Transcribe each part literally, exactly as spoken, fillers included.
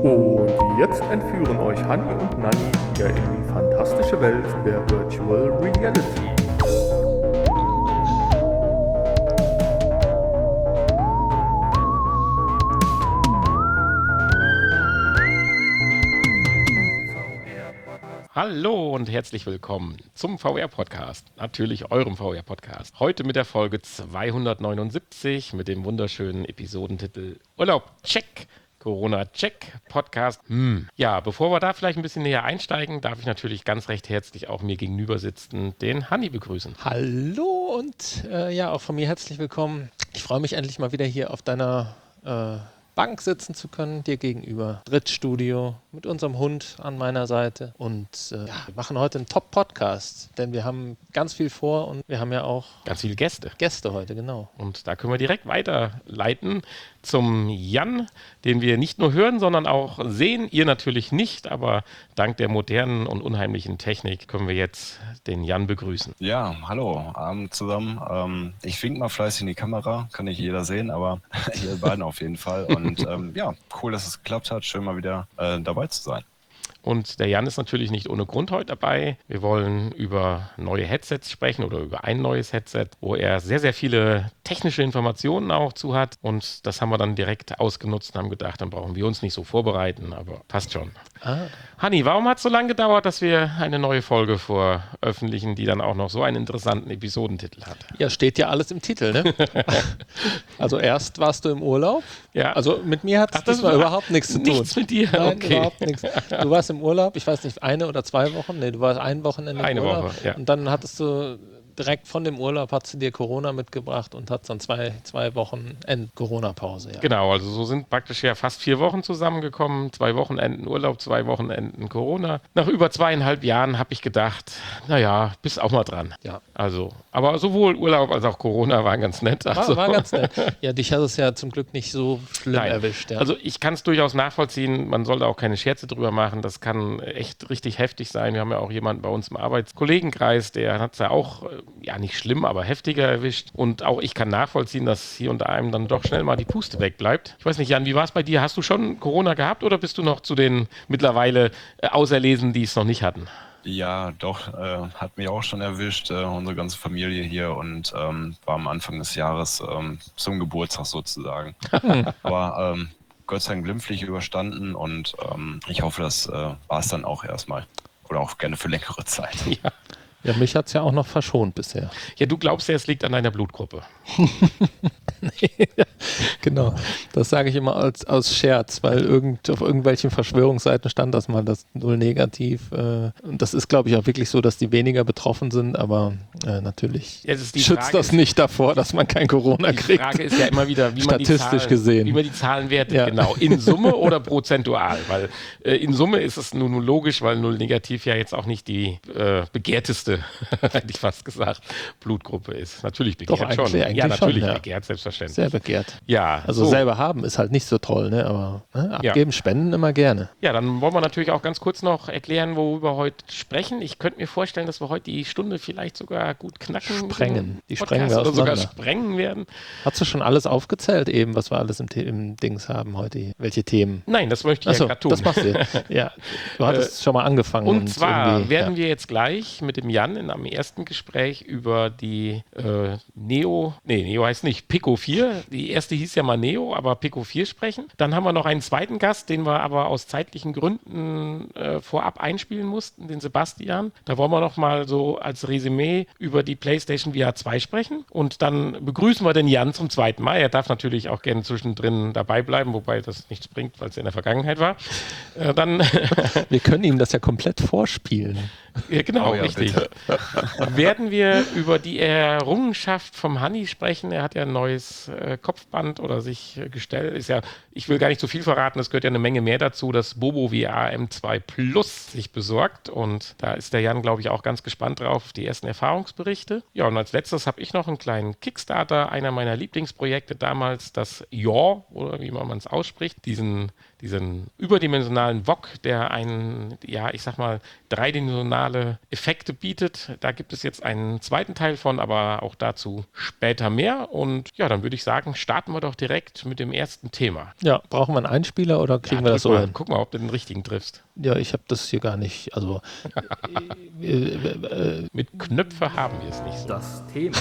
Und jetzt entführen euch Hanni und Nanni wieder in die fantastische Welt der Virtual Reality. Hallo und herzlich willkommen zum V R-Podcast, natürlich eurem V R-Podcast. Heute mit der Folge zweihundertneunundsiebzig mit dem wunderschönen Episodentitel Urlaub, check, Corona, check, Podcast. Hm. Ja, bevor wir da vielleicht ein bisschen näher einsteigen, darf ich natürlich ganz recht herzlich auch mir gegenüber sitzen den Hanni begrüßen. Hallo und äh, ja, auch von mir herzlich willkommen. Ich freue mich endlich mal wieder hier auf deiner äh, Bank sitzen zu können, dir gegenüber. Drittstudio mit unserem Hund an meiner Seite. Und äh, ja, wir machen heute einen Top-Podcast, denn wir haben ganz viel vor und wir haben ja auch Ganz viele Gäste. Gäste heute, genau. Und da können wir direkt weiterleiten zum Jan, den wir nicht nur hören, sondern auch sehen. Ihr natürlich nicht, aber dank der modernen und unheimlichen Technik können wir jetzt den Jan begrüßen. Ja, hallo, Abend zusammen. Ähm, ich wink mal fleißig in die Kamera, kann nicht jeder sehen, aber ihr beiden auf jeden Fall. Und ähm, ja, cool, dass es geklappt hat. Schön mal wieder äh, dabei zu sein. Und der Jan ist natürlich nicht ohne Grund heute dabei. Wir wollen über neue Headsets sprechen oder über ein neues Headset, wo er sehr, sehr viele technische Informationen auch zu hat. Und das haben wir dann direkt ausgenutzt und haben gedacht, dann brauchen wir uns nicht so vorbereiten, aber passt schon. Ah. Hanni, warum hat es so lange gedauert, dass wir eine neue Folge veröffentlichen, die dann auch noch so einen interessanten Episodentitel hat? Ja, steht ja alles im Titel, ne? Also erst warst du im Urlaub. Ja. Also mit mir hat Ach, es das diesmal war- überhaupt nichts zu tun. Nichts mit dir? Nein, Okay. überhaupt nichts. Du warst im Urlaub, ich weiß nicht, eine oder zwei Wochen? Nee, du warst ein Wochenende im Eine Urlaub. Woche, ja. Und dann hattest du direkt von dem Urlaub, hat sie dir Corona mitgebracht und hat dann zwei, zwei Wochen End-Corona-Pause. Ja. Genau, also so sind praktisch ja fast vier Wochen zusammengekommen. Zwei Wochenenden Urlaub, zwei Wochenenden Corona. Nach über zweieinhalb Jahren habe ich gedacht, naja, bist auch mal dran. Ja. Also, aber sowohl Urlaub als auch Corona waren ganz nett. Also, War, war ganz nett. Ja, dich hat es ja zum Glück nicht so schlimm Nein. erwischt. Ja. Also ich kann es durchaus nachvollziehen, man sollte auch keine Scherze drüber machen, das kann echt richtig heftig sein. Wir haben ja auch jemanden bei uns im Arbeitskollegenkreis, der hat es ja auch, äh, ja nicht schlimm, aber heftiger erwischt. Und auch ich kann nachvollziehen, dass hier unter einem dann doch schnell mal die Puste wegbleibt. Ich weiß nicht, Jan, wie war es bei dir? Hast du schon Corona gehabt oder bist du noch zu den mittlerweile äh, Auserlesen, die es noch nicht hatten? Ja, doch, äh, hat mich auch schon erwischt, äh, unsere ganze Familie hier und ähm, war am Anfang des Jahres ähm, zum Geburtstag sozusagen. Aber ähm, Gott sei Dank glimpflich überstanden und ähm, ich hoffe, das äh, war es dann auch erstmal. Oder auch gerne für längere Zeit. Ja. ja, mich hat es ja auch noch verschont bisher. Ja, du glaubst ja, es liegt an deiner Blutgruppe. Genau, das sage ich immer als, aus Scherz, weil irgend, auf irgendwelchen Verschwörungsseiten stand das mal, das Null negativ. Äh, und das ist, glaube ich, auch wirklich so, dass die weniger betroffen sind, aber äh, natürlich Ja, es ist die schützt Frage, das nicht davor, dass man kein Corona Die kriegt. Frage ist ja immer wieder, wie man die Statistisch Zahlen, gesehen. wie man die Zahlen wertet, Ja. genau. In Summe oder prozentual? Weil äh, in Summe ist es nur, nur logisch, weil Null negativ ja jetzt auch nicht die äh, begehrteste, hätte ich fast gesagt, Blutgruppe ist. Natürlich begehrt Doch, schon. eigentlich- eigentlich ja, natürlich schon, ja. begehrt, selbstverständlich. Sehr begehrt. Ja, Also so. selber haben ist halt nicht so toll, ne? aber ne? Ja. abgeben, spenden immer gerne. Ja, dann wollen wir natürlich auch ganz kurz noch erklären, worüber wir heute sprechen. Ich könnte mir vorstellen, dass wir heute die Stunde vielleicht sogar gut knacken. mit dem Sprengen. Die Podcast sprengen wir oder sogar auseinander. sprengen werden. Hast du schon alles aufgezählt eben, was wir alles im, The- im Dings haben heute? hier? Welche Themen? Nein, das möchte ich Achso, ja gerade tun. das machst du jetzt. Ja, du hattest schon mal angefangen. Und zwar irgendwie- werden ja. wir jetzt gleich mit dem Jan in einem ersten Gespräch über die äh, Neo, nee, Neo heißt nicht, Pico vier, die erste hieß ja mal Neo, aber Pico vier sprechen. Dann haben wir noch einen zweiten Gast, den wir aber aus zeitlichen Gründen äh, vorab einspielen mussten, den Sebastian. Da wollen wir noch mal so als Resümee über die PlayStation V R zwei sprechen und dann begrüßen wir den Jan zum zweiten Mal. Er darf natürlich auch gerne zwischendrin dabei bleiben, wobei das nichts bringt, weil es in der Vergangenheit war. Äh, dann Wir können ihm das ja komplett vorspielen. Ja, genau, Oh ja, richtig. bitte. Werden wir über die Errungenschaft vom Hanni sprechen. Er hat ja ein neues äh, Kopfband oder sich äh, gestellt. Ist ja, ich will gar nicht zu viel verraten, es gehört ja eine Menge mehr dazu, dass Bobo V R M zwei Plus sich besorgt. Und da ist der Jan, glaube ich, auch ganz gespannt drauf auf die ersten Erfahrungsberichte. Ja, und als letztes habe ich noch einen kleinen Kickstarter, einer meiner Lieblingsprojekte damals, das Yaw, oder wie man es ausspricht, diesen diesen überdimensionalen Wok, der einen, ja, ich sag mal, dreidimensionale Effekte bietet. berichtet. Da gibt es jetzt einen zweiten Teil von, aber auch dazu später mehr. Und ja, dann würde ich sagen, starten wir doch direkt mit dem ersten Thema. Ja, brauchen wir einen Einspieler oder kriegen Ja, wir das so mal, hin? guck mal, ob du den richtigen triffst. Ja, ich habe das hier gar nicht, also äh, äh, äh, Mit Knöpfe haben wir es nicht so. Das Thema.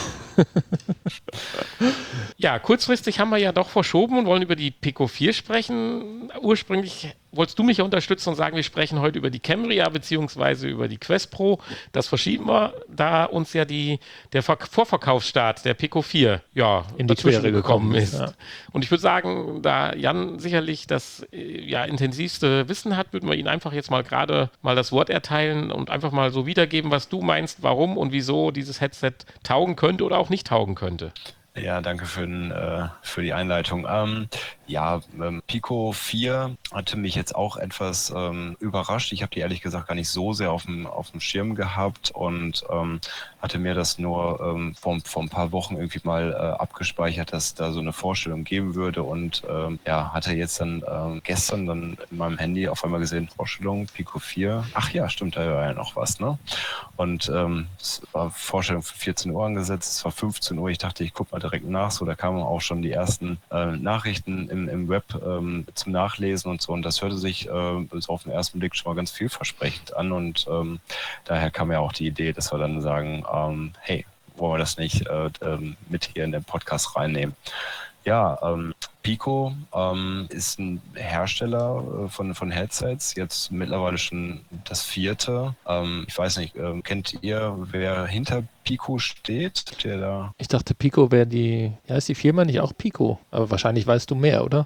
Ja, kurzfristig haben wir ja doch verschoben und wollen über die Pico vier sprechen. Ursprünglich wolltest du mich ja unterstützen und sagen, wir sprechen heute über die Cambria beziehungsweise über die Quest Pro. Das verschieben wir, da uns ja die, der Ver- Vorverkaufsstart der Pico vier ja, In die dazwischen Quere gekommen ist, ist. ja. Und ich würde sagen, da Jan sicherlich das äh, ja, intensivste Wissen hat, würden wir ihn einfach jetzt mal gerade mal das Wort erteilen und einfach mal so wiedergeben, was du meinst, warum und wieso dieses Headset taugen könnte oder auch nicht taugen könnte. Ja, danke für, den, äh, für die Einleitung. Ähm, ja, ähm, Pico vier hatte mich jetzt auch etwas ähm, überrascht. Ich habe die ehrlich gesagt gar nicht so sehr auf dem, auf dem Schirm gehabt und ähm, hatte mir das nur ähm, vor, vor ein paar Wochen irgendwie mal äh, abgespeichert, dass da so eine Vorstellung geben würde und ähm, ja, hatte jetzt dann ähm, gestern dann in meinem Handy auf einmal gesehen, Vorstellung Pico vier. Ach ja, stimmt, da war ja noch was, ne? Und ähm, es war Vorstellung für vierzehn Uhr angesetzt, es war fünfzehn Uhr. Ich dachte, ich guck mal direkt nach, so da kamen auch schon die ersten äh, Nachrichten im, im Web ähm, zum Nachlesen und so und das hörte sich äh, so auf den ersten Blick schon mal ganz vielversprechend an und ähm, daher kam ja auch die Idee, dass wir dann sagen, ähm, hey, wollen wir das nicht äh, ähm, mit hier in den Podcast reinnehmen? Ja, ähm, Pico ähm, ist ein Hersteller äh, von, von Headsets, jetzt mittlerweile schon das vierte. Ähm, ich weiß nicht, ähm, kennt ihr, wer hinter Pico steht? Der da ich dachte, Pico wäre die, ja, ist die Firma nicht auch Pico? Aber wahrscheinlich weißt du mehr, oder?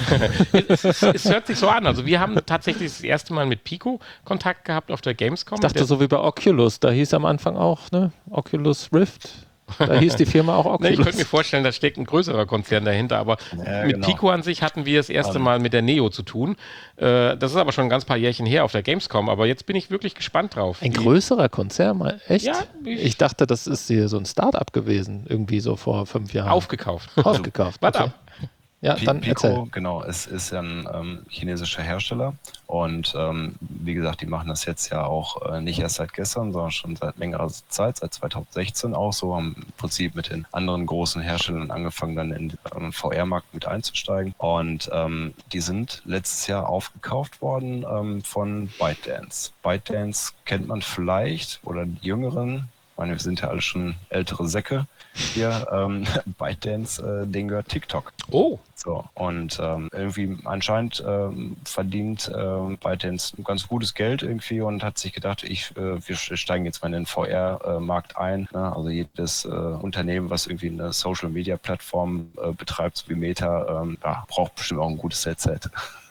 es, es, es hört sich so an. Also wir haben tatsächlich das erste Mal mit Pico Kontakt gehabt auf der Gamescom. Ich dachte, der, so wie bei Oculus, da hieß am Anfang auch, ne, Oculus Rift. Da hieß die Firma auch ne, Oculus. ich könnte mir vorstellen, da steckt ein größerer Konzern dahinter, aber Ja, mit genau. Pico an sich hatten wir das erste Um. Mal mit der Neo zu tun. Äh, das ist aber schon ein ganz paar Jährchen her auf der Gamescom, aber jetzt bin ich wirklich gespannt drauf. Ein Wie- größerer Konzern, mal- echt? Ja, ich- ich dachte, das ist hier so ein Start-up gewesen, irgendwie so vor fünf Jahren. Aufgekauft. Aufgekauft. Warte okay. ab. Ja, Pi- dann Pico, erzähl. genau, es ist ja ein ähm, chinesischer Hersteller und ähm, wie gesagt, die machen das jetzt ja auch äh, nicht erst seit gestern, sondern schon seit längerer Zeit, seit zwanzig sechzehn auch so, haben im Prinzip mit den anderen großen Herstellern angefangen, dann in den ähm, V R-Markt mit einzusteigen und ähm, die sind letztes Jahr aufgekauft worden ähm, von ByteDance. ByteDance kennt man vielleicht oder die Jüngeren, ich meine, wir sind ja alle schon ältere Säcke hier, ähm, ByteDance, äh, denen gehört TikTok. Oh, So, und ähm, irgendwie anscheinend ähm, verdient ähm, ByteDance ein ganz gutes Geld irgendwie und hat sich gedacht, ich, äh, wir steigen jetzt mal in den V R-Markt ein. Ne? Also jedes äh, Unternehmen, was irgendwie eine Social-Media-Plattform äh, betreibt, so wie Meta, ähm, ja, braucht bestimmt auch ein gutes Headset.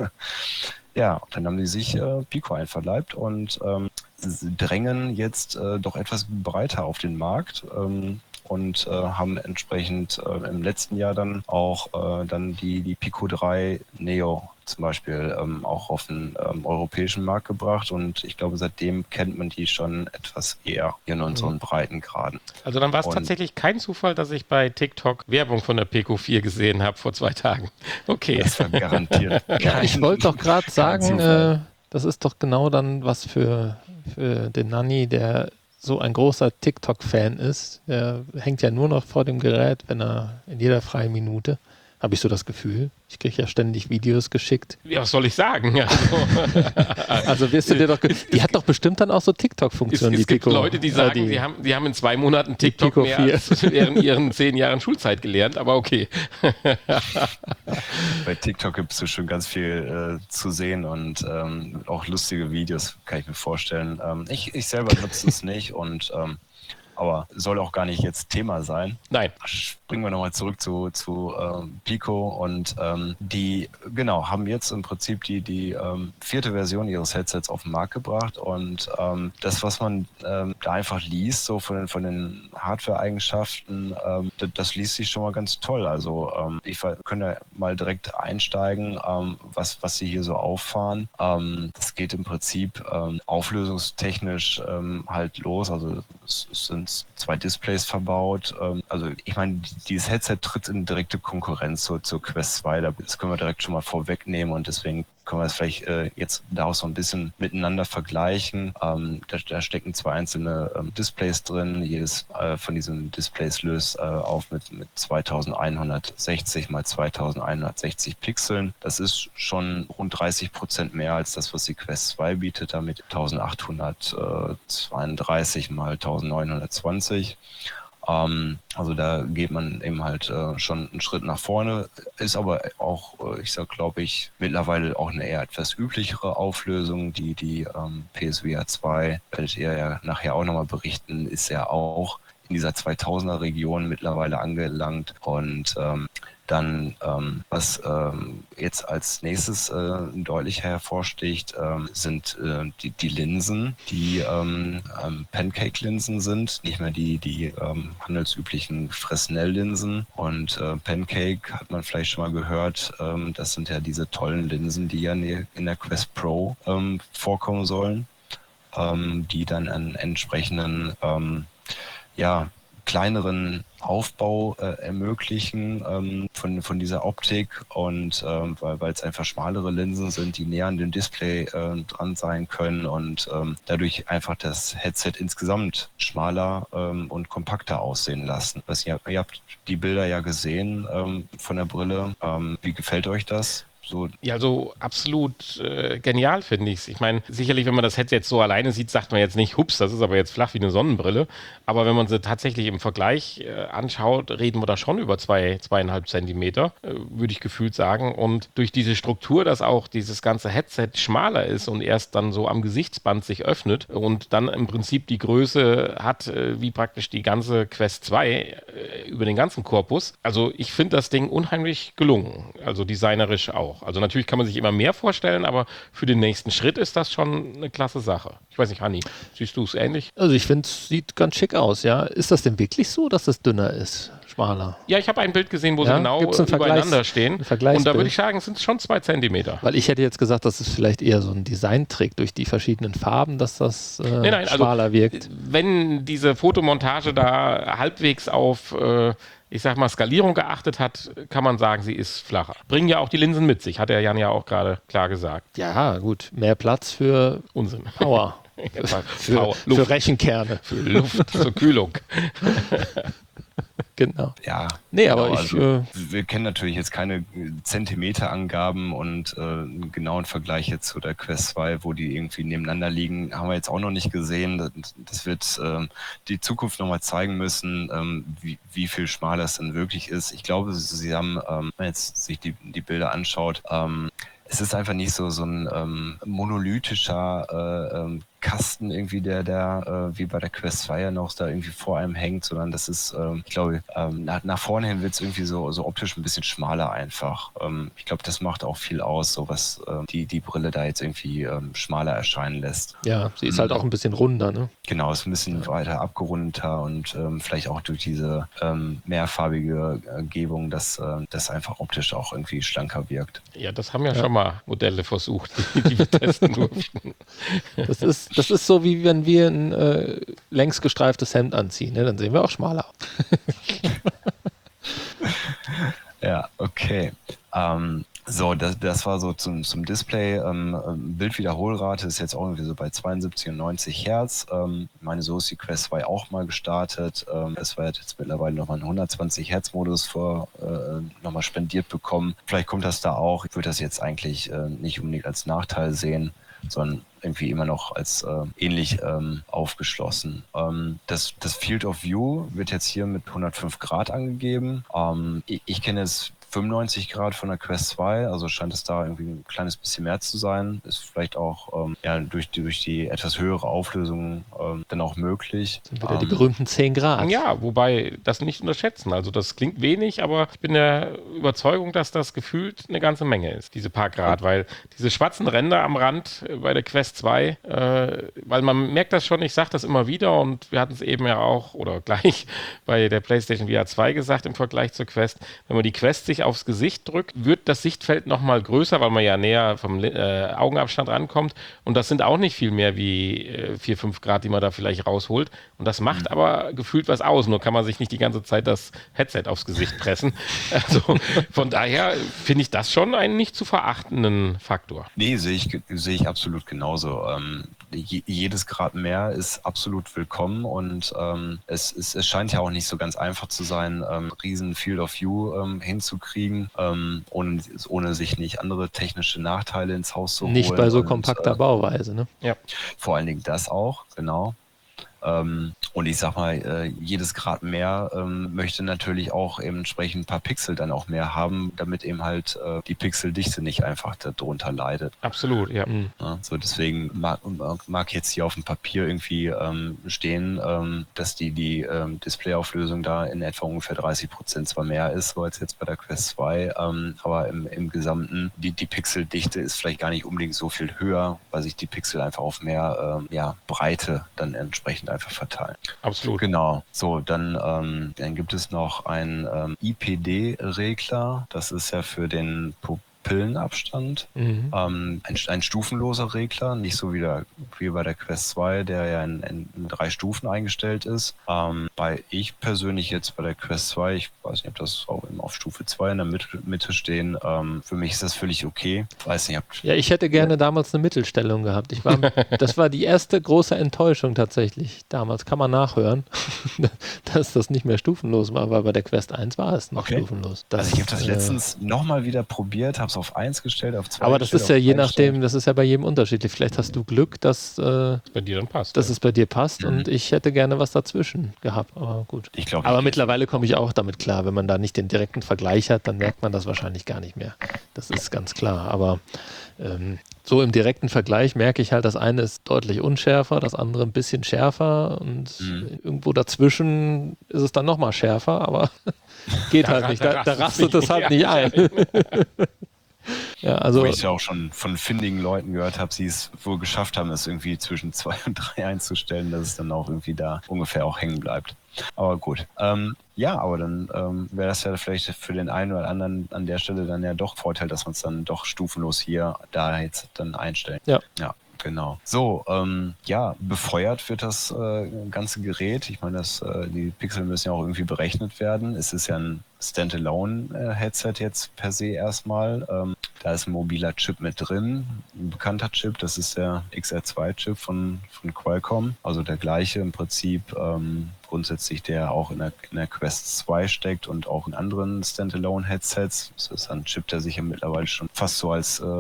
Ja, und dann haben die sich äh, Pico einverleibt und ähm, s- drängen jetzt äh, doch etwas breiter auf den Markt. Ähm, und äh, haben entsprechend äh, im letzten Jahr dann auch äh, dann die, die Pico drei Neo zum Beispiel ähm, auch auf den ähm, europäischen Markt gebracht und ich glaube, seitdem kennt man die schon etwas eher in unseren Breitengraden. also dann war es Und- tatsächlich kein Zufall, dass ich bei TikTok Werbung von der Pico vier gesehen habe vor zwei Tagen. Okay. Das war garantiert. Ja, ich wollte doch gerade sagen, Zufall. äh, das ist doch genau dann was für, für den Nanni, der so ein großer TikTok-Fan ist. Der hängt ja nur noch vor dem Gerät, wenn er in jeder freien Minute, habe ich so das Gefühl. Ich kriege ja ständig Videos geschickt. Ja, was soll ich sagen? Also, Also wirst du dir doch, ge- die hat doch bestimmt dann auch so es, TikTok-Funktionen, es die gibt Pico. Leute, die äh, sagen, die- die, haben, die haben in zwei Monaten TikTok Pico mehr vier. als während ihren zehn Jahren Schulzeit gelernt, aber okay. Bei TikTok gibt es schon ganz viel äh, zu sehen und ähm, auch lustige Videos, kann ich mir vorstellen. Ähm, ich, ich selber nutze es nicht und ähm, aber soll auch gar nicht jetzt Thema sein. Nein. Springen wir nochmal zurück zu, zu ähm, Pico und ähm, die, genau, haben jetzt im Prinzip die, die ähm, vierte Version ihres Headsets auf den Markt gebracht und ähm, das, was man ähm, da einfach liest, so von den, von den Hardware-Eigenschaften, ähm, das, das liest sich schon mal ganz toll. Also ähm, ich wir können ja mal direkt einsteigen, ähm, was, was sie hier so auffahren. Ähm, das geht im Prinzip ähm, auflösungstechnisch ähm, halt los, also es, es sind zwei Displays verbaut. Ähm, also ich meine, die dieses Headset tritt in direkte Konkurrenz zur, zur Quest zwei. Das können wir direkt schon mal vorwegnehmen und deswegen können wir es vielleicht äh, jetzt daraus so ein bisschen miteinander vergleichen. Ähm, da, da stecken zwei einzelne ähm, Displays drin. Jedes äh, von diesen Displays löst äh, auf mit, mit zweitausendeinhundertsechzig mal zweitausendeinhundertsechzig Pixeln. Das ist schon rund dreißig Prozent mehr als das, was die Quest zwei bietet, damit eintausendachthundertzweiunddreißig mal eintausendneunhundertzwanzig. Also da geht man eben halt äh, schon einen Schritt nach vorne, ist aber auch, äh, ich sag, glaube ich, mittlerweile auch eine eher etwas üblichere Auflösung. Die, die ähm, P S V R zwei, werdet ihr ja nachher auch nochmal berichten, ist ja auch in dieser zweitausender Region mittlerweile angelangt und ähm, dann, ähm, was ähm, jetzt als nächstes äh, deutlich hervorsticht, ähm, sind äh, die, die Linsen, die ähm, ähm, Pancake-Linsen sind, nicht mehr die, die ähm, handelsüblichen Fresnel-Linsen. Und äh, Pancake hat man vielleicht schon mal gehört, ähm, das sind ja diese tollen Linsen, die ja in der Quest Pro ähm, vorkommen sollen, ähm, die dann an entsprechenden ähm, ja, kleineren Aufbau äh, ermöglichen ähm, von, von dieser Optik und ähm, weil weil es einfach schmalere Linsen sind, die näher an dem Display äh, dran sein können und ähm, dadurch einfach das Headset insgesamt schmaler ähm, und kompakter aussehen lassen. Was ihr, ihr habt die Bilder ja gesehen ähm, von der Brille. Ähm, wie gefällt euch das? So. Ja, so absolut äh, genial finde ich es. Ich meine, sicherlich, wenn man das Headset jetzt so alleine sieht, sagt man jetzt nicht, hups, das ist aber jetzt flach wie eine Sonnenbrille. Aber wenn man sie tatsächlich im Vergleich äh, anschaut, reden wir da schon über zwei, zweieinhalb Zentimeter, äh, würde ich gefühlt sagen. Und durch diese Struktur, dass auch dieses ganze Headset schmaler ist und erst dann so am Gesichtsband sich öffnet und dann im Prinzip die Größe hat, äh, wie praktisch die ganze Quest zwei äh, über den ganzen Korpus. Also ich finde das Ding unheimlich gelungen, also designerisch auch. Also natürlich kann man sich immer mehr vorstellen, aber für den nächsten Schritt ist das schon eine klasse Sache. Ich weiß nicht, Hanni, siehst du es ähnlich? Also ich finde, es sieht ganz schick aus, ja. Ist das denn wirklich so, dass es dünner ist, schmaler? Ja, ich habe ein Bild gesehen, wo Ja? sie genau Gibt's ein Vergleichs- übereinander stehen. ein Vergleichsbild? Und da würde ich sagen, sind es schon zwei Zentimeter. Weil ich hätte jetzt gesagt, das ist vielleicht eher so ein Designtrick durch die verschiedenen Farben, dass das äh, Nein, nein, schmaler also, wirkt. Wenn diese Fotomontage da halbwegs auf, äh, ich sag mal, Skalierung geachtet hat, kann man sagen, sie ist flacher. Bringen ja auch die Linsen mit sich, hat der Jan ja auch gerade klar gesagt. Ja, gut. Mehr Platz für Unsinn. Power. für, Power, für Luft, Rechenkerne. für Luft zur Kühlung. Genau. Ja, Nee, aber genau, ich, also, äh, wir kennen natürlich jetzt keine Zentimeterangaben und äh, einen genauen Vergleich jetzt zu der Quest zwei, wo die irgendwie nebeneinander liegen, haben wir jetzt auch noch nicht gesehen. Das, das wird ähm, die Zukunft nochmal zeigen müssen, ähm, wie, wie viel schmaler es denn wirklich ist. Ich glaube, sie haben, ähm, wenn man jetzt sich die, die Bilder anschaut, ähm, es ist einfach nicht so, so ein ähm, monolithischer äh, ähm, Kasten irgendwie, der, der äh, wie bei der Quest zwei ja noch da irgendwie vor einem hängt, sondern das ist, ähm, ich glaube, ähm, nach, nach vorne hin wird es irgendwie so, so optisch ein bisschen schmaler einfach. Ähm, ich glaube, das macht auch viel aus, so was ähm, die, die Brille da jetzt irgendwie ähm, schmaler erscheinen lässt. ja, sie ist halt auch ein bisschen runder, ne? Genau, ist ein bisschen weiter abgerundeter und ähm, vielleicht auch durch diese ähm, mehrfarbige äh, Gebung, dass äh, das einfach optisch auch irgendwie schlanker wirkt. Ja, das haben ja, Ja. schon mal Modelle versucht, die, die wir testen durften. Das ist, das ist so, wie wenn wir ein äh, längs gestreiftes Hemd anziehen, ne? Dann sehen wir auch schmaler aus. Ja, okay. Ähm, so, das, das war so zum, zum Display. Ähm, Bildwiederholrate ist jetzt auch irgendwie so bei zweiundsiebzig und neunzig Hertz. Ähm, ich meine, so ist die Quest zwei auch mal gestartet. Ähm, es wird jetzt mittlerweile nochmal einen hundertzwanzig Hertz Modus vor, äh, nochmal spendiert bekommen. Vielleicht kommt das da auch. Ich würde das jetzt eigentlich äh, nicht unbedingt als Nachteil sehen, sondern irgendwie immer noch als äh, ähnlich ähm, aufgeschlossen. Ähm, das, das Field of View wird jetzt hier mit hundertfünf Grad angegeben. Ähm, ich, ich kenne es fünfundneunzig Grad von der Quest zwei, also scheint es da irgendwie ein kleines bisschen mehr zu sein. Ist vielleicht auch ähm, ja, durch, die, durch die etwas höhere Auflösung ähm, dann auch möglich. Sind wieder Ähm, die berühmten zehn Grad. Ja, wobei das nicht unterschätzen. Also das klingt wenig, aber ich bin der Überzeugung, dass das gefühlt eine ganze Menge ist, diese paar Grad, weil diese schwarzen Ränder am Rand bei der Quest zwei, äh, weil man merkt das schon, ich sage das immer wieder und wir hatten es eben ja auch oder gleich bei der PlayStation V R zwei gesagt im Vergleich zur Quest, wenn man die Quest sich sich aufs Gesicht drückt, wird das Sichtfeld nochmal größer, weil man ja näher vom äh, Augenabstand rankommt. Und das sind auch nicht viel mehr wie äh, vier, fünf Grad, die man da vielleicht rausholt. Und das macht mhm. aber gefühlt was aus. Nur kann man sich nicht die ganze Zeit das Headset aufs Gesicht pressen. Also von daher finde ich das schon einen nicht zu verachtenden Faktor. Nee, sehe ich, sehe ich absolut genauso. Ähm, je, jedes Grad mehr ist absolut willkommen und ähm, es, es, es scheint ja auch nicht so ganz einfach zu sein, ähm, riesen Field of View ähm, hinzukriegen, ähm, ohne, ohne sich nicht andere technische Nachteile ins Haus zu holen. Nicht bei so und, kompakter äh, Bauweise, ne? Ja. Vor allen Dingen das auch, genau. Ähm, und ich sag mal, äh, jedes Grad mehr ähm, möchte natürlich auch eben entsprechend ein paar Pixel dann auch mehr haben, damit eben halt äh, die Pixeldichte nicht einfach darunter leidet. Absolut, ja. Mhm. Ja, so deswegen mag, mag jetzt hier auf dem Papier irgendwie ähm, stehen, ähm, dass die, die ähm, Displayauflösung da in etwa ungefähr dreißig Prozent zwar mehr ist, so als jetzt bei der Quest zwei, ähm, aber im, im Gesamten, die, die Pixeldichte ist vielleicht gar nicht unbedingt so viel höher, weil sich die Pixel einfach auf mehr ähm, ja, Breite dann entsprechend einfach verteilen. Absolut. Genau. So, dann, ähm, dann gibt es noch einen ähm, I P D-Regler. Das ist ja für den Pupillenabstand. Mhm. Ähm, ein, ein stufenloser Regler, nicht so wie, der, wie bei der Quest zwei, der ja in, in, in drei Stufen eingestellt ist. Ähm, bei ich persönlich jetzt bei der Quest zwei, ich weiß nicht, ob das auch immer auf Stufe zwei in der Mitte, Mitte stehen, ähm, für mich ist das völlig okay. Weiß nicht, ob Ja, ich hätte gerne ja. damals eine Mittelstellung gehabt. Ich war, das war die erste große Enttäuschung tatsächlich. Damals kann man nachhören, dass das nicht mehr stufenlos war, weil bei der Quest eins war es noch okay. stufenlos. Das, also ich habe das äh, letztens nochmal wieder probiert, habe es auf eins gestellt, auf zwei Aber das gestellt, ist ja je nachdem, gestellt. das ist ja bei jedem unterschiedlich. Vielleicht hast du Glück, dass, äh, bei dir dann passt, dass ja. es bei dir passt Mhm. und ich hätte gerne was dazwischen gehabt. Aber gut. Ich glaub, aber ich mittlerweile komme ich auch damit klar. Wenn man da nicht den direkten Vergleich hat, dann merkt man das wahrscheinlich gar nicht mehr. Das ist ganz klar. Aber ähm, so im direkten Vergleich merke ich halt, das eine ist deutlich unschärfer, das andere ein bisschen schärfer und Mhm. irgendwo dazwischen ist es dann nochmal schärfer, aber geht Da halt ra- nicht. da Da, da rastet rastet es nicht. halt Ja, nicht ja, ein. Ja, also Wo ich ja auch schon von findigen Leuten gehört habe, sie es wohl geschafft haben, es irgendwie zwischen zwei und drei einzustellen, dass es dann auch irgendwie da ungefähr auch hängen bleibt. Aber gut. Ähm, ja, aber dann ähm, wäre das ja vielleicht für den einen oder anderen an der Stelle dann ja doch Vorteil, dass man es dann doch stufenlos hier da jetzt dann einstellt. Ja. Ja. Genau. So, ähm, ja, befeuert wird das äh, ganze Gerät. Ich meine, das, äh, die Pixel müssen ja auch irgendwie berechnet werden. Es ist ja ein Standalone-Headset jetzt per se erstmal. Ähm, da ist ein mobiler Chip mit drin, ein bekannter Chip, das ist der X R zwei Chip von, von Qualcomm. Also der gleiche im Prinzip, ähm, grundsätzlich, der auch in der, in der Quest zwei steckt und auch in anderen Standalone-Headsets. Das ist ein Chip, der sich ja mittlerweile schon fast so als äh,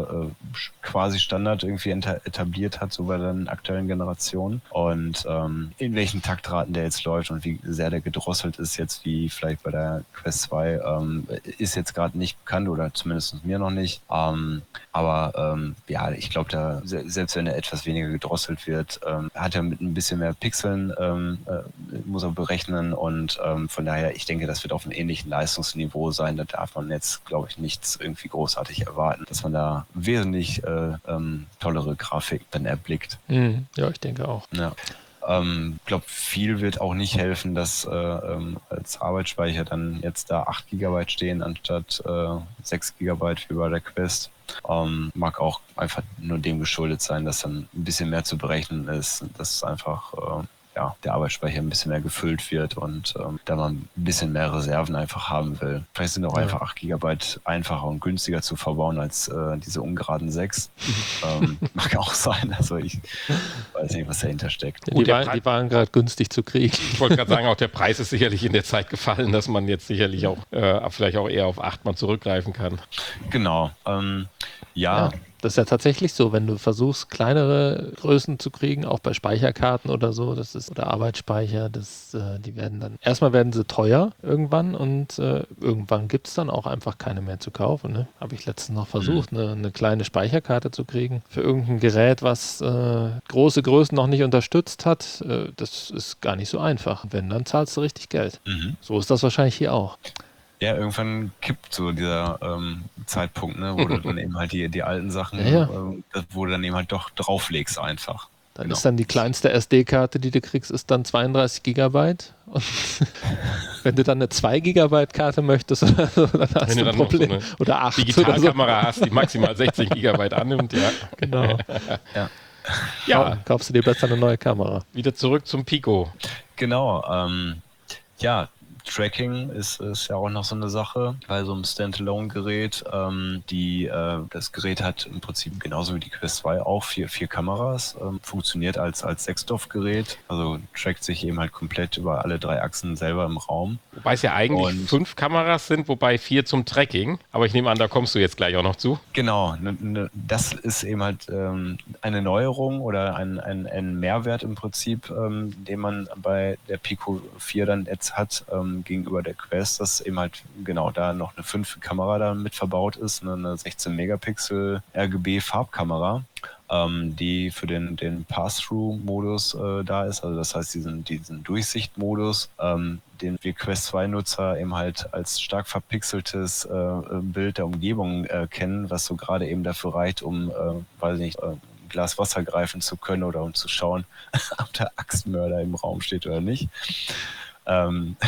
quasi Standard irgendwie etabliert hat, so bei den aktuellen Generationen. Und ähm, in welchen Taktraten der jetzt läuft und wie sehr der gedrosselt ist jetzt, wie vielleicht bei der Quest zwei, ähm, ist jetzt gerade nicht bekannt oder zumindest mir noch nicht. Ähm, aber ähm, ja, ich glaube, da selbst wenn er etwas weniger gedrosselt wird, ähm, hat er mit ein bisschen mehr Pixeln ähm, äh, muss er berechnen und ähm, von daher, ich denke, das wird auf einem ähnlichen Leistungsniveau sein. Da darf man jetzt, glaube ich, nichts irgendwie großartig erwarten, dass man da wesentlich äh, ähm, tollere Grafik dann erblickt. Mhm. Ja, ich denke auch. Ja. Ich ähm, glaube, viel wird auch nicht helfen, dass äh, ähm, als Arbeitsspeicher dann jetzt da acht Gigabyte stehen, anstatt äh, sechs Gigabyte wie bei der Quest. Ähm, mag auch einfach nur dem geschuldet sein, dass dann ein bisschen mehr zu berechnen ist, dass es einfach äh, ja, der Arbeitsspeicher ein bisschen mehr gefüllt wird und ähm, da man ein bisschen mehr Reserven einfach haben will. Vielleicht sind auch ja. einfach acht Gigabyte einfacher und günstiger zu verbauen als äh, diese ungeraden sechs. ähm, mag auch sein. Also ich weiß nicht, was dahinter steckt. Ja, die, waren, die waren gerade günstig zu kriegen. Ich wollte gerade sagen, auch der Preis ist sicherlich in der Zeit gefallen, dass man jetzt sicherlich auch äh, vielleicht auch eher auf acht mal zurückgreifen kann. Genau. Ähm, ja. ja. Das ist ja tatsächlich so, wenn du versuchst, kleinere Größen zu kriegen, auch bei Speicherkarten oder so, das ist oder Arbeitsspeicher, das, äh, die werden dann, erstmal werden sie teuer irgendwann und äh, irgendwann gibt es dann auch einfach keine mehr zu kaufen. Ne? Habe ich letztens noch versucht, mhm. eine, eine kleine Speicherkarte zu kriegen für irgendein Gerät, was äh, große Größen noch nicht unterstützt hat. Äh, das ist gar nicht so einfach. Wenn, dann zahlst du richtig Geld. Mhm. So ist das wahrscheinlich hier auch. Ja, irgendwann kippt so dieser ähm, Zeitpunkt, ne, wo du dann eben halt die, die alten Sachen, ja, ja. Ähm, wo du dann eben halt doch drauflegst einfach. Dann genau. ist dann die kleinste S D-Karte, die du kriegst, ist dann zweiunddreißig Gigabyte. Und Wenn du dann eine zwei Gigabyte Karte möchtest oder so, dann hast Wenn du du ein dann Problem. noch so eine oder acht Digitalkamera oder so. hast, die maximal sechzig Gigabyte annimmt, ja. Genau. Ja. Ja, Kaufst du dir besser eine neue Kamera. wieder zurück zum Pico. Genau, ähm, ja, Tracking ist, ist ja auch noch so eine Sache bei so einem Standalone-Gerät. Ähm, die, äh, das Gerät hat im Prinzip genauso wie die Quest zwei auch vier, vier Kameras, ähm, funktioniert als, als Sechsdorf-Gerät, also trackt sich eben halt komplett über alle drei Achsen selber im Raum. Wobei es ja eigentlich Und- fünf Kameras sind, wobei vier zum Tracking. Aber ich nehme an, da kommst du jetzt gleich auch noch zu. Genau, ne, ne, das ist eben halt ähm, eine Neuerung oder ein, ein, ein Mehrwert im Prinzip, ähm, den man bei der Pico vier dann jetzt hat ähm, gegenüber der Quest, dass eben halt genau da noch eine fünfte Kamera da mit verbaut ist, ne, eine sechzehn Megapixel R G B Farbkamera, ähm, die für den, den Pass-Through-Modus äh, da ist, also das heißt diesen, diesen Durchsicht-Modus, ähm, den wir Quest zwei Nutzer eben halt als stark verpixeltes äh, Bild der Umgebung äh, kennen, was so gerade eben dafür reicht, um, äh, weiß nicht, äh, ein Glas Wasser greifen zu können oder um zu schauen, ob der Axtmörder im Raum steht oder nicht. Ähm,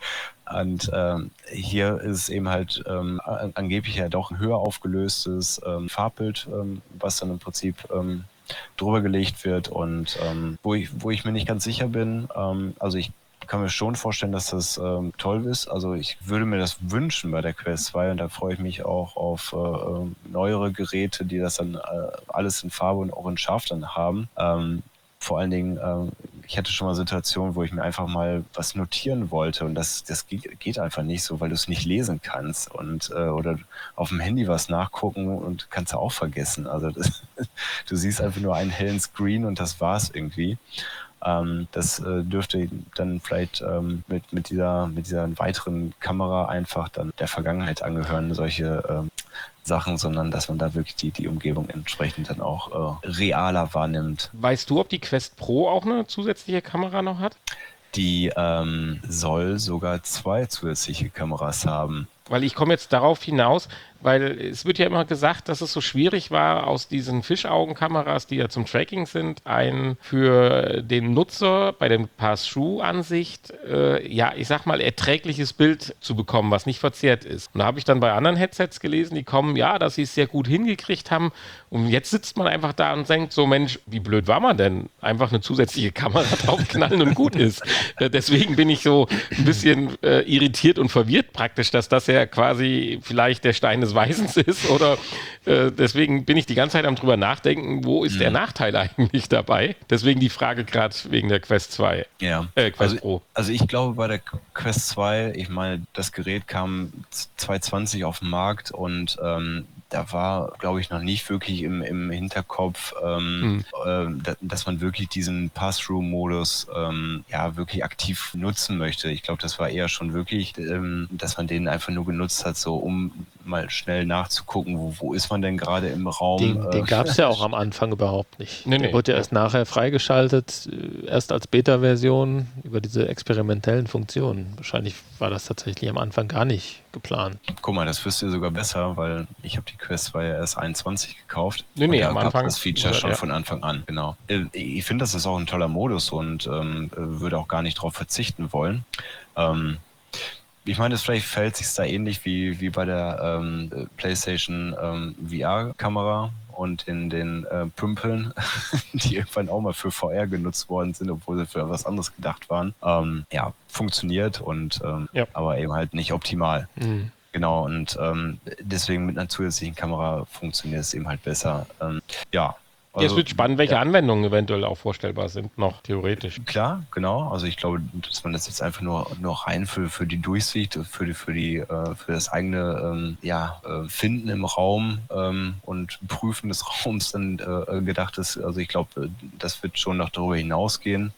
Und ähm, hier ist es eben halt ähm, an, angeblich ja doch ein höher aufgelöstes ähm, Farbbild, ähm, was dann im Prinzip ähm, drüber gelegt wird und ähm, wo, ich, wo ich mir nicht ganz sicher bin, ähm, also ich kann mir schon vorstellen, dass das ähm, toll ist. Also ich würde mir das wünschen bei der Quest zwei und da freue ich mich auch auf äh, neuere Geräte, die das dann äh, alles in Farbe und auch in Scharf dann haben. Ähm, Vor allen Dingen, ähm, ich hatte schon mal Situationen, wo ich mir einfach mal was notieren wollte und das, das geht, geht einfach nicht so, weil du es nicht lesen kannst und äh, oder auf dem Handy was nachgucken und kannst du auch vergessen. Also das, du siehst einfach nur einen hellen Screen und das war's irgendwie. Ähm, das äh, dürfte dann vielleicht ähm, mit, mit, dieser, mit dieser weiteren Kamera einfach dann der Vergangenheit angehören, solche ähm, Sachen, sondern dass man da wirklich die, die Umgebung entsprechend dann auch äh, realer wahrnimmt. Weißt du, ob die Quest Pro auch eine zusätzliche Kamera noch hat? Die ähm, soll sogar zwei zusätzliche Kameras haben. Weil ich komme jetzt darauf hinaus, weil es wird ja immer gesagt, dass es so schwierig war, aus diesen Fischaugenkameras, die ja zum Tracking sind, ein für den Nutzer bei der Pass-Through-Ansicht, äh, ja, ich sag mal, erträgliches Bild zu bekommen, was nicht verzerrt ist. Und da habe ich dann bei anderen Headsets gelesen, die kommen, ja, dass sie es sehr gut hingekriegt haben. Und jetzt sitzt man einfach da und denkt so, Mensch, wie blöd war man denn? Einfach eine zusätzliche Kamera draufknallen und gut ist. Äh, deswegen bin ich so ein bisschen äh, irritiert und verwirrt praktisch, dass das ja quasi vielleicht der Stein des Weisens ist oder äh, deswegen bin ich die ganze Zeit am drüber nachdenken, wo ist mhm. der Nachteil eigentlich dabei? Deswegen die Frage gerade wegen der Quest zwei. Ja, äh, Quest also, Pro. Also ich glaube bei der Quest zwei, ich meine, das Gerät kam zwanzig zwanzig auf den Markt und ähm, da war, glaube ich, noch nicht wirklich im, im Hinterkopf, ähm, hm. äh, dass man wirklich diesen Pass-Through-Modus ähm, ja wirklich aktiv nutzen möchte. Ich glaube, das war eher schon wirklich, ähm, dass man den einfach nur genutzt hat, so um mal schnell nachzugucken, wo, wo ist man denn gerade im Raum. Den, den gab es ja auch am Anfang überhaupt nicht. Nee, der nee. wurde ja erst nachher freigeschaltet, erst als Beta-Version über diese experimentellen Funktionen. Wahrscheinlich war das tatsächlich am Anfang gar nicht geplant. Guck mal, das wisst ihr sogar besser, weil ich habe die Quest zwei ja erst einundzwanzig gekauft. Nee, nee, und da am gab Anfang das Feature oder, schon ja. von Anfang an, genau. Ich finde, das ist auch ein toller Modus und ähm, würde auch gar nicht darauf verzichten wollen. Ähm, ich meine, vielleicht fällt sich da ähnlich wie, wie bei der ähm, PlayStation ähm, V R-Kamera und in den äh, Pümpeln, die irgendwann auch mal für V R genutzt worden sind, obwohl sie für was anderes gedacht waren. Ähm, ja, funktioniert und ähm, ja. aber eben halt nicht optimal. Mhm. Genau, und ähm, deswegen mit einer zusätzlichen Kamera funktioniert es eben halt besser. Ähm, ja. Also, es wird spannend, welche ja. Anwendungen eventuell auch vorstellbar sind, noch theoretisch. Klar, genau. Also ich glaube, dass man das jetzt einfach nur, nur rein für, für die Durchsicht, für die, für die, äh, für das eigene ähm, ja, äh, Finden im Raum ähm, und Prüfen des Raums dann äh, gedacht ist. Also ich glaube, das wird schon noch darüber hinausgehen.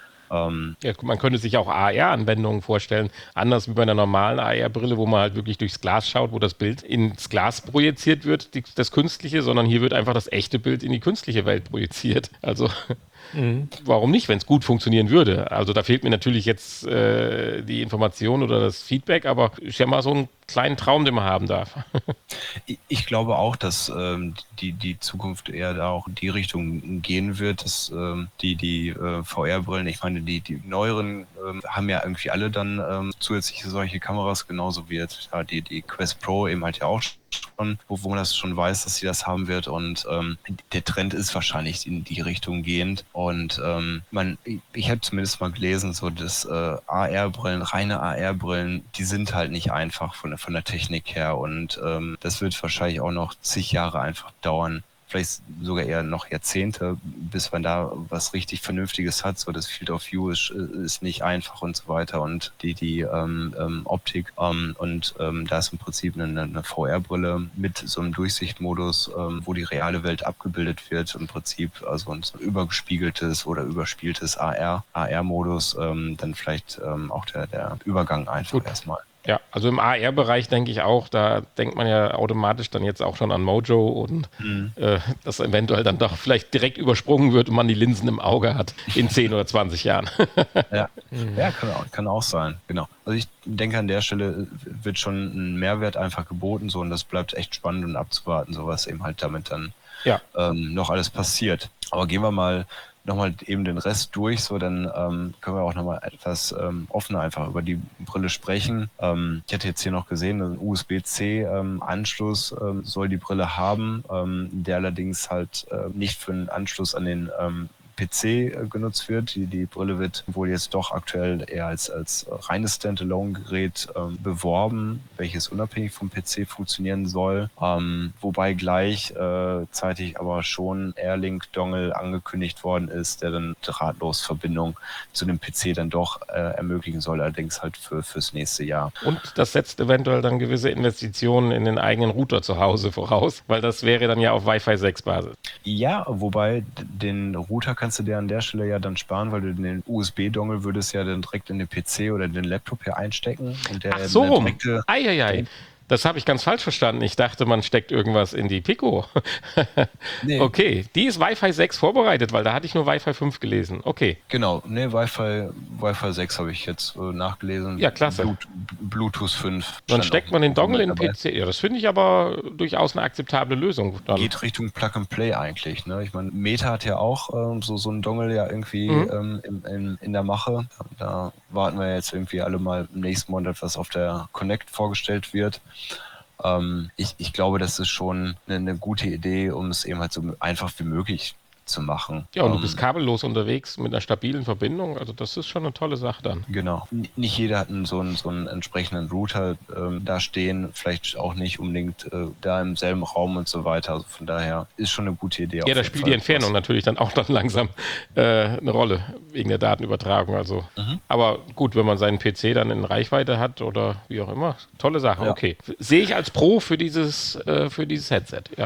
Ähm, ja, man könnte sich auch A R-Anwendungen vorstellen, anders wie bei einer normalen A R-Brille, wo man halt wirklich durchs Glas schaut, wo das Bild ins Glas projiziert wird, die, das Künstliche, sondern hier wird einfach das echte Bild in die künstliche Welt projiziert. Also Mhm. Warum nicht, wenn es gut funktionieren würde? Also da fehlt mir natürlich jetzt äh, die Information oder das Feedback, aber ist ja mal so ein kleinen Traum, den man haben darf. Ich, ich glaube auch, dass ähm, die, die Zukunft eher da auch in die Richtung gehen wird, dass ähm, die, die äh, V R-Brillen, ich meine, die, die neueren ähm, haben ja irgendwie alle dann ähm, zusätzliche solche Kameras, genauso wie jetzt ja, die, die Quest Pro eben halt ja auch schon, wo, wo man das schon weiß, dass sie das haben wird, und ähm, der Trend ist wahrscheinlich in die Richtung gehend, und ähm, man, ich, ich habe zumindest mal gelesen, so dass äh, A R-Brillen, reine A R-Brillen, die sind halt nicht einfach von der, von der Technik her, und ähm, das wird wahrscheinlich auch noch zig Jahre einfach dauern, vielleicht sogar eher noch Jahrzehnte, bis man da was richtig Vernünftiges hat. So das Field of View ist, ist nicht einfach und so weiter, und die, die ähm, ähm, Optik ähm, und ähm, da ist im Prinzip eine, eine V R-Brille mit so einem Durchsichtmodus, ähm, wo die reale Welt abgebildet wird, im Prinzip also ein so übergespiegeltes oder überspieltes A R, A R-Modus, ähm, dann vielleicht ähm, auch der, der Übergang einfach Gut. erstmal. Ja, also im A R-Bereich denke ich auch, da denkt man ja automatisch dann jetzt auch schon an Mojo und mhm. äh, dass eventuell dann doch vielleicht direkt übersprungen wird und man die Linsen im Auge hat in zehn oder zwanzig Jahren. Ja, mhm. ja kann, auch, kann auch sein, genau. Also ich denke, an der Stelle wird schon ein Mehrwert einfach geboten, so, und das bleibt echt spannend und abzuwarten, so was eben halt damit dann ja. ähm, noch alles passiert. Aber gehen wir mal nochmal eben den Rest durch, so dann ähm, können wir auch nochmal etwas ähm, offener einfach über die Brille sprechen. Ähm, ich hatte jetzt hier noch gesehen, ein U S B C ähm, Anschluss ähm, soll die Brille haben, ähm, der allerdings halt äh, nicht für einen Anschluss an den ähm, P C äh, genutzt wird. Die, die Brille wird wohl jetzt doch aktuell eher als, als reines Standalone-Gerät ähm, beworben, welches unabhängig vom P C funktionieren soll. Ähm, wobei gleichzeitig äh, aber schon Airlink-Dongle angekündigt worden ist, der dann drahtlos Verbindung zu dem P C dann doch äh, ermöglichen soll, allerdings halt für fürs nächste Jahr. Und das setzt eventuell dann gewisse Investitionen in den eigenen Router zu Hause voraus, weil das wäre dann ja auf Wi-Fi sechs Basis. Ja, wobei den Router kannst du dir an der Stelle ja dann sparen, weil du den U S B-Dongle würdest ja dann direkt in den P C oder den Laptop hier einstecken. Und der, Ach so rum. Direkte, Eieiei. Das habe ich ganz falsch verstanden. Ich dachte, man steckt irgendwas in die Pico. Nee. Okay, die ist Wi-Fi sechs vorbereitet, weil da hatte ich nur Wi-Fi fünf gelesen. Okay. Genau, nee, Wi-Fi, Wi-Fi sechs habe ich jetzt äh, nachgelesen. Ja, klasse. Blut, Bluetooth fünf. Dann steckt man den Dongle in den P C. Ja, das finde ich aber durchaus eine akzeptable Lösung. Dann. Geht Richtung Plug and Play eigentlich. Ne? Ich meine, Meta hat ja auch ähm, so, so einen Dongle ja irgendwie mhm. ähm, in, in, in der Mache. Da warten wir jetzt irgendwie alle mal im nächsten Monat, was auf der Connect vorgestellt wird. Ähm, ich, ich glaube, das ist schon eine, eine gute Idee, um es eben halt so einfach wie möglich zu machen. Ja, und du bist kabellos unterwegs mit einer stabilen Verbindung, also das ist schon eine tolle Sache dann. Genau. N- nicht jeder hat einen, so, einen, so einen entsprechenden Router ähm, da stehen, vielleicht auch nicht unbedingt äh, da im selben Raum und so weiter, also von daher ist schon eine gute Idee. Ja, da spielt die Entfernung was. natürlich dann auch dann langsam äh, eine Rolle, wegen der Datenübertragung, also. Mhm. Aber gut, wenn man seinen P C dann in Reichweite hat oder wie auch immer, tolle Sache, ja. Okay. Sehe ich als Pro für dieses, äh, für dieses Headset, ja.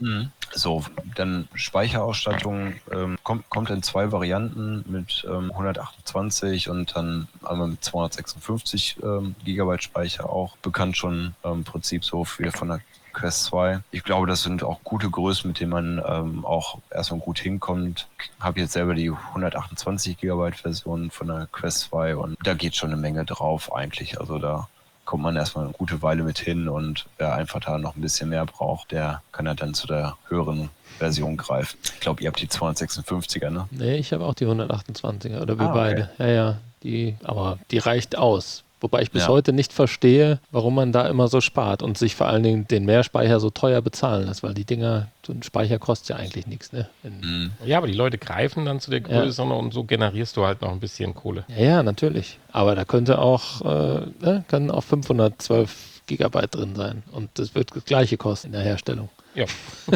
So, dann Speicherausstattung ähm, kommt, kommt in zwei Varianten mit ähm, hundertachtundzwanzig und dann einmal mit zweihundertsechsundfünfzig ähm, Gigabyte Speicher, auch bekannt schon im ähm, Prinzip so für von der Quest zwei. Ich glaube, das sind auch gute Größen, mit denen man ähm, auch erstmal gut hinkommt. Ich habe jetzt selber die hundertachtundzwanzig Gigabyte Version von der Quest zwei und da geht schon eine Menge drauf eigentlich, also da kommt man erstmal eine gute Weile mit hin und wer einfach da noch ein bisschen mehr braucht, der kann ja dann zu der höheren Version greifen. Ich glaube, ihr habt die zweihundertsechsundfünfziger, ne? Nee, ich habe auch die hundertachtundzwanziger oder wir ah, beide. Okay. Ja, ja, die, aber die reicht aus. Wobei ich bis ja. heute nicht verstehe, warum man da immer so spart und sich vor allen Dingen den Mehrspeicher so teuer bezahlen lässt, weil die Dinger, so ein Speicher kostet ja eigentlich nichts. Ne? Mhm. Ja, aber die Leute greifen dann zu der Größe ja. und so generierst du halt noch ein bisschen Kohle. Ja, ja, natürlich. Aber da könnte auch, äh, ne, können auch fünfhundertzwölf Gigabyte drin sein und das wird das gleiche kosten in der Herstellung. Ja.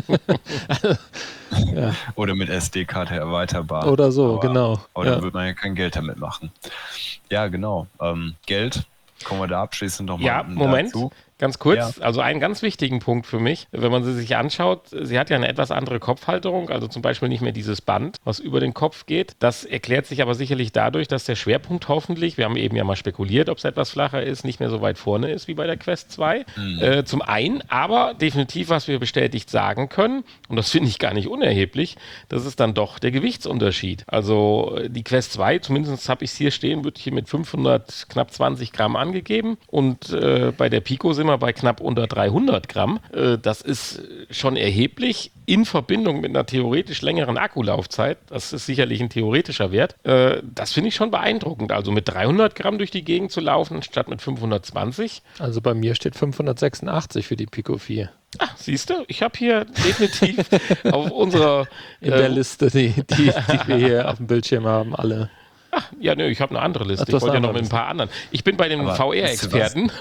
ja. Oder mit S D-Karte erweiterbar. Oder so, aber, genau. Aber ja. dann wird man ja kein Geld damit machen. Ja, genau. Ähm, Geld, kommen wir da abschließend nochmal Ja, Moment. Dazu. Ganz kurz, Ja. also einen ganz wichtigen Punkt für mich, wenn man sie sich anschaut, sie hat ja eine etwas andere Kopfhalterung, also zum Beispiel nicht mehr dieses Band, was über den Kopf geht. Das erklärt sich aber sicherlich dadurch, dass der Schwerpunkt hoffentlich, wir haben eben ja mal spekuliert, ob es etwas flacher ist, nicht mehr so weit vorne ist wie bei der Quest zwei. Mhm. Äh, zum einen, aber definitiv, was wir bestätigt sagen können, und das finde ich gar nicht unerheblich, das ist dann doch der Gewichtsunterschied. Also die Quest zwei, zumindest habe ich es hier stehen, wird hier mit fünfhundert, knapp zwanzig Gramm angegeben und äh, bei der Pico sind wir bei knapp unter dreihundert Gramm. Äh, das ist schon erheblich in Verbindung mit einer theoretisch längeren Akkulaufzeit. Das ist sicherlich ein theoretischer Wert. Äh, das finde ich schon beeindruckend. Also mit dreihundert Gramm durch die Gegend zu laufen, statt mit fünfhundertzwanzig. Also bei mir steht fünfhundertsechsundachtzig für die Pico vier. Ach, siehst du, ich habe hier definitiv auf unserer... In der äh, Liste, die, die, die wir hier auf dem Bildschirm haben, alle. Ach, ja, nö, ich habe eine andere Liste. Ach, ich wollte ja noch andere mit ein paar anderen. Ich bin bei den Aber V R-Experten.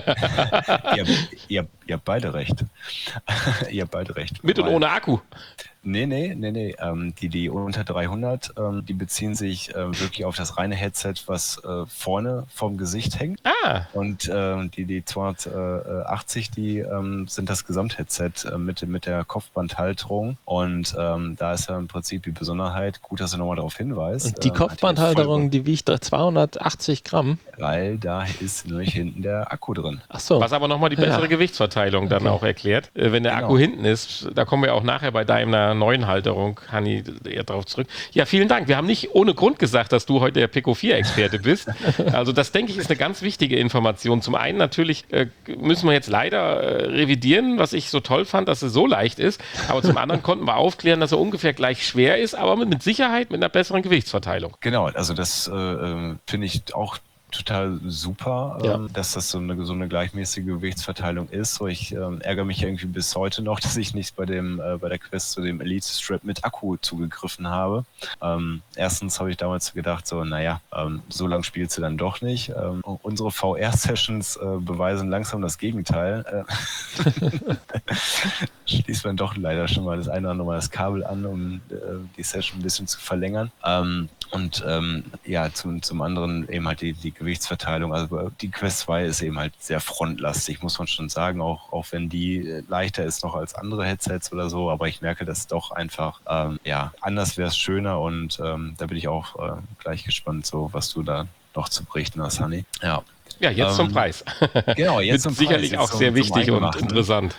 ihr, ihr, ihr habt beide recht. ihr habt beide recht. Mit und Weil- ohne Akku. Nee, nee, nee, nee. Ähm, die, die unter dreihundert, ähm, die beziehen sich ähm, wirklich auf das reine Headset, was äh, vorne vom Gesicht hängt. Ah, Und ähm, die, die zweihundertachtzig, die ähm, sind das Gesamtheadset äh, mit, mit der Kopfbandhalterung. Und ähm, da ist ja im Prinzip die Besonderheit, gut, dass du nochmal darauf hinweist. Und die ähm, Kopfbandhalterung, hat die die wiegt zweihundertachtzig Gramm. voll- Weil da ist nämlich hinten der Akku drin. Ach so. was aber nochmal die bessere Ja. Gewichtsverteilung dann Okay. auch erklärt. Äh, wenn der Genau. Akku hinten ist, da kommen wir auch nachher bei deiner neuen Halterung, Hanni, eher drauf zurück. Ja, vielen Dank. Wir haben nicht ohne Grund gesagt, dass du heute der Pico vier Experte bist. Also das, denke ich, ist eine ganz wichtige Information. Zum einen natürlich äh, müssen wir jetzt leider äh, revidieren, was ich so toll fand, dass es so leicht ist. Aber zum anderen konnten wir aufklären, dass er ungefähr gleich schwer ist, aber mit, mit Sicherheit mit einer besseren Gewichtsverteilung. Genau, also das äh, äh, finde ich auch total super, Ja. ähm, dass das so eine, so eine gleichmäßige Gewichtsverteilung ist. So, ich ähm, ärgere mich irgendwie bis heute noch, dass ich nicht bei dem äh, bei der Quest zu dem Elite Strap mit Akku zugegriffen habe. Ähm, erstens habe ich damals gedacht, so, naja, ähm, so lange spielst du dann doch nicht. Ähm, unsere V R-Sessions äh, beweisen langsam das Gegenteil. Äh, schließt man doch leider schon mal das eine oder andere Mal das Kabel an, um äh, die Session ein bisschen zu verlängern. Ähm, und ähm, ja, zum, zum anderen eben halt die, die Gewichtsverteilung. Also die Quest zwei ist eben halt sehr frontlastig, muss man schon sagen, auch, auch wenn die äh, leichter ist noch als andere Headsets oder so, aber ich merke das doch einfach, ähm, ja, anders wäre es schöner und ähm, da bin ich auch äh, gleich gespannt, so was du da noch zu berichten hast, Hanni. Ja. Ja, jetzt Ähm, zum Preis. Genau, jetzt zum Wird sicherlich Preis, auch jetzt zum- sehr zum wichtig und Eingemachten. interessant.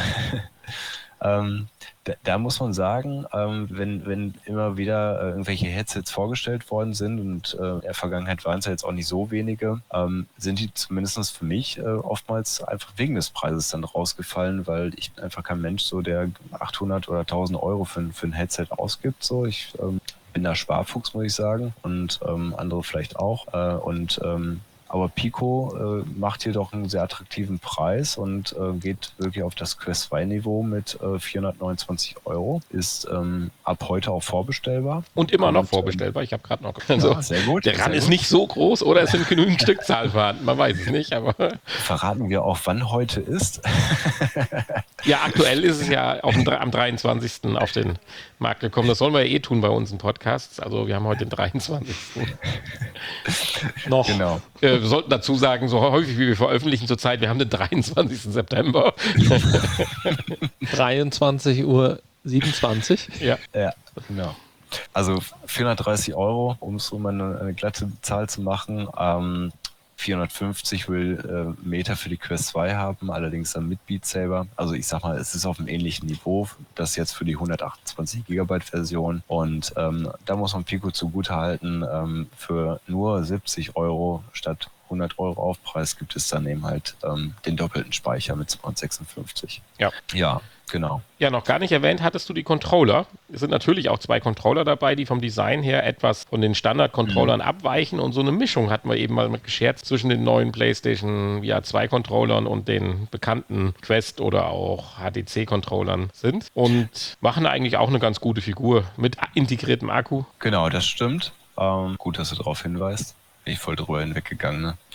Ähm, da, da muss man sagen, ähm, wenn, wenn immer wieder äh, irgendwelche Headsets vorgestellt worden sind und äh, in der Vergangenheit waren es ja jetzt auch nicht so wenige, ähm, sind die zumindest für mich äh, oftmals einfach wegen des Preises dann rausgefallen, weil ich bin einfach kein Mensch, so der achthundert oder tausend Euro für, ein- für ein Headset ausgibt. So, ich ähm, bin da Sparfuchs, muss ich sagen, und ähm, andere vielleicht auch. Äh, und ähm, aber Pico äh, macht hier doch einen sehr attraktiven Preis und äh, geht wirklich auf das Quest zwei Niveau mit äh, vierhundertneunundzwanzig Euro. Ist ähm, ab heute auch vorbestellbar. Und immer noch Und, vorbestellbar. Ich habe gerade noch... Ja, sehr gut. Der Rand sehr ist gut. nicht so groß oder es sind genügend Stückzahl vorhanden. Man weiß es nicht, aber... Verraten wir auch, wann heute ist? Ja, aktuell ist es ja auf dem, am dreiundzwanzigsten auf den Markt gekommen. Das sollen wir ja eh tun bei unseren Podcasts. Also wir haben heute den dreiundzwanzigsten Noch. Genau. Äh, wir sollten dazu sagen, so häufig wie wir veröffentlichen zurzeit, wir haben den dreiundzwanzigsten September. dreiundzwanzig Uhr siebenundzwanzig. Ja. Ja, genau. Also vierhundertdreißig Euro, um es um eine, eine glatte Zahl zu machen. Ähm, vierhundertfünfzig will äh, Meter für die Quest zwei haben, allerdings dann mit Beat Saber. Also ich sag mal, es ist auf einem ähnlichen Niveau, das jetzt für die hundertachtundzwanzig Gigabyte Version. Und ähm, da muss man Pico zugutehalten, ähm, für nur siebzig Euro statt hundert Euro Aufpreis gibt es dann eben halt ähm, den doppelten Speicher mit zweihundertsechsundfünfzig. Ja. Ja, genau. Ja, noch gar nicht erwähnt hattest du die Controller. Es sind natürlich auch zwei Controller dabei, die vom Design her etwas von den Standard-Controllern mhm. abweichen. Und so eine Mischung hatten wir eben mal mit gescherzt zwischen den neuen PlayStation V R zwei Controllern und den bekannten Quest- oder auch H T C-Controllern sind. Und machen eigentlich auch eine ganz gute Figur mit integriertem Akku. Genau, das stimmt. Ähm, gut, dass du darauf hinweist. Bin ich voll drüber hinweggegangen. Ne?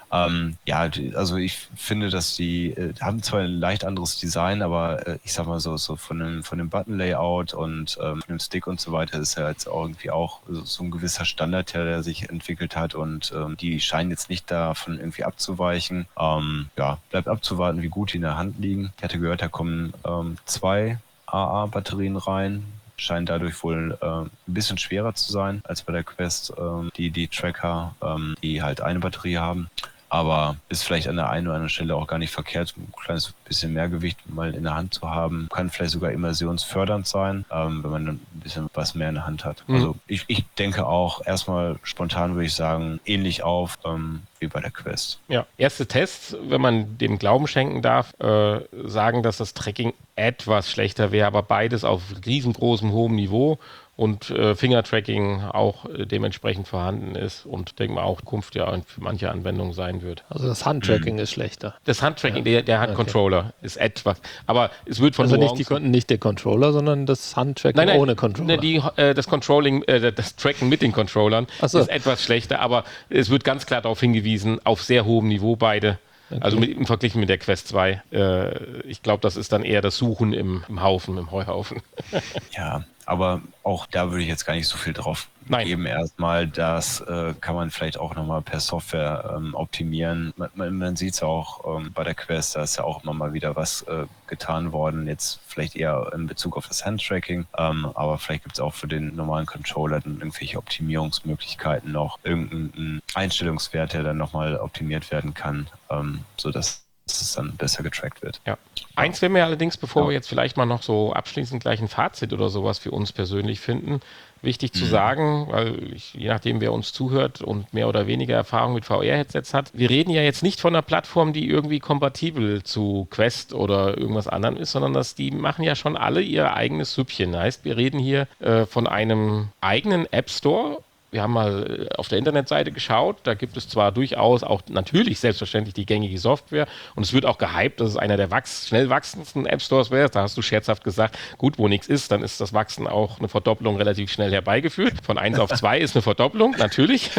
Ähm, ja, die, also ich finde, dass die äh, haben zwar ein leicht anderes Design, aber äh, ich sag mal so, so von dem, von dem Button-Layout und ähm, von dem Stick und so weiter ist ja jetzt auch irgendwie auch so, so ein gewisser Standard, der, der sich entwickelt hat und ähm, die scheinen jetzt nicht davon irgendwie abzuweichen. Ähm, ja, bleibt abzuwarten, wie gut die in der Hand liegen. Ich hatte gehört, da kommen ähm, zwei A A-Batterien rein. Scheint dadurch wohl äh, ein bisschen schwerer zu sein als bei der Quest, ähm, die, die Tracker, ähm, die halt eine Batterie haben. Aber ist vielleicht an der einen oder anderen Stelle auch gar nicht verkehrt, ein kleines bisschen mehr Gewicht mal in der Hand zu haben. Kann vielleicht sogar immersionsfördernd sein, ähm, wenn man dann ein bisschen was mehr in der Hand hat. Mhm. Also ich, ich denke auch, erstmal spontan würde ich sagen, ähnlich auf ähm, wie bei der Quest. Ja, erste Tests, wenn man dem Glauben schenken darf, äh, sagen, dass das Tracking etwas schlechter wäre, aber beides auf riesengroßem, hohem Niveau. Und äh, Finger-Tracking auch äh, dementsprechend vorhanden ist und denke mal auch Zukunft ja für manche Anwendungen sein wird. Also das Handtracking mhm. ist schlechter. Das Handtracking, ja. der, der Hand-Controller okay. ist etwas, aber es wird von Also nicht, die, nicht der Controller, sondern das Handtracking nein, nein, ohne Controller. Nein, die, äh, das Controlling, äh, das Tracken mit den Controllern so. ist etwas schlechter, aber es wird ganz klar darauf hingewiesen, auf sehr hohem Niveau beide. Okay. Also mit, im Vergleich mit der Quest zwei. Äh, ich glaube, das ist dann eher das Suchen im, im Haufen, im Heuhaufen. Ja, aber auch da würde ich jetzt gar nicht so viel drauf Nein. geben. Erstmal, das äh, kann man vielleicht auch nochmal per Software ähm, optimieren. Man, man, man sieht es auch ähm, bei der Quest, da ist ja auch immer mal wieder was äh, getan worden. Jetzt vielleicht eher in Bezug auf das Handtracking, ähm, aber vielleicht gibt es auch für den normalen Controller dann irgendwelche Optimierungsmöglichkeiten noch. Irgendein Einstellungswert, der dann nochmal optimiert werden kann, ähm, sodass dass es dann besser getrackt wird. Ja. Eins wäre mir allerdings, bevor ja. wir jetzt vielleicht mal noch so abschließend gleich ein Fazit oder sowas für uns persönlich finden, wichtig zu mhm. sagen, weil ich, je nachdem, wer uns zuhört und mehr oder weniger Erfahrung mit V R-Headsets hat, wir reden ja jetzt nicht von einer Plattform, die irgendwie kompatibel zu Quest oder irgendwas anderem ist, sondern dass die machen ja schon alle ihr eigenes Süppchen. Heißt, wir reden hier äh, von einem eigenen App Store. Wir haben mal auf der Internetseite geschaut, da gibt es zwar durchaus auch natürlich selbstverständlich die gängige Software und es wird auch gehypt, dass es einer der wachs- schnell wachsendsten App-Stores wäre. Da hast du scherzhaft gesagt, gut, wo nichts ist, dann ist das Wachsen auch eine Verdopplung relativ schnell herbeigeführt. Von eins auf zwei ist eine Verdopplung, natürlich.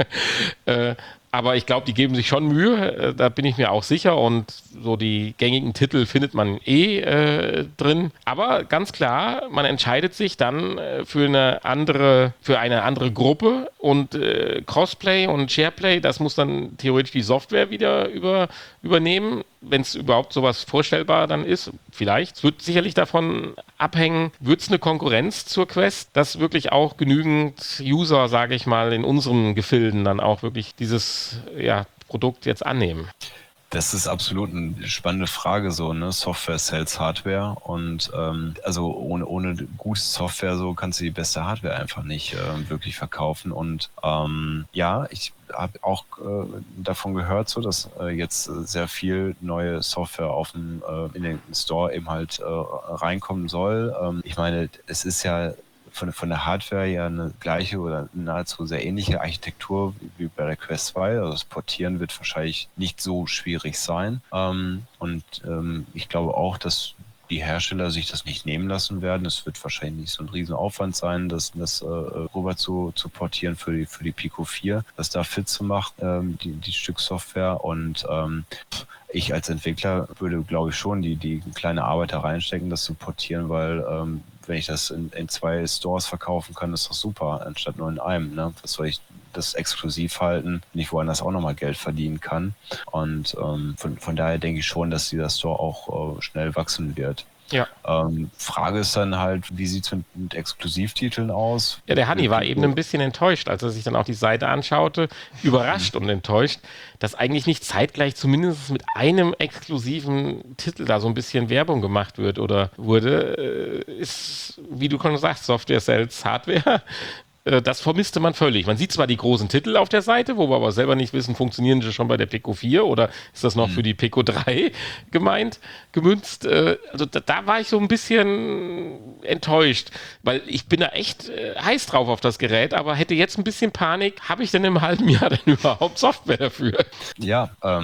äh, Aber ich glaube, die geben sich schon Mühe, da bin ich mir auch sicher und so die gängigen Titel findet man eh äh, drin. Aber ganz klar, man entscheidet sich dann äh, für eine andere, für eine andere Gruppe und äh, Crossplay und Shareplay, das muss dann theoretisch die Software wieder über, übernehmen, wenn es überhaupt sowas vorstellbar dann ist. Vielleicht. Es wird sicherlich davon abhängen, wird es eine Konkurrenz zur Quest, dass wirklich auch genügend User, sage ich mal, in unseren Gefilden dann auch wirklich dieses ja, Produkt jetzt annehmen. Das ist absolut eine spannende Frage, so, ne? Software sells Hardware und ähm, also ohne, ohne gute Software so kannst du die beste Hardware einfach nicht äh, wirklich verkaufen und ähm, ja, ich habe auch äh, davon gehört, so dass äh, jetzt sehr viel neue Software auf dem, äh, in den Store eben halt äh, reinkommen soll. Ähm, ich meine, es ist ja Von, von der Hardware ja eine gleiche oder nahezu sehr ähnliche Architektur wie bei der Quest zwei. Also das Portieren wird wahrscheinlich nicht so schwierig sein. Ähm, und ähm, ich glaube auch, dass die Hersteller sich das nicht nehmen lassen werden. Es wird wahrscheinlich nicht so ein Riesenaufwand sein, das, das äh, rüber zu, zu portieren für die, für die Pico vier, das da fit zu machen, ähm, die, die Stück Software. Und ähm, ich als Entwickler würde, glaube ich, schon die, die kleine Arbeit da reinstecken, das zu portieren, weil ähm, wenn ich das in, in zwei Stores verkaufen kann, ist doch super, anstatt nur in einem. Ne? Was soll ich das exklusiv halten, wenn ich woanders auch nochmal Geld verdienen kann? Und ähm, von, von daher denke ich schon, dass dieser Store auch äh, schnell wachsen wird. Ja. Ähm, Frage ist dann halt, wie sieht es mit, mit Exklusivtiteln aus? Ja, der Hanni war eben ein bisschen enttäuscht, als er sich dann auch die Seite anschaute, überrascht und enttäuscht, dass eigentlich nicht zeitgleich zumindest mit einem exklusiven Titel da so ein bisschen Werbung gemacht wird oder wurde. Äh, ist, wie du schon sagst, Software sells Hardware. Das vermisste man völlig. Man sieht zwar die großen Titel auf der Seite, wo wir aber selber nicht wissen, funktionieren die schon bei der Pico vier oder ist das noch mhm. für die Pico drei gemeint, gemünzt. Also da, da war ich so ein bisschen enttäuscht, weil ich bin da echt heiß drauf auf das Gerät, aber hätte jetzt ein bisschen Panik, habe ich denn im halben Jahr denn überhaupt Software dafür? Ja, ähm,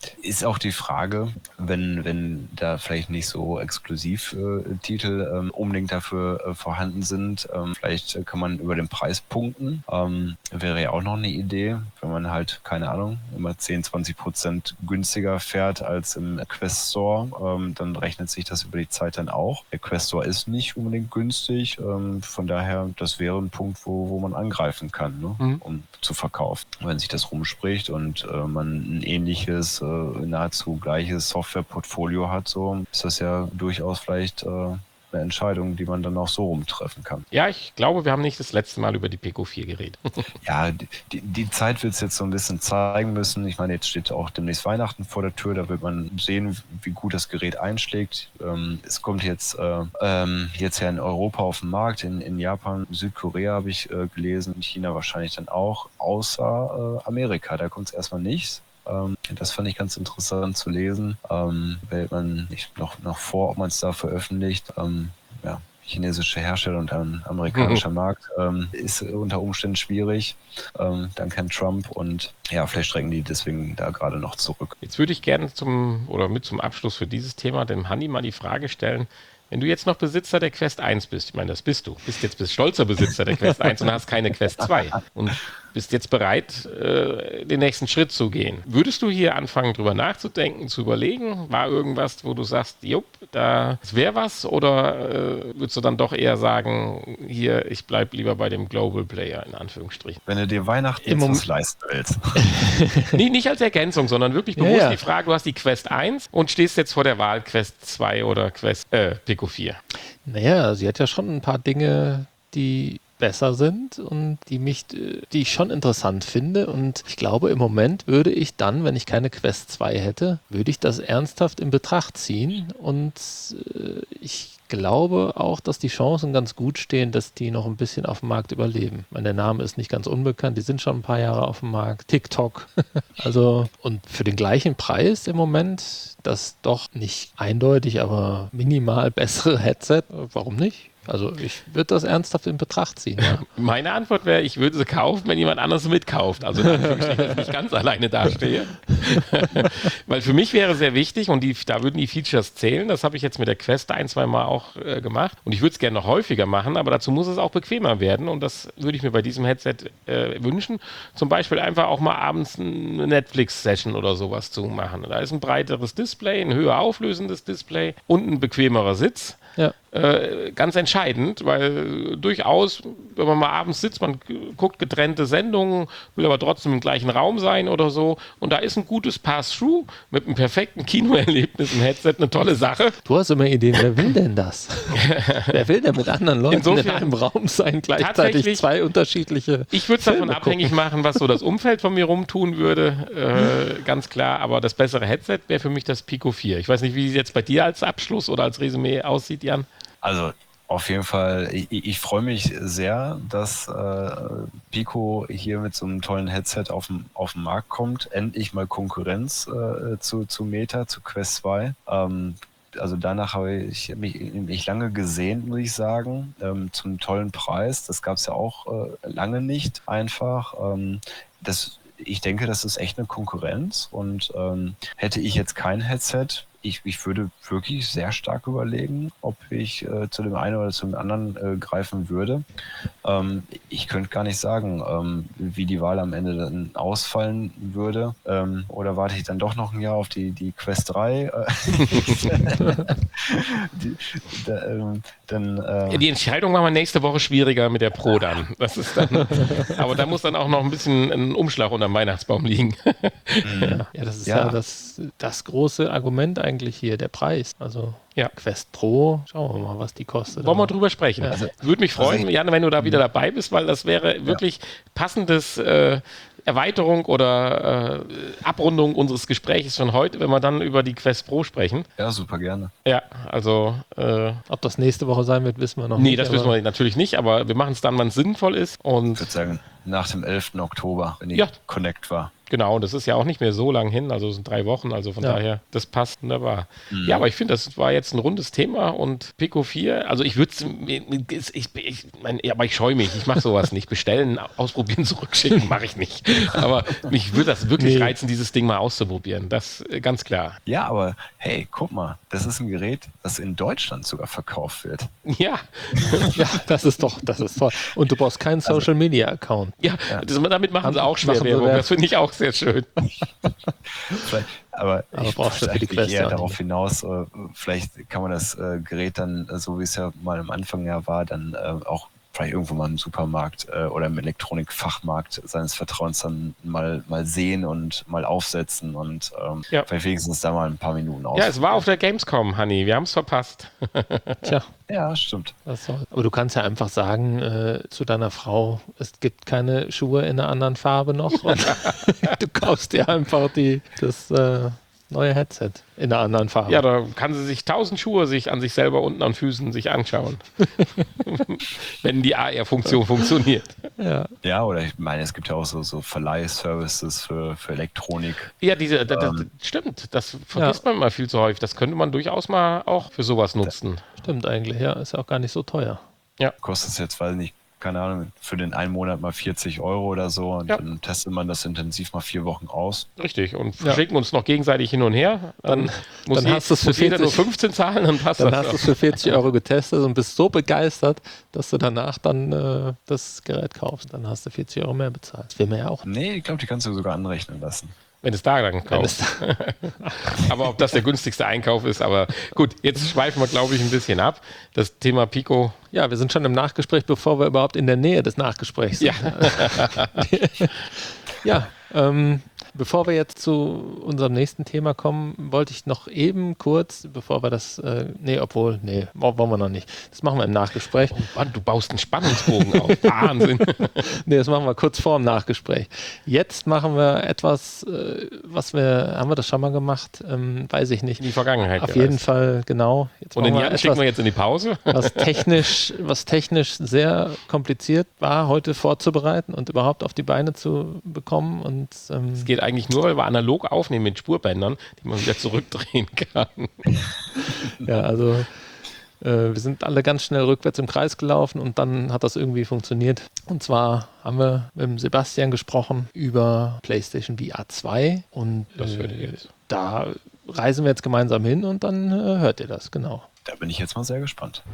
ist auch die Frage, wenn, wenn da vielleicht nicht so Exklusivtitel äh, ähm, unbedingt dafür äh, vorhanden sind, ähm, vielleicht äh, kann man über den Preis punkten. Ähm, wäre ja auch noch eine Idee, wenn man halt, keine Ahnung, immer zehn, zwanzig Prozent günstiger fährt als im Quest Store, ähm, dann rechnet sich das über die Zeit dann auch. Der Quest Store ist nicht unbedingt günstig, ähm, von daher, das wäre ein Punkt, wo, wo man angreifen kann, ne? Mhm. Um zu verkaufen. Wenn sich das rumspricht und äh, man ein ähnliches, äh, nahezu gleiches Softwareportfolio hat, so ist das ja durchaus vielleicht äh, eine Entscheidung, die man dann auch so rumtreffen kann. Ja, ich glaube, wir haben nicht das letzte Mal über die Pico vier geredet. Ja, die, die Zeit wird es jetzt so ein bisschen zeigen müssen. Ich meine, jetzt steht auch demnächst Weihnachten vor der Tür, da wird man sehen, wie gut das Gerät einschlägt. Ähm, es kommt jetzt, äh, ähm, jetzt ja in Europa auf den Markt, in, in Japan, Südkorea habe ich äh, gelesen, in China wahrscheinlich dann auch, außer äh, Amerika, da kommt es erstmal nichts. Ähm, das fand ich ganz interessant zu lesen, ähm, weil man nicht noch, noch vor, ob man es da veröffentlicht, ähm, ja, chinesische Hersteller und ein amerikanischer mhm. Markt ähm, ist unter Umständen schwierig, ähm, dank Herrn Trump, und ja, vielleicht strecken die deswegen da gerade noch zurück. Jetzt würde ich gerne zum, oder mit zum Abschluss für dieses Thema dem Hanni mal die Frage stellen, wenn du jetzt noch Besitzer der Quest eins bist, ich meine, das bist du, bist jetzt bist stolzer Besitzer der Quest eins und hast keine Quest zwei und bist jetzt bereit, äh, den nächsten Schritt zu gehen. Würdest du hier anfangen, drüber nachzudenken, zu überlegen? War irgendwas, wo du sagst, jupp, da wäre was? Oder äh, würdest du dann doch eher sagen, hier, ich bleibe lieber bei dem Global Player, in Anführungsstrichen? Wenn du dir Weihnachten jetzt was leisten willst. nee, nicht als Ergänzung, sondern wirklich bewusst ja, ja. die Frage, du hast die Quest eins und stehst jetzt vor der Wahl Quest zwei oder Quest äh, Pico vier. Naja, sie hat ja schon ein paar Dinge, die besser sind und die mich, die ich schon interessant finde, und ich glaube, im Moment würde ich dann, wenn ich keine Quest zwei hätte, würde ich das ernsthaft in Betracht ziehen, und äh, ich glaube auch, dass die Chancen ganz gut stehen, dass die noch ein bisschen auf dem Markt überleben. Ich meine, der Name ist nicht ganz unbekannt, die sind schon ein paar Jahre auf dem Markt, TikTok, also, und für den gleichen Preis im Moment, das doch nicht eindeutig, aber minimal bessere Headset, warum nicht? Also ich würde das ernsthaft in Betracht ziehen. Ja. Meine Antwort wäre, ich würde sie kaufen, wenn jemand anderes mitkauft. Also wenn ich nicht ganz alleine dastehe. Weil für mich wäre sehr wichtig, und die, da würden die Features zählen, das habe ich jetzt mit der Quest ein, zwei Mal auch äh, gemacht, und ich würde es gerne noch häufiger machen, aber dazu muss es auch bequemer werden, und das würde ich mir bei diesem Headset äh, wünschen. Zum Beispiel einfach auch mal abends eine Netflix-Session oder sowas zu machen. Da ist ein breiteres Display, ein höher auflösendes Display und ein bequemerer Sitz. Ja. Äh, ganz entscheidend, weil durchaus, wenn man mal abends sitzt, man guckt getrennte Sendungen, will aber trotzdem im gleichen Raum sein oder so, und da ist ein gutes Pass-Through mit einem perfekten Kinoerlebnis im Headset eine tolle Sache. Du hast immer Ideen, wer will denn das? Wer will denn mit anderen Leuten Insofern, in einem Raum sein, gleichzeitig zwei unterschiedliche Ich würde es davon abhängig machen, was so das Umfeld von mir rumtun würde, äh, ganz klar, aber das bessere Headset wäre für mich das Pico vier. Ich weiß nicht, wie es jetzt bei dir als Abschluss oder als Resümee aussieht, Jan. Also auf jeden Fall, ich, ich freue mich sehr, dass äh, Pico hier mit so einem tollen Headset auf den auf den Markt kommt. Endlich mal Konkurrenz äh, zu, zu Meta, zu Quest zwei. Ähm, also danach habe ich mich, mich lange gesehnt, muss ich sagen, ähm, zum tollen Preis. Das gab es ja auch äh, lange nicht einfach. Ähm, das, ich denke, das ist echt eine Konkurrenz, und ähm, hätte ich jetzt kein Headset, Ich, ich würde wirklich sehr stark überlegen, ob ich äh, zu dem einen oder zum anderen äh, greifen würde. Ähm, ich könnte gar nicht sagen, ähm, wie die Wahl am Ende dann ausfallen würde. Ähm, oder warte ich dann doch noch ein Jahr auf die, die Quest drei? die, da, ähm, dann, äh die Entscheidung machen wir nächste Woche schwieriger mit der Pro dann. Das ist dann aber da muss dann auch noch ein bisschen ein Umschlag unterm Weihnachtsbaum liegen. ja, das ist ja, ja das, das große Argument eigentlich. Eigentlich hier der Preis. Also ja. Quest Pro, schauen wir mal, was die kostet. Wollen wir drüber sprechen. Ja. Also, würde mich freuen, also Jan, wenn du da wieder dabei bist, weil das wäre wirklich ja. passendes äh, Erweiterung oder äh, Abrundung unseres Gesprächs von heute, wenn wir dann über die Quest Pro sprechen. Ja, super gerne. Ja, also äh, ob das nächste Woche sein wird, wissen wir noch nee, nicht. Nee, das wissen wir natürlich nicht, aber wir machen es dann, wann es sinnvoll ist. Und ich würde sagen, nach dem elften Oktober, wenn die ja. Connect war. Genau, das ist ja auch nicht mehr so lang hin, also es sind drei Wochen, also von Ja. daher, das passt wunderbar. Mhm. Ja, aber ich finde, das war jetzt ein rundes Thema und Pico vier, also ich würde es, ich, ich mein, ja, aber ich scheue mich, ich mache sowas nicht. Bestellen, ausprobieren, zurückschicken, mache ich nicht. Aber mich würde das wirklich Nee. reizen, dieses Ding mal auszuprobieren, das äh, ganz klar. Ja, aber hey, guck mal, das ist ein Gerät, das in Deutschland sogar verkauft wird. Ja, Ja, das ist doch, das ist toll. Und du brauchst keinen Social Media Account. ja, das, damit machen sie Haben- auch schwer machen sie Werbung, Werbung. das finde ich auch sehr schön. Vielleicht, aber, Aber ich brauchst du für die eigentlich Quest ja eher auch darauf nicht. hinaus, äh, vielleicht kann man das äh, Gerät dann, äh, so wie es ja mal am Anfang ja war, dann äh, auch vielleicht irgendwo mal im Supermarkt äh, oder im Elektronikfachmarkt seines Vertrauens dann mal, mal sehen und mal aufsetzen und ähm, Ja. vielleicht wenigstens da mal ein paar Minuten aus. Ja, es war auf der Gamescom, Hanni, wir haben es verpasst. Tja, Ja, stimmt. was soll. Aber du kannst ja einfach sagen äh, zu deiner Frau, es gibt keine Schuhe in einer anderen Farbe noch. Und du kaufst dir einfach die, das äh, neue Headset in einer anderen Farbe. Ja, da kann sie sich tausend Schuhe sich an sich selber unten an Füßen sich anschauen. Wenn die A R-Funktion funktioniert. Ja. Ja, oder ich meine, es gibt ja auch so, so Verleihservices für, für Elektronik. Ja, diese, das, das, Ähm. stimmt, das vergisst man immer viel zu häufig. Das könnte man durchaus mal auch für sowas nutzen. Stimmt eigentlich, ja. Ist ja auch gar nicht so teuer. Kostet es jetzt, weiß ich nicht, keine Ahnung, für den einen Monat mal vierzig Euro oder so und Ja. dann testet man das intensiv mal vier Wochen aus. Richtig, und Ja. schicken uns noch gegenseitig hin und her. Dann, Dann- muss, dann je- hast du's für muss jeder nur vierzig fünfzehn zahlen, dann passt Dann das. hast du auch. es für vierzig Euro getestet und bist so begeistert, dass du danach dann äh, das Gerät kaufst. Dann hast du vierzig Euro mehr bezahlt. Das will man ja auch. Nee, ich glaube, die kannst du sogar anrechnen lassen. Wenn es da dann Wenn kaufst. es- Aber ob das der günstigste Einkauf ist, aber gut, jetzt schweifen wir, glaube ich, ein bisschen ab. Das Thema Pico, Ja, wir sind schon im Nachgespräch, bevor wir überhaupt in der Nähe des Nachgesprächs sind. ja, Ja, ähm, bevor wir jetzt zu unserem nächsten Thema kommen, wollte ich noch eben kurz, bevor wir das, äh, nee, obwohl, nee, wollen wir noch nicht. Das machen wir im Nachgespräch. Mann, du baust einen Spannungsbogen auf. Wahnsinn. Nee, das machen wir kurz vor dem Nachgespräch. Jetzt machen wir etwas, äh, was wir, haben wir das schon mal gemacht? Ähm, weiß ich nicht. In die Vergangenheit Auf gereist. jeden Fall, genau. Jetzt Und den machen wir Jan schicken etwas, wir jetzt in die Pause. was technisch, was technisch sehr kompliziert war, heute vorzubereiten und überhaupt auf die Beine zu bekommen. Und ähm, Es geht eigentlich nur, weil wir analog aufnehmen mit Spurbändern, die man wieder zurückdrehen kann. ja, also äh, wir sind alle ganz schnell rückwärts im Kreis gelaufen und dann hat das irgendwie funktioniert. Und zwar haben wir mit dem Sebastian gesprochen über PlayStation V R zwei und Das hört äh, ihr jetzt. da reisen wir jetzt gemeinsam hin und dann äh, hört ihr das, genau. Da bin ich jetzt mal sehr gespannt.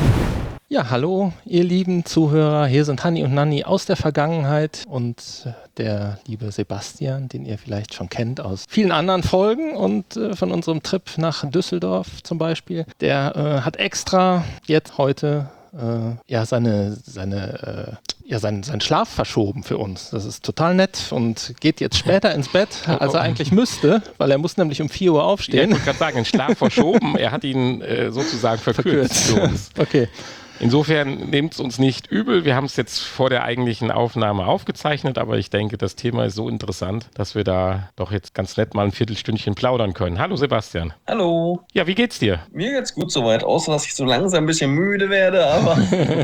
Ja, hallo, ihr lieben Zuhörer. Hier sind Hanni und Nanni aus der Vergangenheit und der liebe Sebastian, den ihr vielleicht schon kennt aus vielen anderen Folgen und äh, von unserem Trip nach Düsseldorf zum Beispiel. Der äh, hat extra jetzt heute äh, ja seine, seine, äh, ja, seinen, seinen Schlaf verschoben für uns. Das ist total nett und geht jetzt später ins Bett, als er eigentlich müsste, weil er muss nämlich um vier Uhr Ja, ich aufstehen. wollte gerade sagen, den Schlaf verschoben. Er hat ihn äh, sozusagen verkürzt. für uns. Okay. Insofern nehmt es uns nicht übel. Wir haben es jetzt vor der eigentlichen Aufnahme aufgezeichnet, aber ich denke, das Thema ist so interessant, dass wir da doch jetzt ganz nett mal ein Viertelstündchen plaudern können. Hallo Sebastian. Hallo, Ja, wie geht's dir? mir geht's gut soweit, außer dass ich so langsam ein bisschen müde werde, aber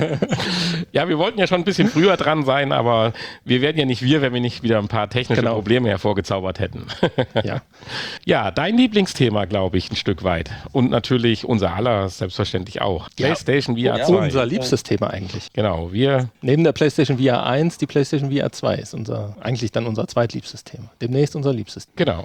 Ja, wir wollten ja schon ein bisschen früher dran sein, aber wir wären ja nicht wir, wenn wir nicht wieder ein paar technische Genau. Probleme hervorgezaubert hätten. Ja. Ja, dein Lieblingsthema, glaube ich, ein Stück weit. Und natürlich unser aller, selbstverständlich auch. PlayStation V R Ja. zwei. Unser liebstes Thema eigentlich. Genau, wir, Neben der PlayStation V R eins, die PlayStation V R zwei ist unser, eigentlich dann unser zweitliebstes Thema. Demnächst unser liebstes. genau.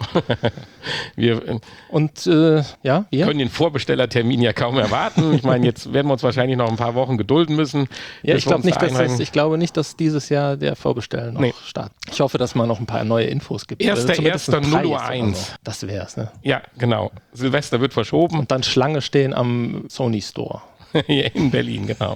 wir äh, Und äh, ja, wir? können den Vorbestellertermin ja kaum erwarten. Ich meine, jetzt werden wir uns wahrscheinlich noch ein paar Wochen gedulden müssen. Ja, bis ich wir glaube uns nicht, da dass das, einreihen. ich glaube nicht, dass dieses Jahr der Vorbestellen noch Nee. startet. Ich hoffe, dass man noch ein paar neue Infos gibt. Erster Oder zumindest Erster einen null Uhr Preis oder eins. so. Das wär's, ne? Ja, genau. Silvester wird verschoben. Und dann Schlange stehen am Sony Store. Hier in Berlin, genau.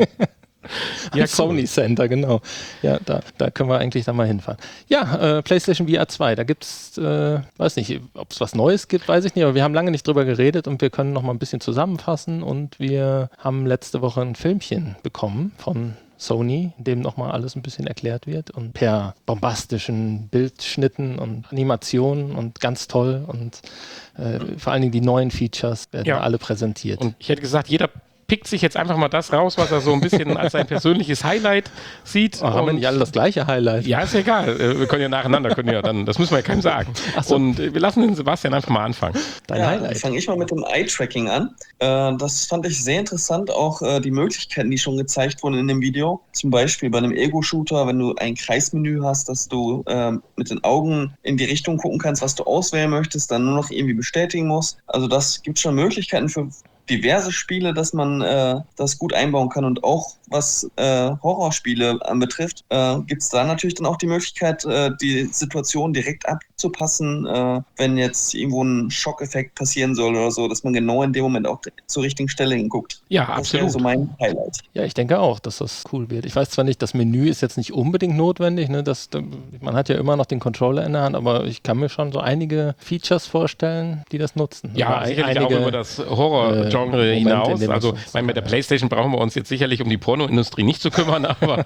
Ja, Sony Center, genau. Ja, da, da können wir eigentlich dann mal hinfahren. Ja, äh, PlayStation V R zwei, da gibt es, äh, weiß nicht, ob es was Neues gibt, weiß ich nicht, aber wir haben lange nicht drüber geredet und wir können noch mal ein bisschen zusammenfassen und wir haben letzte Woche ein Filmchen bekommen von Sony, in dem nochmal alles ein bisschen erklärt wird und per bombastischen Bildschnitten und Animationen und ganz toll und äh, vor allen Dingen die neuen Features werden Ja. alle präsentiert. Und ich hätte gesagt, jeder pickt sich jetzt einfach mal das raus, was er so ein bisschen als sein persönliches Highlight sieht. Oh, haben wir nicht alle das gleiche Highlight? Ja, ist egal. Wir können ja nacheinander, können ja dann, das müssen wir ja keinem sagen. So. Und wir lassen den Sebastian einfach mal anfangen. Dein ja, Highlight. Dann fange ich mal mit dem Eye-Tracking an. Äh, das fand ich sehr interessant, auch äh, die Möglichkeiten, die schon gezeigt wurden in dem Video. Zum Beispiel bei einem Ego-Shooter, wenn du ein Kreismenü hast, dass du äh, mit den Augen in die Richtung gucken kannst, was du auswählen möchtest, dann nur noch irgendwie bestätigen musst. Also das gibt schon Möglichkeiten für diverse Spiele, dass man äh, das gut einbauen kann. Und auch was äh, Horrorspiele anbetrifft, äh, gibt es da natürlich dann auch die Möglichkeit, äh, die Situation direkt abzupassen, äh, wenn jetzt irgendwo ein Schockeffekt passieren soll oder so, dass man genau in dem Moment auch zur richtigen Stelle hinguckt. Ja, das absolut. Das wäre so mein Highlight. Ja, ich denke auch, dass das cool wird. Ich weiß zwar nicht, das Menü ist jetzt nicht unbedingt notwendig, ne? das, man hat ja immer noch den Controller in der Hand, aber ich kann mir schon so einige Features vorstellen, die das nutzen. Ja, Oder sicherlich einige, auch über das Horror-Genre äh, hinaus. Momente, Also mein, mit der PlayStation brauchen wir uns jetzt sicherlich um die Pornoindustrie nicht zu kümmern, aber,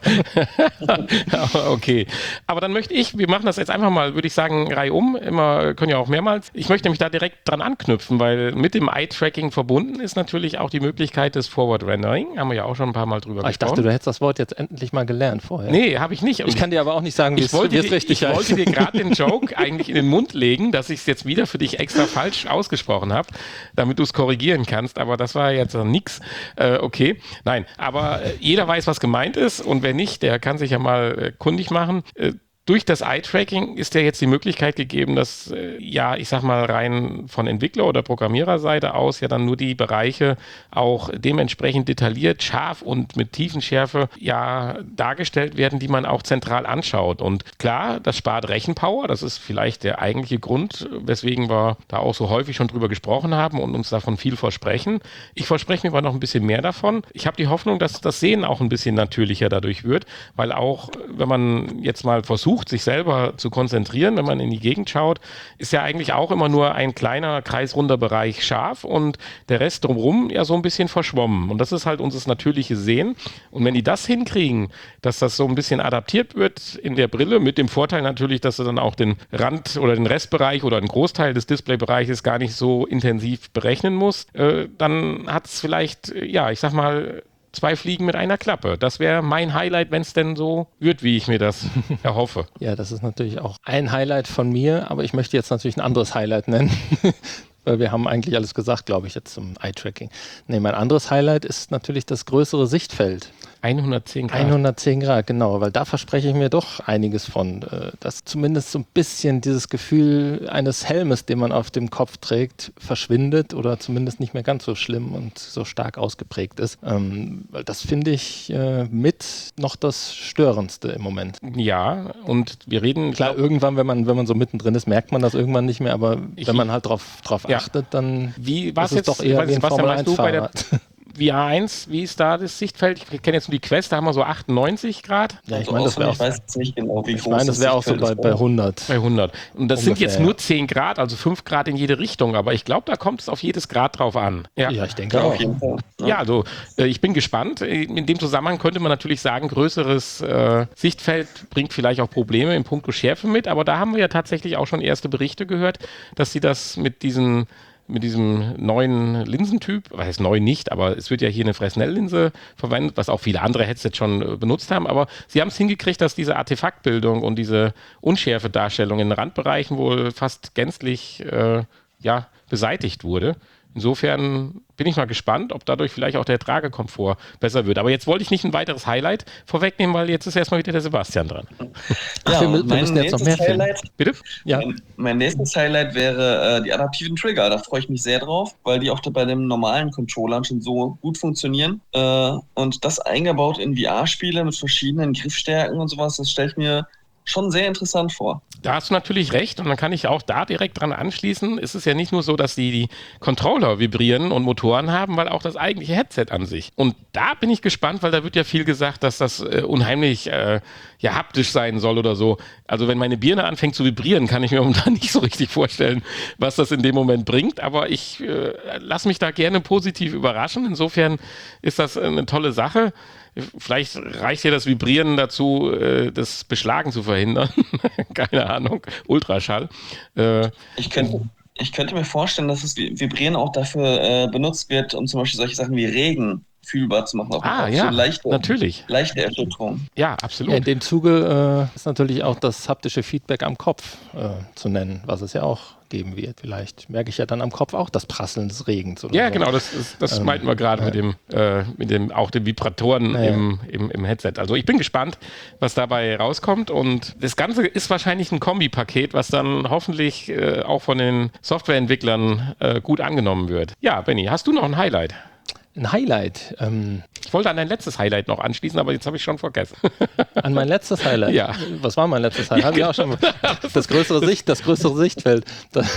aber okay. Aber dann möchte ich, wir machen das jetzt einfach mal, würde ich sagen, reihum, immer, können ja auch mehrmals. Ich möchte nämlich da direkt dran anknüpfen, weil mit dem Eye-Tracking verbunden ist natürlich auch die Möglichkeit des Forward-Rendering, haben wir ja auch schon ein paar Mal drüber ah, ich gesprochen. dachte, du hättest das Wort jetzt endlich mal gelernt vorher. Nee, habe ich nicht. Und ich kann dir aber auch nicht sagen, wie ich es wollte wie es dir, richtig Ich heißt. wollte dir gerade den Joke eigentlich in den Mund legen, dass ich es jetzt wieder für dich extra falsch ausgesprochen habe, damit du es korrigieren kannst, aber das war jetzt nix. Äh, okay, nein, aber äh, jeder weiß, was gemeint ist und wer nicht, der kann sich ja mal äh, kundig machen. Äh, Durch das Eye-Tracking ist ja jetzt die Möglichkeit gegeben, dass, äh, ja, ich sag mal rein von Entwickler- oder Programmiererseite aus ja dann nur die Bereiche auch dementsprechend detailliert, scharf und mit Tiefenschärfe ja dargestellt werden, die man auch zentral anschaut. Und klar, das spart Rechenpower, das ist vielleicht der eigentliche Grund, weswegen wir da auch so häufig schon drüber gesprochen haben und uns davon viel versprechen. Ich verspreche mir aber noch ein bisschen mehr davon. Ich habe die Hoffnung, dass das Sehen auch ein bisschen natürlicher dadurch wird, weil auch, wenn man jetzt mal versucht, sich selber zu konzentrieren, wenn man in die Gegend schaut, ist ja eigentlich auch immer nur ein kleiner, kreisrunder Bereich scharf und der Rest drumherum ja so ein bisschen verschwommen. Und das ist halt unser natürliches Sehen. Und wenn die das hinkriegen, dass das so ein bisschen adaptiert wird in der Brille, mit dem Vorteil natürlich, dass du dann auch den Rand- oder den Restbereich oder einen Großteil des Displaybereiches gar nicht so intensiv berechnen musst, äh, dann hat es vielleicht, ja, ich sag mal, zwei Fliegen mit einer Klappe. Das wäre mein Highlight, wenn es denn so wird, wie ich mir das erhoffe. Ja, das ist natürlich auch ein Highlight von mir, aber ich möchte jetzt natürlich ein anderes Highlight nennen. Weil wir haben eigentlich alles gesagt, glaube ich, jetzt zum Eye-Tracking. Nee, mein anderes Highlight ist natürlich das größere Sichtfeld. hundertzehn Grad. hundertzehn Grad, genau, weil da verspreche ich mir doch einiges von, äh, dass zumindest so ein bisschen dieses Gefühl eines Helmes, den man auf dem Kopf trägt, verschwindet oder zumindest nicht mehr ganz so schlimm und so stark ausgeprägt ist. Ähm, weil das finde ich äh, mit noch das Störendste im Moment. Ja, und wir reden... Klar, glaub, irgendwann, wenn man, wenn man so mittendrin ist, merkt man das irgendwann nicht mehr, aber ich, wenn man halt drauf, drauf ja. achtet, dann wie, ist es jetzt, doch eher wie ein Formel eins Fahrrad. V R eins, wie ist da das Sichtfeld? Ich kenne jetzt nur die Quest, da haben wir so achtundneunzig Grad. Ja, ich meine, das wäre auch, weiß jetzt nicht genau, wie ich groß mein, das wäre auch so bei, bei hundert. Bei hundert. Und das Ungefähr, sind jetzt nur ja. zehn Grad, also fünf Grad in jede Richtung, aber ich glaube, da kommt es auf jedes Grad drauf an. Ja, ja ich denke ja, auch. auf jeden Fall. Ja. Ja, also äh, ich bin gespannt. In dem Zusammenhang könnte man natürlich sagen, größeres äh, Sichtfeld bringt vielleicht auch Probleme in puncto Schärfe mit, aber da haben wir ja tatsächlich auch schon erste Berichte gehört, dass sie das mit diesen mit diesem neuen Linsentyp, was heißt neu nicht, aber es wird ja hier eine Fresnel-Linse verwendet, was auch viele andere Headsets schon äh, benutzt haben, aber sie haben es hingekriegt, dass diese Artefaktbildung und diese Unschärfe-Darstellung in den Randbereichen wohl fast gänzlich äh, ja, beseitigt wurde. Insofern bin ich mal gespannt, ob dadurch vielleicht auch der Tragekomfort besser wird. Aber jetzt wollte ich nicht ein weiteres Highlight vorwegnehmen, weil jetzt ist erstmal wieder der Sebastian dran. Ach, Ja, wir, wir mein müssen jetzt noch mehr filmen. Highlight, Bitte? Ja. mein, mein nächstes Highlight wäre äh, die adaptiven Trigger. Da freue ich mich sehr drauf, weil die auch bei den normalen Controllern schon so gut funktionieren. Äh, und das eingebaut in V R-Spiele mit verschiedenen Griffstärken und sowas, das stelle ich mir schon sehr interessant vor. Da hast du natürlich recht und dann kann ich auch da direkt dran anschließen. Es ist ja nicht nur so, dass die, die Controller vibrieren und Motoren haben, weil auch das eigentliche Headset an sich. Und da bin ich gespannt, weil da wird ja viel gesagt, dass das äh, unheimlich äh, ja, haptisch sein soll oder so. Also wenn meine Birne anfängt zu vibrieren, kann ich mir momentan nicht so richtig vorstellen, was das in dem Moment bringt. Aber ich äh, lasse mich da gerne positiv überraschen. Insofern ist das eine tolle Sache. Vielleicht reicht ja das Vibrieren dazu, das Beschlagen zu verhindern. Keine Ahnung. Ultraschall. Äh, ich, könnte, ich könnte mir vorstellen, dass das Vibrieren auch dafür äh, benutzt wird, um zum Beispiel solche Sachen wie Regen fühlbar zu machen. Auch, Ah, auch ja, so leichte, natürlich. leichte Erschütterung. Ja, absolut. Ja, in dem Zuge äh, ist natürlich auch das haptische Feedback am Kopf äh, zu nennen, was es ja auch geben wird. Vielleicht merke ich ja dann am Kopf auch das Prasseln des Regens. Oder Ja, so. genau, das, ist, das Ähm, meinten wir gerade ja. mit dem, äh, mit dem, auch den Vibratoren Ja. im, im, im Headset. Also ich bin gespannt, was dabei rauskommt, und das Ganze ist wahrscheinlich ein Kombipaket, was dann hoffentlich äh, auch von den Softwareentwicklern äh, gut angenommen wird. Ja, Benni, hast du noch ein Highlight? Ein Highlight. Ähm, Ich wollte an dein letztes Highlight noch anschließen, aber jetzt habe ich schon vergessen. an mein letztes Highlight. Ja. Was war mein letztes Highlight? Habe ich auch schon mal. Das größere Sicht, das größere Sichtfeld. Das,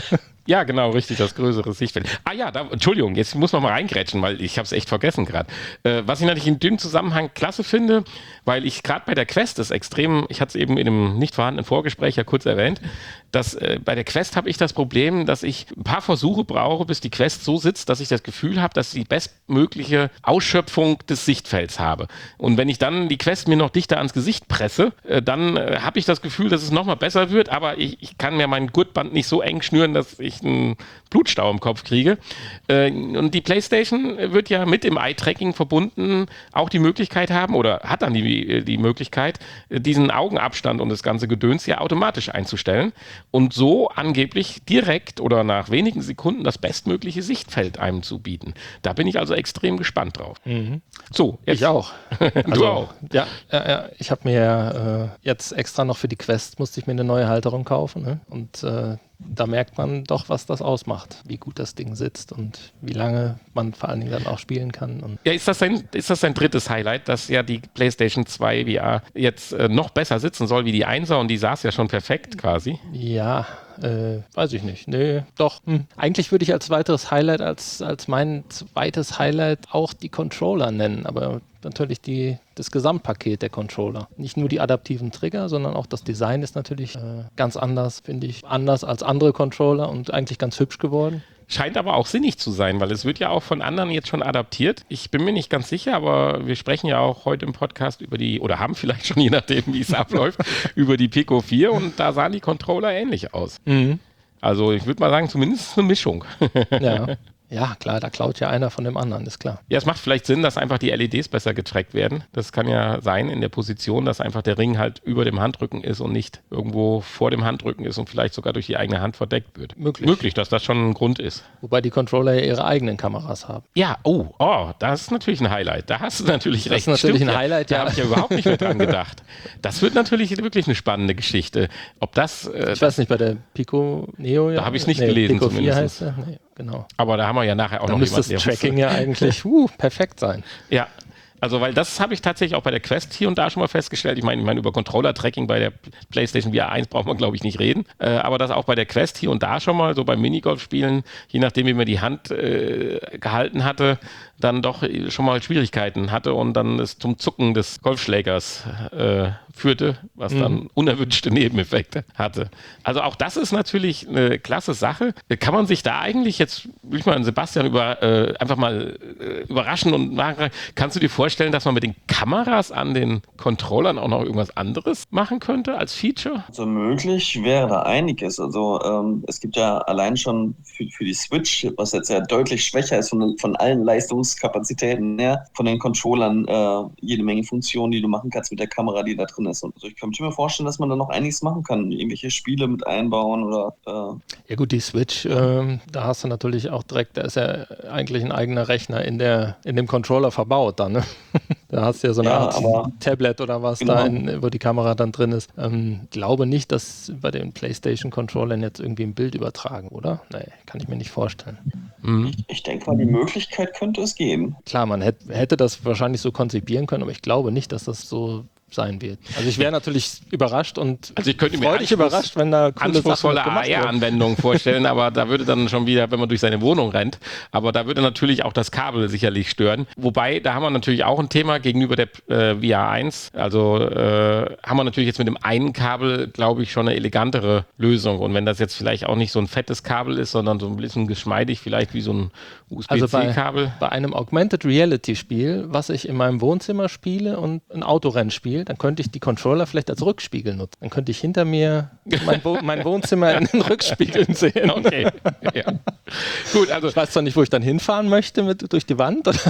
Ja, genau, richtig, das größere Sichtfeld. Ah ja, da, Entschuldigung, jetzt muss man mal reingrätschen, weil ich habe es echt vergessen gerade. Äh, was ich natürlich in dem Zusammenhang klasse finde, weil ich gerade bei der Quest das extrem, ich hatte es eben in einem nicht vorhandenen Vorgespräch ja kurz erwähnt, dass äh, bei der Quest habe ich das Problem, dass ich ein paar Versuche brauche, bis die Quest so sitzt, dass ich das Gefühl habe, dass ich die bestmögliche Ausschöpfung des Sichtfelds habe. Und wenn ich dann die Quest mir noch dichter ans Gesicht presse, äh, dann äh, habe ich das Gefühl, dass es nochmal besser wird, aber ich, ich kann mir mein Gurtband nicht so eng schnüren, dass ich einen Blutstau im Kopf kriege. Äh, und die PlayStation wird ja mit im Eye-Tracking verbunden auch die Möglichkeit haben, oder hat dann die, die Möglichkeit, diesen Augenabstand und das ganze Gedöns ja automatisch einzustellen und so angeblich direkt oder nach wenigen Sekunden das bestmögliche Sichtfeld einem zu bieten. Da bin ich also extrem gespannt drauf. mhm. So, jetzt, Ich auch. du auch. Ja, ja, ja. Ich habe mir äh, jetzt extra noch für die Quest, musste ich mir eine neue Halterung kaufen. Ne? Und äh, da merkt man doch, was das ausmacht, wie gut das Ding sitzt und wie lange man vor allen Dingen dann auch spielen kann. Und Ja, ist das dein, ist das dein drittes Highlight, dass ja die PlayStation zwei V R jetzt äh, noch besser sitzen soll wie die Einser, und die saß ja schon perfekt quasi? ja, äh, weiß ich nicht. Nee, doch. Hm. Eigentlich würde ich als weiteres Highlight, als, als mein zweites Highlight auch die Controller nennen, aber natürlich die, das Gesamtpaket der Controller. Nicht nur die adaptiven Trigger, sondern auch das Design ist natürlich äh, ganz anders, finde ich, anders als andere Controller und eigentlich ganz hübsch geworden. Scheint aber auch sinnig zu sein, weil es wird ja auch von anderen jetzt schon adaptiert. Ich bin mir nicht ganz sicher, aber wir sprechen ja auch heute im Podcast über die, oder haben vielleicht schon, je nachdem wie es abläuft, über die Pico vier, und da sahen die Controller ähnlich aus. Mhm. Also ich würde mal sagen, zumindest eine Mischung. Ja. Ja, klar, da klaut ja einer von dem anderen, ist klar. Ja, es macht vielleicht Sinn, dass einfach die L E Ds besser getrackt werden. Das kann ja sein in der Position, dass einfach der Ring halt über dem Handrücken ist und nicht irgendwo vor dem Handrücken ist und vielleicht sogar durch die eigene Hand verdeckt wird. Möglich. Möglich, dass das schon ein Grund ist. Wobei die Controller ja ihre eigenen Kameras haben. Ja, oh, oh, das ist natürlich ein Highlight. Da hast du natürlich Das recht. ist natürlich Stimmt, ein Highlight, Da ja. habe ich ja überhaupt nicht mehr dran gedacht. Das wird natürlich wirklich eine spannende Geschichte. Ob das, äh, Ich weiß nicht, bei der Pico Neo... Da habe ich's nicht gelesen Pico vier zumindest. heißt sie. Nee, genau. aber da haben wir ja nachher auch Da noch müsste das jemanden, der uns- Tracking ja eigentlich uh, perfekt sein. Ja, also weil das habe ich tatsächlich auch bei der Quest hier und da schon mal festgestellt. Ich meine, ich meine über Controller-Tracking bei der PlayStation V R eins braucht man, glaube ich, nicht reden. Äh, aber das auch bei der Quest hier und da schon mal, so beim Minigolf-Spielen, je nachdem, wie man die Hand äh, gehalten hatte, dann doch schon mal Schwierigkeiten hatte und dann es zum Zucken des Golfschlägers äh, führte, was Mhm. dann unerwünschte Nebeneffekte hatte. Also auch das ist natürlich eine klasse Sache. Kann man sich da eigentlich jetzt, will ich mal an Sebastian über, äh, einfach mal äh, überraschen und machen, kannst du dir vorstellen, dass man mit den Kameras an den Controllern auch noch irgendwas anderes machen könnte als Feature? Also möglich wäre da einiges. Also ähm, es gibt ja allein schon für, für die Switch, was jetzt ja deutlich schwächer ist von, von allen Leistungskapazitäten her, von den Controllern äh, jede Menge Funktionen, die du machen kannst mit der Kamera, die da drin ist. Und also ich könnte mir vorstellen, dass man da noch einiges machen kann. Irgendwelche Spiele mit einbauen oder äh, Ja gut, die Switch, ähm, da hast du natürlich auch direkt, da ist ja eigentlich ein eigener Rechner in, der, in dem Controller verbaut dann. Ne? Da hast du ja so eine Ja, Art aber- Tablet oder was Genau. da, in, wo die Kamera dann drin ist. Ähm, glaube nicht, dass bei den PlayStation-Controllern jetzt irgendwie ein Bild übertragen, oder? Nee, kann ich mir nicht vorstellen. Mhm. ich denke mal, die Möglichkeit könnte es geben. Klar, man hätt, hätte das wahrscheinlich so konzipieren können, aber ich glaube nicht, dass das so sein wird. Also ich wäre natürlich überrascht und Also ich könnte mir freudig Anspruchs- überrascht, wenn da coole anspruchsvolle Sachen A mitgemacht werden. R-Anwendungen vorstellen, aber da würde dann schon wieder, wenn man durch seine Wohnung rennt, aber da würde natürlich auch das Kabel sicherlich stören. Wobei, da haben wir natürlich auch ein Thema gegenüber der äh, V R eins. Also äh, haben wir natürlich jetzt mit dem einen Kabel, glaube ich, schon eine elegantere Lösung. Und wenn das jetzt vielleicht auch nicht so ein fettes Kabel ist, sondern so ein bisschen geschmeidig, vielleicht wie so ein U S B Also bei, C-Kabel. bei einem Augmented Reality Spiel, was ich in meinem Wohnzimmer spiele und ein Autorennen spiele, Beispiel, dann könnte ich die Controller vielleicht als Rückspiegel nutzen. Dann könnte ich hinter mir mein, Wo- mein Wohnzimmer in den Rückspiegeln sehen. Okay. Ja. Gut, also Ich weiß zwar nicht, wo ich dann hinfahren möchte mit, durch die Wand. Oder?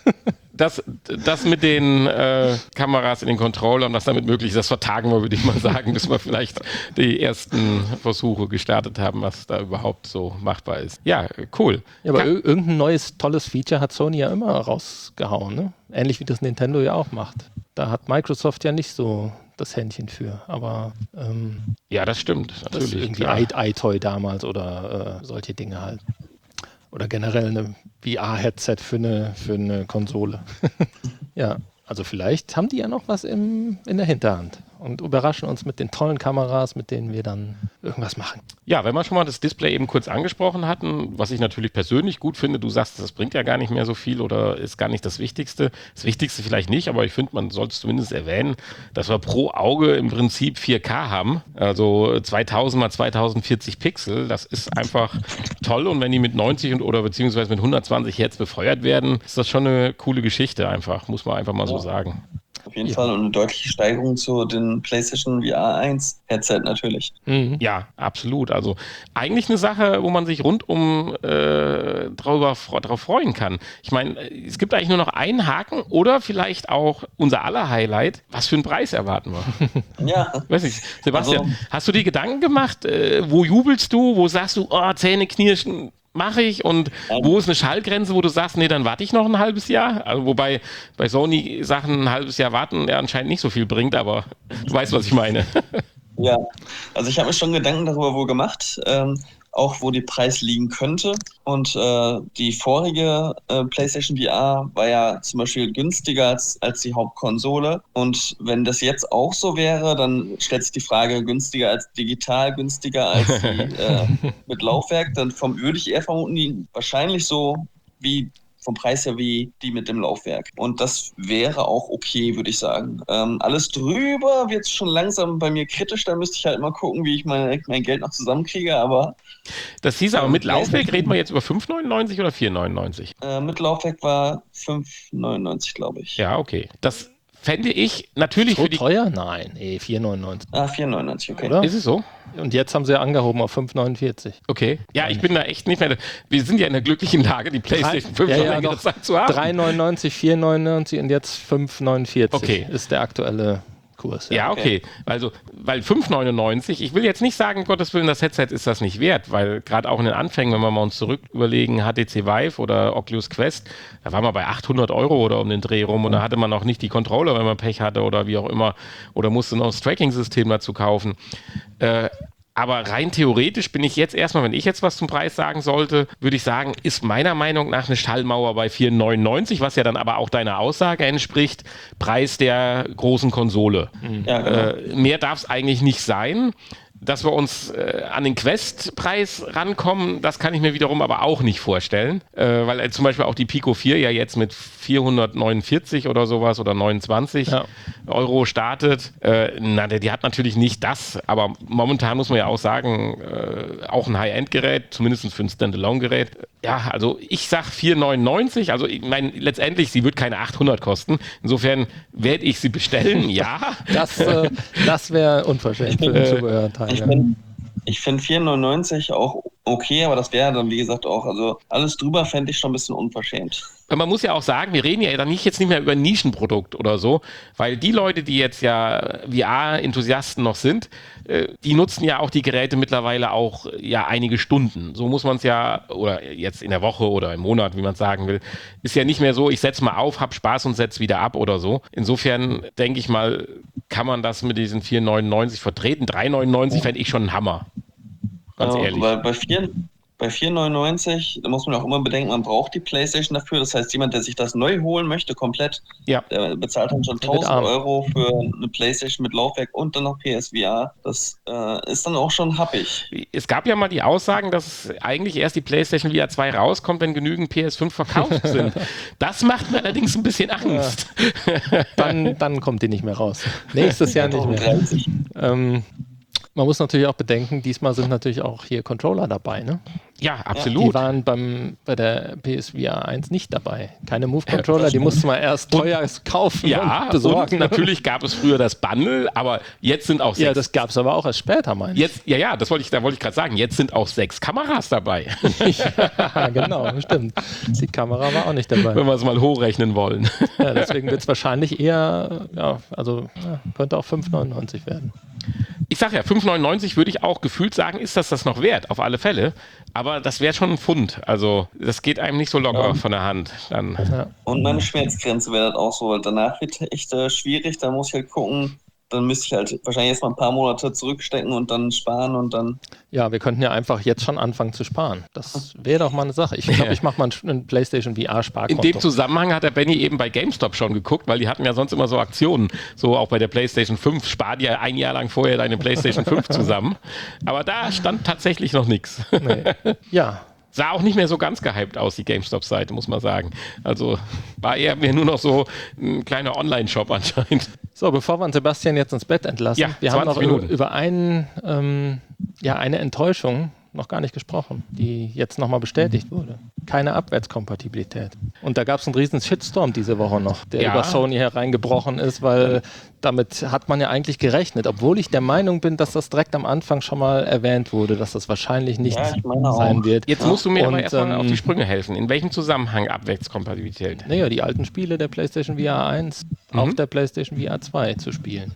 das, das mit den äh, Kameras in den Controllern, was damit möglich ist, das vertagen wir, würde ich mal sagen, bis wir vielleicht die ersten Versuche gestartet haben, was da überhaupt so machbar ist. Ja, cool. Ja, aber Ka- ir- irgendein neues, tolles Feature hat Sony ja immer rausgehauen. Ne? Ähnlich wie das Nintendo ja auch macht. Da hat Microsoft ja nicht so das Händchen für. Aber ähm, Ja, das stimmt. das ist Natürlich. irgendwie klar. i- iToy damals oder äh, solche Dinge halt. Oder generell eine V R-Headset für eine, für eine Konsole. Ja, also vielleicht haben die ja noch was im, in der Hinterhand und überraschen uns mit den tollen Kameras, mit denen wir dann irgendwas machen. Ja, wenn wir schon mal das Display eben kurz angesprochen hatten, was ich natürlich persönlich gut finde, du sagst, das bringt ja gar nicht mehr so viel oder ist gar nicht das Wichtigste. Das Wichtigste vielleicht nicht, aber ich finde, man sollte es zumindest erwähnen, dass wir pro Auge im Prinzip vier K haben, also zweitausend mal zweitausendvierzig Pixel. Das ist einfach toll und wenn die mit neunzig und, oder beziehungsweise mit hundertzwanzig Hertz befeuert werden, ist das schon eine coole Geschichte einfach, muss man einfach mal so Ja. sagen. Auf jeden Ja. Fall und eine deutliche Steigerung zu den PlayStation V R eins Headset natürlich. Mhm. Ja, absolut. Also eigentlich eine Sache, wo man sich rundum äh, drüber, drauf freuen kann. Ich meine, es gibt eigentlich nur noch einen Haken oder vielleicht auch unser aller Highlight. Was für einen Preis erwarten wir? Ja, Weiß nicht. Sebastian, Also- hast du dir Gedanken gemacht? Äh, wo jubelst du? Wo sagst du, oh, Zähne knirschen? Mache ich und Ähm. wo ist eine Schallgrenze, wo du sagst, nee, dann warte ich noch ein halbes Jahr? Also wobei bei Sony Sachen ein halbes Jahr warten ja anscheinend nicht so viel bringt, aber du weißt, was ich meine. ja. Also ich habe mir schon Gedanken darüber wohl gemacht, ähm, auch wo die Preis liegen könnte. Und äh, die vorige äh, PlayStation V R war ja zum Beispiel günstiger als, als die Hauptkonsole. Und wenn das jetzt auch so wäre, dann stellt sich die Frage, günstiger als digital, günstiger als die äh, mit Laufwerk. Dann vom, würde ich eher vermuten, die wahrscheinlich so wie vom Preis her wie die mit dem Laufwerk. Und das wäre auch okay, würde ich sagen. Ähm, alles drüber wird schon langsam bei mir kritisch. Da müsste ich halt mal gucken, wie ich meine, mein Geld noch zusammenkriege. Aber Das hieß aber mit Ja, Laufwerk, ich- reden wir jetzt über fünf neunundneunzig oder vier neunundneunzig? äh, mit Laufwerk war fünf neunundneunzig, glaube ich. Ja, okay. Das fände ich natürlich So für die... teuer? Nein, eh, vier neunundneunzig. Ah, vier neunundneunzig, okay. Oder? Ist es so? Und jetzt haben sie ja angehoben auf fünf neunundvierzig. Okay. Ja, ich bin da echt nicht mehr... Wir sind ja in der glücklichen Lage, die PlayStation fünf ja, schon ja, längere doch. Zeit zu haben. drei neunundneunzig, vier neunundneunzig und jetzt fünf neunundvierzig Okay. ist der aktuelle Kurs. Ja, okay. Also, weil fünf neunundneunzig, ich will jetzt nicht sagen, um Gottes Willen, das Headset ist das nicht wert, weil gerade auch in den Anfängen, wenn wir mal uns zurück überlegen, H T C Vive oder Oculus Quest, da war man bei achthundert Euro oder um den Dreh rum und da hatte man auch nicht die Controller, wenn man Pech hatte oder wie auch immer, oder musste noch das Tracking-System dazu kaufen. Äh, Aber rein theoretisch bin ich jetzt erstmal, wenn ich jetzt was zum Preis sagen sollte, würde ich sagen, ist meiner Meinung nach eine Schallmauer bei vier neunundneunzig, was ja dann aber auch deiner Aussage entspricht, Preis der großen Konsole. Ja, genau. Äh, mehr darf es eigentlich nicht sein. Dass wir uns äh, an den Quest-Preis rankommen, das kann ich mir wiederum aber auch nicht vorstellen, äh, weil äh, zum Beispiel auch die Pico vier ja jetzt mit vierhundertneunundvierzig oder sowas oder neunundzwanzig Ja. Euro startet. Äh, na, die, die hat natürlich nicht das, aber momentan muss man ja auch sagen, äh, auch ein High-End-Gerät, zumindest für ein Standalone-Gerät. Ja, also ich sag vier neunundneunzig, also ich meine letztendlich, sie wird keine achthundert kosten. Insofern werde ich sie bestellen, ja. Das, äh, das wäre unverschämt für den Zubehörteil. Ich Ja. bin Ich finde vier neunundneunzig auch okay, aber das wäre dann, wie gesagt, auch, also alles drüber fände ich schon ein bisschen unverschämt. Man muss ja auch sagen, wir reden ja dann nicht jetzt nicht mehr über ein Nischenprodukt oder so, weil die Leute, die jetzt ja V R-Enthusiasten noch sind, äh, die nutzen ja auch die Geräte mittlerweile auch ja einige Stunden. So muss man es ja, oder jetzt in der Woche oder im Monat, wie man es sagen will, ist ja nicht mehr so, ich setze mal auf, hab Spaß und setze wieder ab oder so. Insofern denke ich mal, kann man das mit diesen vier neunundneunzig vertreten. drei neunundneunzig fände ich schon ein Hammer. Ganz Ja, ehrlich. Bei, bei vier bei vier neunundneunzig, da muss man auch immer bedenken, man braucht die PlayStation dafür. Das heißt, jemand, der sich das neu holen möchte, komplett, Ja. der bezahlt dann schon Der wird tausend arm. Euro für eine PlayStation mit Laufwerk und dann noch P S V R. Das äh, ist dann auch schon happig. Es gab ja mal die Aussagen, dass eigentlich erst die PlayStation V R zwei rauskommt, wenn genügend P S fünf verkauft sind. Das macht mir allerdings ein bisschen Angst. Dann, dann kommt die nicht mehr raus. Nächstes Jahr nicht mehr. dreißig. Ähm, Man muss natürlich auch bedenken, diesmal sind natürlich auch hier Controller dabei, ne? Ja, Die absolut. waren beim, bei der P S V R eins nicht dabei. Keine Move-Controller, die musste man erst teuer kaufen Ja, und besorgen. und natürlich gab es früher das Bundle, aber jetzt sind auch sechs. Ja, das gab es aber auch erst später, meine ich. Jetzt, ja, ja, das wollte ich, da wollte ich gerade sagen. Jetzt sind auch sechs Kameras dabei, Ja, genau, stimmt. Die Kamera war auch nicht dabei. wenn wir es mal hochrechnen wollen. Ja, deswegen wird es wahrscheinlich eher, ja, also ja, könnte auch fünf neunundneunzig werden. Ich sage ja, fünf neunundneunzig würde ich auch gefühlt sagen, ist das das noch wert, auf alle Fälle. Aber das wäre schon ein Pfund. Also das geht einem nicht so locker Ja. von der Hand. Dann. Ja. Und meine Schmerzgrenze wäre das auch so, weil danach wird echt äh, schwierig, da muss ich halt gucken, dann müsste ich halt wahrscheinlich erstmal ein paar Monate zurückstecken und dann sparen und dann... Ja, wir könnten ja einfach jetzt schon anfangen zu sparen. Das wäre doch mal eine Sache. Ich glaube, Ja. ich mache mal ein, ein PlayStation V R-Sparkonto. In dem Zusammenhang hat der Benny eben bei GameStop schon geguckt, weil die hatten ja sonst immer so Aktionen. So auch bei der PlayStation fünf. Spar dir ein Jahr lang vorher deine PlayStation fünf zusammen. Aber da stand tatsächlich noch nichts. Nee. Ja, Sah auch nicht mehr so ganz gehypt aus, die GameStop-Seite, muss man sagen. Also war eher mehr nur noch so ein kleiner Online-Shop anscheinend. so, bevor wir uns Sebastian jetzt ins Bett entlassen, Ja, wir haben noch zwanzig über, Minuten. über einen, ähm, ja, eine Enttäuschung noch gar nicht gesprochen, die jetzt nochmal bestätigt wurde. Keine Abwärtskompatibilität. Und da gab es einen riesen Shitstorm diese Woche noch, der Ja. über Sony hereingebrochen ist, weil damit hat man ja eigentlich gerechnet, obwohl ich der Meinung bin, dass das direkt am Anfang schon mal erwähnt wurde, dass das wahrscheinlich nicht Ja, ich meine sein auch. wird. Jetzt musst du mir aber Und, erstmal ähm, auf die Sprünge helfen. In welchem Zusammenhang Abwärtskompatibilität? Naja, die alten Spiele der PlayStation V R eins Mhm. auf der PlayStation V R zwei zu spielen.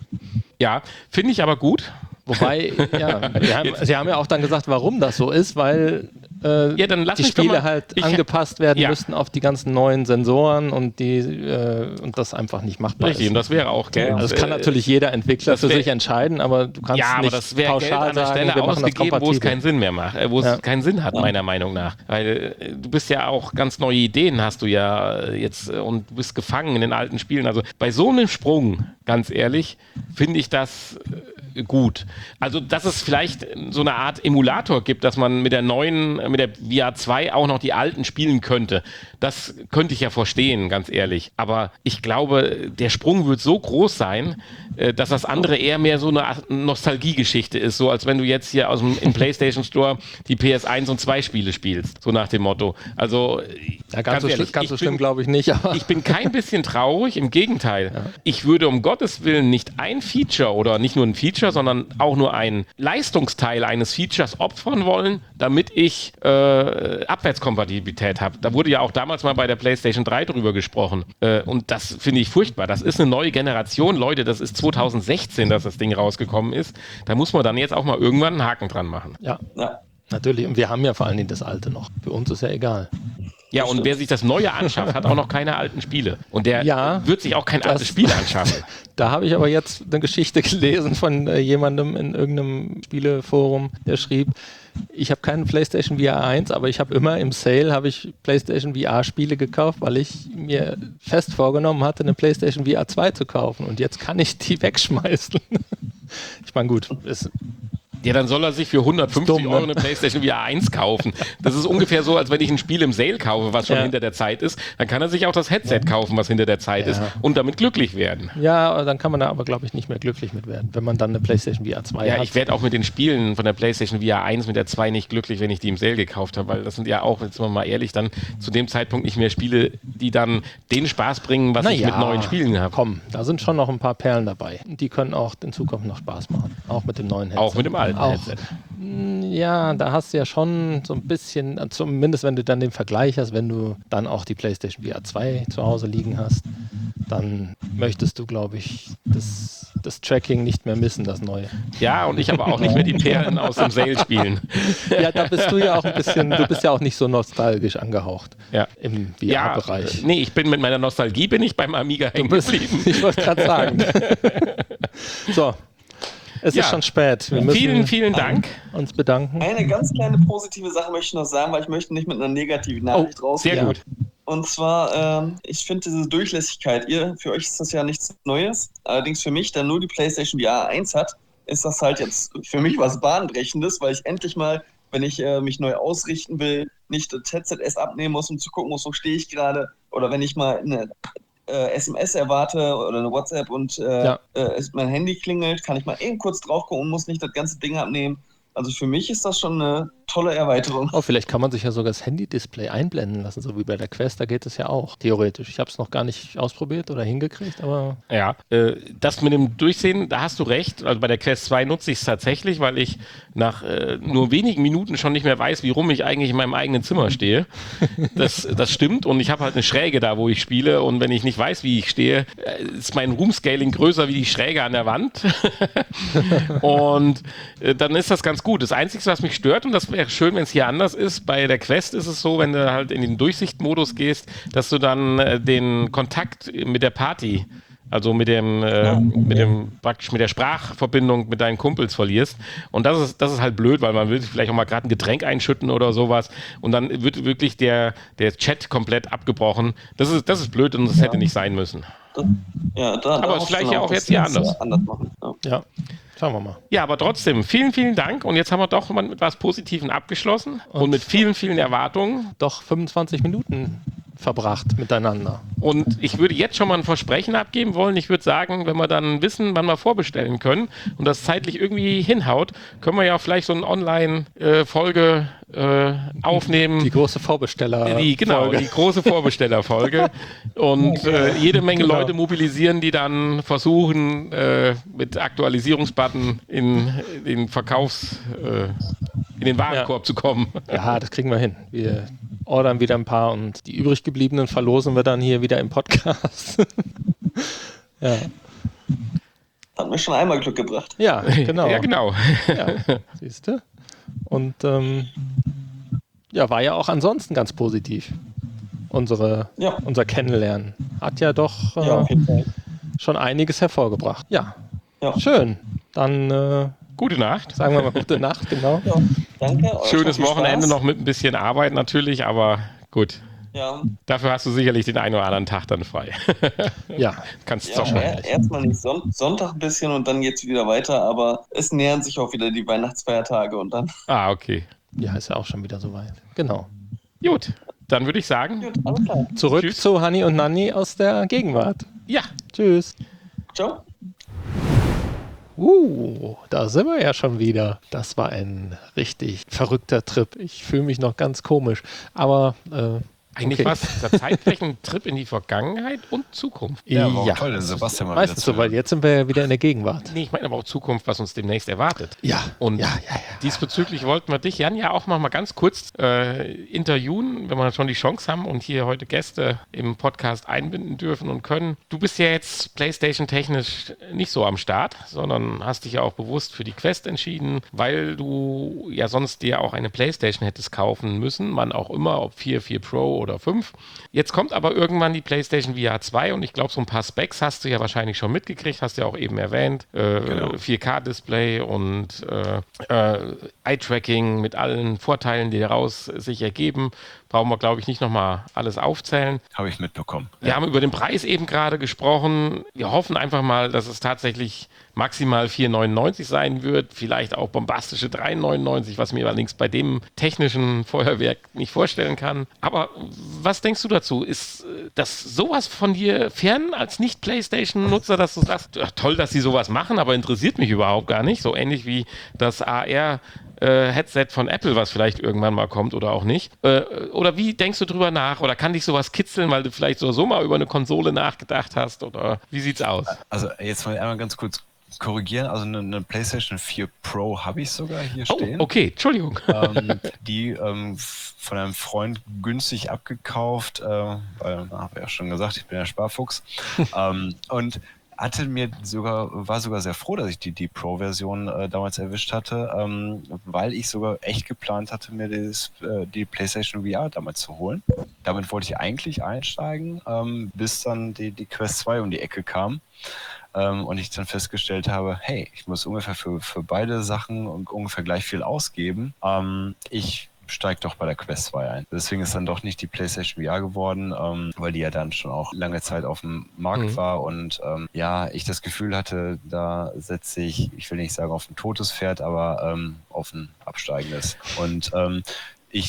Ja, finde ich aber gut. Wobei, ja, wir haben, sie haben ja auch dann gesagt, warum das so ist, weil äh, Ja, dann lass die mich doch Spiele mal- halt ich- angepasst werden Ja. müssten auf die ganzen neuen Sensoren und die äh, und das einfach nicht machbar Richtig, ist. und das wäre auch Geld. Also das kann äh, natürlich jeder Entwickler das für wär- sich entscheiden, aber du kannst Ja, aber nicht das wäre Geld pauschal an der sagen, Stelle wir machen das ausgegeben, wo es kompatibel. keinen Sinn mehr macht, äh, wo es Ja. keinen Sinn hat, Ja. meiner Meinung nach. Weil äh, du bist ja auch ganz neue Ideen hast du ja äh, jetzt äh, und du bist gefangen in den alten Spielen. Also bei so einem Sprung, ganz ehrlich, finde ich das äh, gut. Also, dass es vielleicht so eine Art Emulator gibt, dass man mit der neuen, mit der V R zwei auch noch die alten spielen könnte. Das könnte ich ja verstehen, ganz ehrlich. Aber ich glaube, der Sprung wird so groß sein, äh, dass das andere eher mehr so eine Art Nostalgiegeschichte ist. So als wenn du jetzt hier aus dem im PlayStation Store die P S eins und zwei Spiele spielst. So nach dem Motto. Also, Ja, ganz, so, ehrlich, schlimm, ganz ich so bin- schlimm glaube ich nicht, aber ich bin kein bisschen traurig, im Gegenteil. Ich würde um Gottes Willen nicht ein Feature oder nicht nur ein Feature, sondern auch nur ein Leistungsteil eines Features opfern wollen, damit ich äh, Abwärtskompatibilität habe. Da wurde ja auch damals mal bei der PlayStation drei drüber gesprochen. Äh, und das finde ich furchtbar. Das ist eine neue Generation. Leute, das ist zweitausendsechzehn, dass das Ding rausgekommen ist. Da muss man dann jetzt auch mal irgendwann einen Haken dran machen. ja, Ja. natürlich. Und wir haben ja vor allen Dingen das Alte noch. Für uns ist ja egal. Ja, und wer sich das Neue anschafft, hat auch noch keine alten Spiele. Und der Ja, wird sich auch kein das- altes Spiel anschaffen. Da habe ich aber jetzt eine Geschichte gelesen von äh, jemandem in irgendeinem Spieleforum, der schrieb, ich habe keinen PlayStation V R eins, aber ich habe immer im Sale habe ich PlayStation V R Spiele gekauft, weil ich mir fest vorgenommen hatte, eine PlayStation V R zwei zu kaufen und jetzt kann ich die wegschmeißen. Ich meine, gut, ist Ja, dann soll er sich für hundertfünfzig Dumm, ne? Euro eine PlayStation V R eins kaufen. Das ist ungefähr so, als wenn ich ein Spiel im Sale kaufe, was schon Ja. hinter der Zeit ist. Dann kann er sich auch das Headset kaufen, was hinter der Zeit Ja. ist und damit glücklich werden. ja, dann kann man da aber, glaube ich, nicht mehr glücklich mit werden, wenn man dann eine PlayStation V R zwei Ja, hat. ich werde auch mit den Spielen von der PlayStation V R eins mit der zwei nicht glücklich, wenn ich die im Sale gekauft habe, weil das sind ja auch, jetzt sind wir mal ehrlich, dann zu dem Zeitpunkt nicht mehr Spiele, die dann den Spaß bringen, was Na ich ja, mit neuen Spielen habe. Komm, da sind schon noch ein paar Perlen dabei. Die können auch in Zukunft noch Spaß machen. Auch mit dem neuen Headset. Auch mit dem alten Auch, Headset. Ja, da hast du ja schon so ein bisschen, zumindest wenn du dann den Vergleich hast, wenn du dann auch die PlayStation V R zwei zu Hause liegen hast, dann möchtest du, glaube ich, das, das Tracking nicht mehr missen, das neue. Ja, und ich aber auch nicht mehr die Perlen aus dem Sale spielen. Ja, da bist du ja auch ein bisschen, du bist ja auch nicht so nostalgisch angehaucht Ja. im V Ja, R-Bereich. nee, ich bin mit meiner Nostalgie bin ich beim Amiga hängen Du bist- geblieben. Ich wollte gerade sagen. So, es Ja. ist schon spät. Wir müssen Vielen, vielen Dank. uns bedanken. Eine ganz kleine positive Sache möchte ich noch sagen, weil ich möchte nicht mit einer negativen Nachricht rausgehen. Sehr Ja. gut. Und zwar, ähm, ich finde diese Durchlässigkeit, ihr, für euch ist das ja nichts Neues. Allerdings für mich, der nur die PlayStation V R eins hat, ist das halt jetzt für mich was Bahnbrechendes, weil ich endlich mal, wenn ich äh, mich neu ausrichten will, nicht das Headset erst abnehmen muss, um zu gucken muss, wo stehe ich gerade. Oder wenn ich mal eine äh, S M S erwarte oder eine WhatsApp und äh, Ja. äh, es, mein Handy klingelt, kann ich mal eben kurz drauf gucken und muss nicht das ganze Ding abnehmen. Also für mich ist das schon eine tolle Erweiterung. Oh, vielleicht kann man sich ja sogar das Handy-Display einblenden lassen, so wie bei der Quest. Da geht es ja auch, theoretisch. Ich habe es noch gar nicht ausprobiert oder hingekriegt, aber Ja, äh, das mit dem Durchsehen, da hast du recht. Also bei der Quest zwei nutze ich es tatsächlich, weil ich nach äh, nur wenigen Minuten schon nicht mehr weiß, wie rum ich eigentlich in meinem eigenen Zimmer stehe. Das, das stimmt und ich habe halt eine Schräge da, wo ich spiele und wenn ich nicht weiß, wie ich stehe, äh, ist mein Room-Scaling größer wie die Schräge an der Wand. Und äh, dann ist das ganz gut. Das Einzige, was mich stört, und das wäre schön, wenn es hier anders ist, bei der Quest ist es so, wenn du halt in den Durchsichtmodus gehst, dass du dann äh, den Kontakt mit der Party, also mit dem, äh, mit dem, praktisch mit der Sprachverbindung mit deinen Kumpels verlierst. Und das ist, das ist halt blöd, weil man will vielleicht auch mal gerade ein Getränk einschütten oder sowas und dann wird wirklich der, der Chat komplett abgebrochen. Das ist, das ist blöd und das hätte nicht sein müssen. Das, ja, da, Aber da ist hoffe vielleicht ich ja dann auch dass jetzt hier sie das, anders. äh, anders machen. Ja. ja, schauen wir mal. Ja, aber trotzdem, vielen, vielen Dank. Und jetzt haben wir doch mal mit was Positivem abgeschlossen und, und mit vielen, vielen Erwartungen. Doch fünfundzwanzig Minuten verbracht miteinander. Und ich würde jetzt schon mal ein Versprechen abgeben wollen. Ich würde sagen, wenn wir dann wissen, wann wir vorbestellen können und das zeitlich irgendwie hinhaut, können wir ja vielleicht so eine Online-Folge äh, aufnehmen. Die große Vorbesteller. Die, genau, Folge. die große Vorbestellerfolge. Und äh, jede Menge Genau. Leute mobilisieren, die dann versuchen, äh, mit Aktualisierungsbutton in den Verkaufs-, äh, in den Warenkorb Ja. zu kommen. Ja, das kriegen wir hin. Wir ordern wieder ein paar und die übrig gebliebenen verlosen wir dann hier wieder im Podcast. ja. Hat mir schon einmal Glück gebracht. ja, genau. Ja, genau. Ja, siehst du? Und ähm, ja, war ja auch ansonsten ganz positiv. Unsere, Ja. unser Kennenlernen hat ja doch äh, Ja, auf jeden Fall. schon einiges hervorgebracht. Ja, Ja. schön. Dann äh, Gute Nacht. sagen wir mal gute Nacht, genau. Ja, danke. euch Schönes noch viel Wochenende Spaß. noch mit ein bisschen Arbeit natürlich, aber gut. Ja, Dafür hast du sicherlich den einen oder anderen Tag dann frei. Ja, Kannst ja zocken. er- erstmal nicht Son Sonntag ein bisschen und dann geht's wieder weiter, aber es nähern sich auch wieder die Weihnachtsfeiertage und dann. Ah, okay. ja, ist ja auch schon wieder soweit. Genau. Gut, dann würde ich sagen, Gut, alles klar. Zurück Tschüss. zu Hanni und Nanni aus der Gegenwart. ja, Tschüss. Ciao. Uh, da sind wir ja schon wieder. Das war ein richtig verrückter Trip. Ich fühle mich noch ganz komisch. Aber äh, eigentlich okay. war es der zeitgleich ein Trip in die Vergangenheit und Zukunft. Ja, war auch Ja. toll, den Sebastian mal Meistens wieder so, weil jetzt sind wir ja wieder in der Gegenwart. Nee, ich meine aber auch Zukunft, was uns demnächst erwartet. Ja, Und ja, ja, ja. diesbezüglich wollten wir dich, Jan, ja auch noch mal ganz kurz äh, interviewen, wenn wir schon die Chance haben und hier heute Gäste im Podcast einbinden dürfen und können. Du bist ja jetzt PlayStation-technisch nicht so am Start, sondern hast dich ja auch bewusst für die Quest entschieden, weil du ja sonst dir auch eine PlayStation hättest kaufen müssen, wann auch immer, ob vier, vier Pro oder fünf. Jetzt kommt aber irgendwann die PlayStation V R zwei und ich glaube, so ein paar Specs hast du ja wahrscheinlich schon mitgekriegt, hast du ja auch eben erwähnt. Äh, Genau. vier K-Display und äh, äh, Eye-Tracking mit allen Vorteilen, die daraus sich ergeben. Brauchen wir, glaube ich, nicht nochmal alles aufzählen. Habe ich mitbekommen. Wir haben über den Preis eben gerade gesprochen. Wir hoffen einfach mal, dass es tatsächlich maximal vier neunundneunzig sein wird, vielleicht auch bombastische drei neunundneunzig, was mir allerdings bei dem technischen Feuerwerk nicht vorstellen kann. Aber was denkst du dazu? Ist äh, das sowas von dir fern als Nicht-PlayStation-Nutzer, dass du sagst, ja, toll, dass sie sowas machen, aber interessiert mich überhaupt gar nicht? So ähnlich wie das A R äh, Headset von Apple, was vielleicht irgendwann mal kommt oder auch nicht. Äh, oder wie denkst du drüber nach? Oder kann dich sowas kitzeln, weil du vielleicht so, so mal über eine Konsole nachgedacht hast? Oder wie sieht's aus? Also jetzt mal einmal ganz kurz korrigieren. Also eine, eine PlayStation vier Pro habe ich sogar hier Oh, stehen. okay, Entschuldigung. ähm, die ähm, von einem Freund günstig abgekauft, äh, weil, na, habe ich ja schon gesagt, ich bin ja Sparfuchs. ähm, und hatte mir sogar, war sogar sehr froh, dass ich die, die Pro-Version äh, damals erwischt hatte, ähm, weil ich sogar echt geplant hatte, mir das, äh, die PlayStation V R damals zu holen. Damit wollte ich eigentlich einsteigen, ähm, bis dann die, die Quest zwei um die Ecke kam. Ähm, und ich dann festgestellt habe, hey, ich muss ungefähr für, für beide Sachen ungefähr gleich viel ausgeben. Ähm, ich steige doch bei der Quest zwei ein. Deswegen ist dann doch nicht die PlayStation V R geworden, ähm, weil die ja dann schon auch lange Zeit auf dem Markt Mhm. war und ähm, ja, ich das Gefühl hatte, da setze ich, ich will nicht sagen auf ein totes Pferd, aber ähm, auf ein absteigendes. Und ähm, ich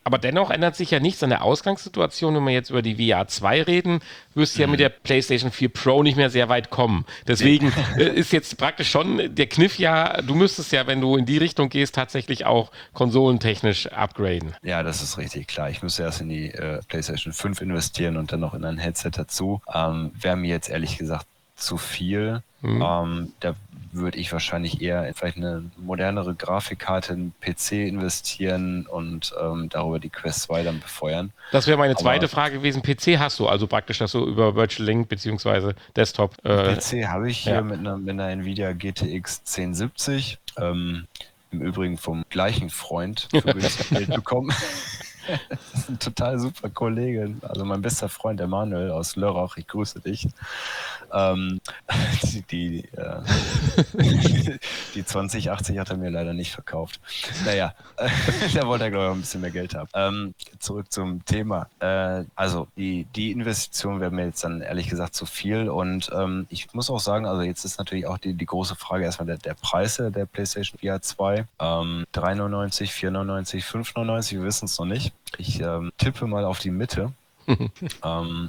Aber dennoch ändert sich ja nichts an der Ausgangssituation, wenn wir jetzt über die V R zwei reden, wirst du mhm. ja mit der PlayStation vier Pro nicht mehr sehr weit kommen. Deswegen äh, ist jetzt praktisch schon der Kniff ja, du müsstest ja, wenn du in die Richtung gehst, tatsächlich auch konsolentechnisch upgraden. Ja, das ist richtig, klar. Ich müsste erst in die äh, PlayStation fünf investieren und dann noch in ein Headset dazu. Ähm, Wäre mir jetzt ehrlich gesagt zu viel. Mhm. Ähm, da würde ich wahrscheinlich eher in vielleicht eine modernere Grafikkarte, einen P C investieren und ähm, darüber die Quest zwei dann befeuern. Das wäre meine zweite Aber Frage gewesen. P C hast du also praktisch, dass du über Virtual Link bzw. Desktop... Äh, P C habe ich hier ja. mit, einer, mit einer Nvidia G T X zehn siebzig. Ähm, Im Übrigen vom gleichen Freund für günstiges Geld bekommen. Das ist ein total super Kollege. Also mein bester Freund Emanuel aus Lörrach, ich grüße dich. Ähm, die, die, äh, die zwanzig achtzig hat er mir leider nicht verkauft. Naja, äh, der wollte ja, glaube ich, auch ein bisschen mehr Geld haben. Ähm, zurück zum Thema. Äh, also die, die Investition wäre mir jetzt dann ehrlich gesagt zu viel. Und ähm, ich muss auch sagen, also jetzt ist natürlich auch die, die große Frage erstmal der, der Preise der PlayStation V R zwei. Ähm, drei neunundneunzig, vier neunundneunzig, fünf neunundneunzig, wir wissen es noch nicht. Ich ähm, tippe mal auf die Mitte. ähm,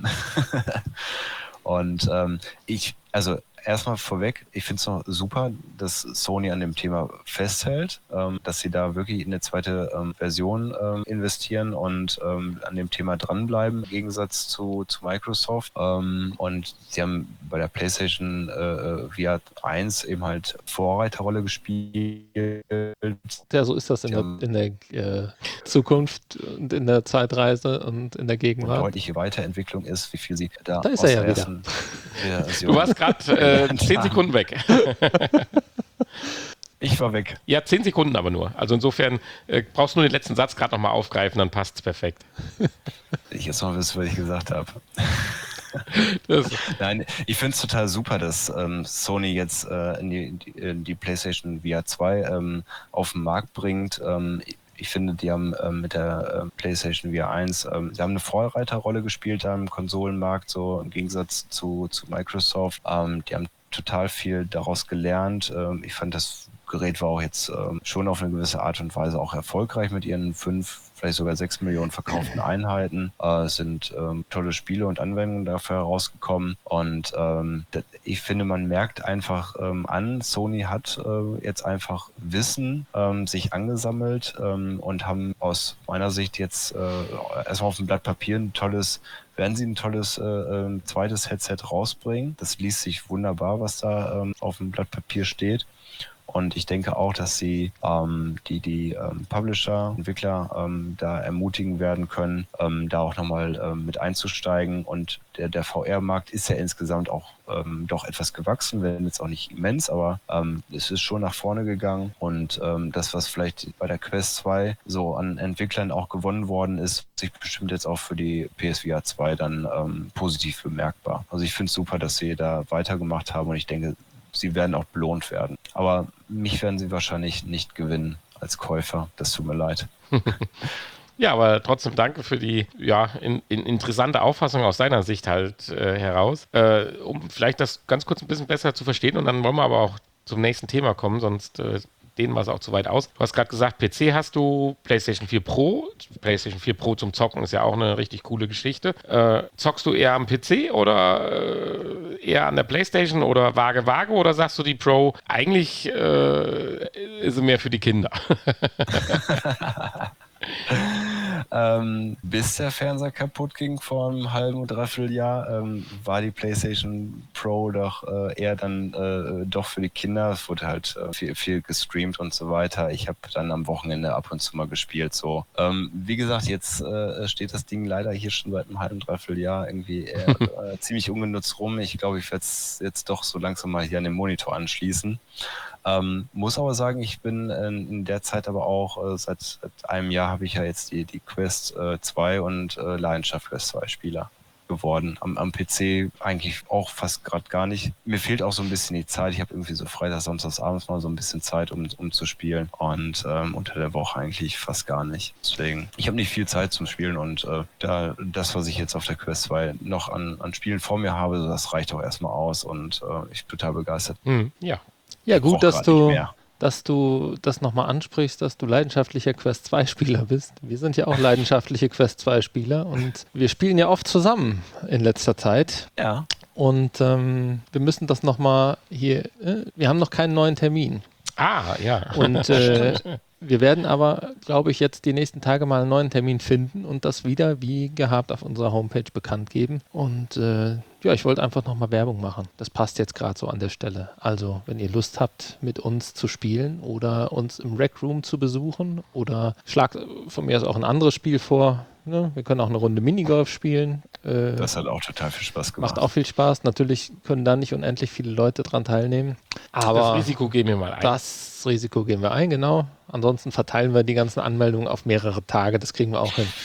und ähm, ich, also erstmal vorweg, ich finde es noch super, dass Sony an dem Thema festhält, ähm, dass sie da wirklich in eine zweite ähm, Version ähm, investieren und ähm, an dem Thema dranbleiben, im Gegensatz zu, zu Microsoft. Ähm, und sie haben bei der PlayStation äh, V R eins eben halt Vorreiterrolle gespielt. Ja, so ist das in der, in der äh, Zukunft und in der Zeitreise und in der Gegenwart. Eine deutliche Weiterentwicklung ist, wie viel sie da, da ist aus er ja der wieder. Du warst gerade äh, zehn Sekunden weg. Ich war weg. Ja, zehn Sekunden aber nur. Also insofern äh, brauchst du nur den letzten Satz gerade nochmal aufgreifen, dann passt es perfekt. Ich jetzt noch wissen, was ich gesagt habe. Nein, ich finde es total super, dass ähm, Sony jetzt äh, in, die, in die PlayStation V R zwei ähm, auf den Markt bringt. Ähm, Ich finde, die haben ähm, mit der äh, PlayStation V R eins, ähm, sie haben eine Vorreiterrolle gespielt da im Konsolenmarkt, so im Gegensatz zu, zu Microsoft. Ähm, die haben total viel daraus gelernt. Ähm, ich fand, das Gerät war auch jetzt ähm, schon auf eine gewisse Art und Weise auch erfolgreich mit ihren fünf, vielleicht sogar sechs Millionen verkauften Einheiten. Äh, es sind ähm, tolle Spiele und Anwendungen dafür herausgekommen. Und ähm, das, ich finde, man merkt einfach ähm, an, Sony hat äh, jetzt einfach Wissen ähm, sich angesammelt ähm, und haben aus meiner Sicht jetzt äh, erstmal auf dem Blatt Papier ein tolles werden sie ein tolles äh, äh, zweites Headset rausbringen. Das liest sich wunderbar, was da ähm, auf dem Blatt Papier steht. Und ich denke auch, dass sie ähm, die, die ähm, Publisher, Entwickler ähm, da ermutigen werden können, ähm, da auch nochmal ähm, mit einzusteigen. Und der, der V R-Markt ist ja insgesamt auch ähm, doch etwas gewachsen, wenn jetzt auch nicht immens, aber ähm, es ist schon nach vorne gegangen. Und ähm, das, was vielleicht bei der Quest zwei so an Entwicklern auch gewonnen worden ist, sich bestimmt jetzt auch für die P S V R zwei dann ähm, positiv bemerkbar. Also ich finde es super, dass sie da weitergemacht haben und ich denke, sie werden auch belohnt werden. Aber mich werden sie wahrscheinlich nicht gewinnen als Käufer. Das tut mir leid. Ja, aber trotzdem danke für die ja, in, in interessante Auffassung aus deiner Sicht halt äh, heraus. Äh, um vielleicht das ganz kurz ein bisschen besser zu verstehen und dann wollen wir aber auch zum nächsten Thema kommen, sonst äh, dehnen wir es auch zu weit aus. Du hast gerade gesagt, P C hast du, PlayStation vier Pro. PlayStation vier Pro zum Zocken ist ja auch eine richtig coole Geschichte. Äh, zockst du eher am P C oder äh, eher an der PlayStation oder vage vage oder sagst du die Pro, eigentlich äh, ist sie mehr für die Kinder? ähm, bis der Fernseher kaputt ging vor einem halben oder dreiviertel Jahr, ähm, war die PlayStation Pro doch äh, eher dann äh, doch für die Kinder. Es wurde halt äh, viel, viel gestreamt und so weiter. Ich habe dann am Wochenende ab und zu mal gespielt. So, ähm, wie gesagt, jetzt äh, steht das Ding leider hier schon seit einem halben, dreiviertel Jahr irgendwie äh, äh, ziemlich ungenutzt rum. Ich glaube, ich werde es jetzt doch so langsam mal hier an den Monitor anschließen. Ähm, muss aber sagen, ich bin in, in der Zeit aber auch, äh, seit, seit einem Jahr habe ich ja jetzt die, die Quest äh, zwei und äh, Leidenschaft Quest zwei Spieler geworden. Am, am P C eigentlich auch fast gerade gar nicht. Mir fehlt auch so ein bisschen die Zeit. Ich habe irgendwie so Freitag, Samstags abends mal so ein bisschen Zeit, um, um zu spielen und ähm, unter der Woche eigentlich fast gar nicht. Deswegen, ich habe nicht viel Zeit zum Spielen und äh, da das, was ich jetzt auf der Quest zwei noch an, an Spielen vor mir habe, das reicht auch erstmal aus und äh, ich bin total begeistert. Mhm, ja. Ja, gut, dass du, dass du das nochmal ansprichst, dass du leidenschaftlicher Quest zwei Spieler bist. Wir sind ja auch leidenschaftliche Quest zwei Spieler und wir spielen ja oft zusammen in letzter Zeit. Ja. Und ähm, wir müssen das nochmal hier, äh, wir haben noch keinen neuen Termin. Ah, ja. Und äh, wir werden aber, glaube ich, jetzt die nächsten Tage mal einen neuen Termin finden und das wieder wie gehabt auf unserer Homepage bekannt geben. Und äh, ja, ich wollte einfach nochmal Werbung machen. Das passt jetzt gerade so an der Stelle. Also, wenn ihr Lust habt, mit uns zu spielen oder uns im Rec Room zu besuchen oder schlagt von mir aus auch ein anderes Spiel vor. Ne? Wir können auch eine Runde Minigolf spielen. Äh, Das hat auch total viel Spaß gemacht. Macht auch viel Spaß. Natürlich können da nicht unendlich viele Leute dran teilnehmen. Aber das Risiko gehen wir mal ein. Das Risiko gehen wir ein, genau. Ansonsten verteilen wir die ganzen Anmeldungen auf mehrere Tage. Das kriegen wir auch hin.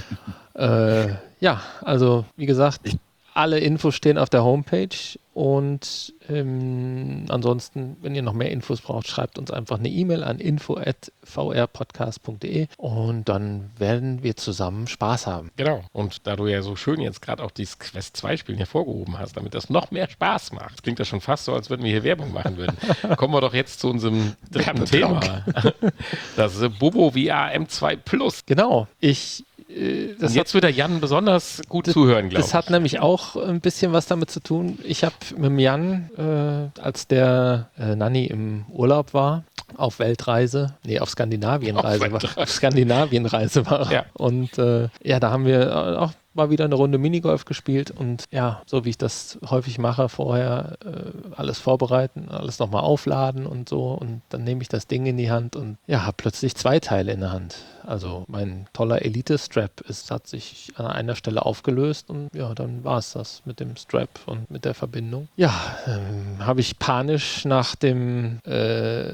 äh, ja, also wie gesagt, Ich alle Infos stehen auf der Homepage und ähm, ansonsten, wenn ihr noch mehr Infos braucht, schreibt uns einfach eine E-Mail an info at v r podcast punkt d e und dann werden wir zusammen Spaß haben. Genau. Und da du ja so schön jetzt gerade auch dieses Quest zwei Spielen hervorgehoben hast, damit das noch mehr Spaß macht, das klingt ja schon fast so, als würden wir hier Werbung machen würden. Kommen wir doch jetzt zu unserem dritten Thema. Das Bobo V R M zwei Plus. Genau. Ich Das und jetzt wird der Jan besonders gut das, zuhören, glaube ich. Das hat nämlich auch ein bisschen was damit zu tun. Ich habe mit dem Jan, äh, als der äh, Nanni im Urlaub war, auf Weltreise, nee, auf Skandinavienreise, auf, war, auf Skandinavienreise war. Ja. Und äh, ja, da haben wir auch mal wieder eine Runde Minigolf gespielt und ja, so wie ich das häufig mache, vorher äh, alles vorbereiten, alles nochmal aufladen und so und dann nehme ich das Ding in die Hand und ja, habe plötzlich zwei Teile in der Hand. Also mein toller Elite-Strap ist, hat sich an einer Stelle aufgelöst und ja, dann war es das mit dem Strap und mit der Verbindung. Ja, ähm, habe ich panisch nach dem äh,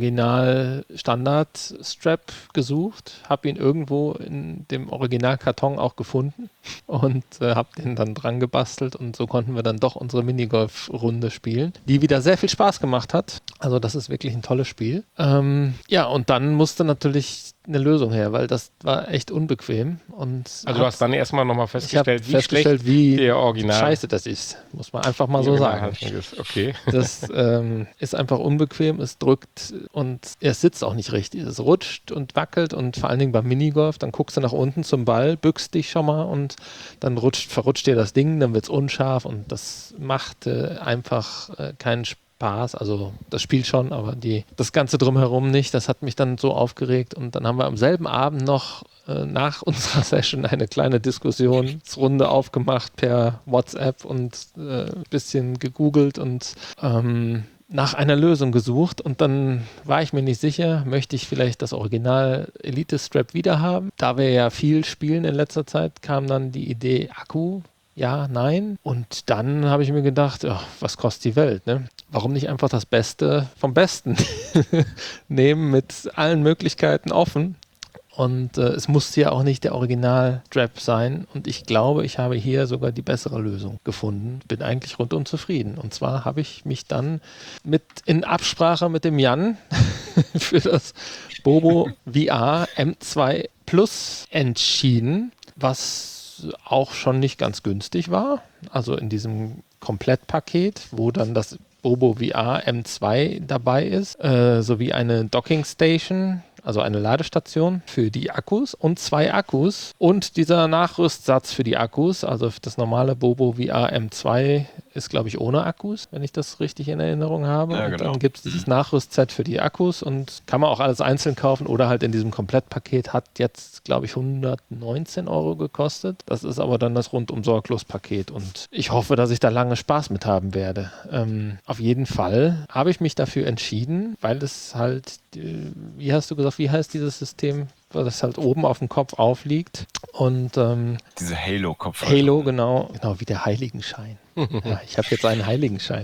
Original-Standard-Strap gesucht, habe ihn irgendwo in dem Originalkarton auch gefunden und äh, habe den dann dran gebastelt und so konnten wir dann doch unsere Minigolf-Runde spielen, die wieder sehr viel Spaß gemacht hat. Also das ist wirklich ein tolles Spiel. Ähm, ja, und dann musste natürlich eine Lösung her, weil das war echt unbequem. Und also du hast dann erstmal nochmal festgestellt, wie festgestellt, schlecht wie der Original scheiße das ist. Muss man einfach mal so sagen. Okay. Das ähm, ist einfach unbequem, es drückt und es sitzt auch nicht richtig. Es rutscht und wackelt und vor allen Dingen beim Minigolf, dann guckst du nach unten zum Ball, bückst dich schon mal und dann rutscht, verrutscht dir das Ding, dann wird es unscharf und das macht äh, einfach äh, keinen Spaß. Spaß, also das Spiel schon, aber die, das Ganze drumherum nicht, das hat mich dann so aufgeregt und dann haben wir am selben Abend noch äh, nach unserer Session eine kleine Diskussionsrunde aufgemacht per WhatsApp und ein äh, bisschen gegoogelt und ähm, nach einer Lösung gesucht und dann war ich mir nicht sicher, möchte ich vielleicht das Original Elite Strap wieder haben. Da wir ja viel spielen in letzter Zeit, kam dann die Idee Akku. Ja, nein. Und dann habe ich mir gedacht, ach, was kostet die Welt, ne? Warum nicht einfach das Beste vom Besten nehmen mit allen Möglichkeiten offen? Und äh, es musste ja auch nicht der Original-Strap sein. Und ich glaube, ich habe hier sogar die bessere Lösung gefunden. Bin eigentlich rundum zufrieden. Und zwar habe ich mich dann mit in Absprache mit dem Jan für das Bobo V R M zwei Plus entschieden, was auch schon nicht ganz günstig war. Also in diesem Komplettpaket, wo dann das Bobo V R M zwei dabei ist, äh, sowie eine Docking Station, also eine Ladestation für die Akkus und zwei Akkus und dieser Nachrüstsatz für die Akkus, also das normale Bobo V R M zwei ist, glaube ich, ohne Akkus, wenn ich das richtig in Erinnerung habe. Ja, und genau. Dann gibt es dieses Nachrüstset für die Akkus und kann man auch alles einzeln kaufen oder halt in diesem Komplettpaket, hat jetzt, glaube ich, hundertneunzehn Euro gekostet. Das ist aber dann das Rundum-Sorglos-Paket und ich hoffe, dass ich da lange Spaß mit haben werde. Ähm, auf jeden Fall habe ich mich dafür entschieden, weil es halt, äh, wie hast du gesagt, wie heißt dieses System, weil das halt oben auf dem Kopf aufliegt und ähm, diese Halo-Kopfhalterung. Halo, genau, genau wie der Heiligenschein. Ja, ich habe jetzt einen Heiligenschein.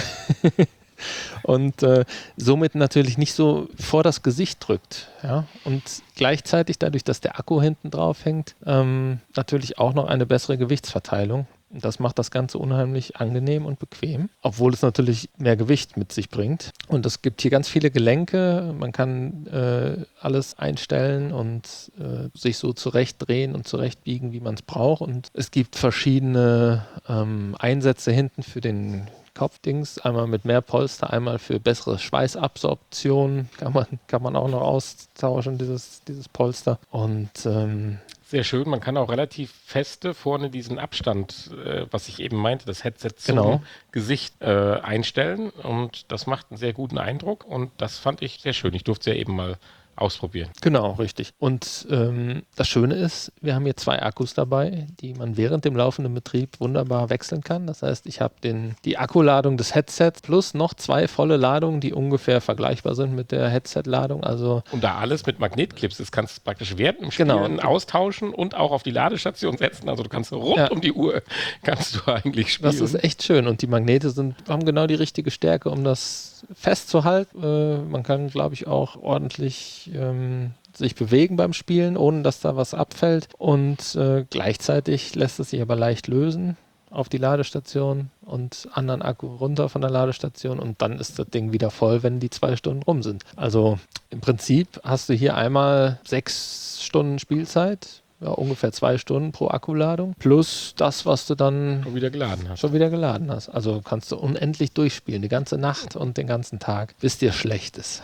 Und äh, somit natürlich nicht so vor das Gesicht drückt. Ja? Und gleichzeitig, dadurch, dass der Akku hinten drauf hängt, ähm, natürlich auch noch eine bessere Gewichtsverteilung. Das macht das Ganze unheimlich angenehm und bequem, obwohl es natürlich mehr Gewicht mit sich bringt. Und es gibt hier ganz viele Gelenke. Man kann äh, alles einstellen und äh, sich so zurechtdrehen und zurechtbiegen, wie man es braucht. Und es gibt verschiedene ähm, Einsätze hinten für den Kopfdings, einmal mit mehr Polster, einmal für bessere Schweißabsorption, kann man, kann man auch noch austauschen, dieses, dieses Polster. Und ähm, sehr schön, man kann auch relativ feste vorne diesen Abstand, äh, was ich eben meinte, das Headset zum Genau. Gesicht äh, einstellen und das macht einen sehr guten Eindruck und das fand ich sehr schön. Ich durfte es ja eben mal ausprobieren. Genau, richtig. Und ähm, das Schöne ist, wir haben hier zwei Akkus dabei, die man während dem laufenden Betrieb wunderbar wechseln kann. Das heißt, ich habe den die Akkuladung des Headsets plus noch zwei volle Ladungen, die ungefähr vergleichbar sind mit der Headset-Ladung. Also Und da alles mit Magnetclips, das kannst du praktisch während dem Spielen Genau. austauschen und auch auf die Ladestation setzen. Also du kannst rund Ja. um die Uhr kannst du eigentlich spielen. das ist echt schön. Und die Magnete sind, haben genau die richtige Stärke, um das festzuhalten. Äh, man kann, glaube ich, auch ordentlich ähm, sich bewegen beim Spielen, ohne dass da was abfällt. Und äh, gleichzeitig lässt es sich aber leicht lösen auf die Ladestation und anderen Akku runter von der Ladestation und dann ist das Ding wieder voll, wenn die zwei Stunden rum sind. Also im Prinzip hast du hier einmal sechs Stunden Spielzeit, ja, ungefähr zwei Stunden pro Akkuladung, plus das, was du dann schon wieder geladen hast. schon wieder geladen hast. Also kannst du unendlich durchspielen, die ganze Nacht und den ganzen Tag, bis dir schlecht ist.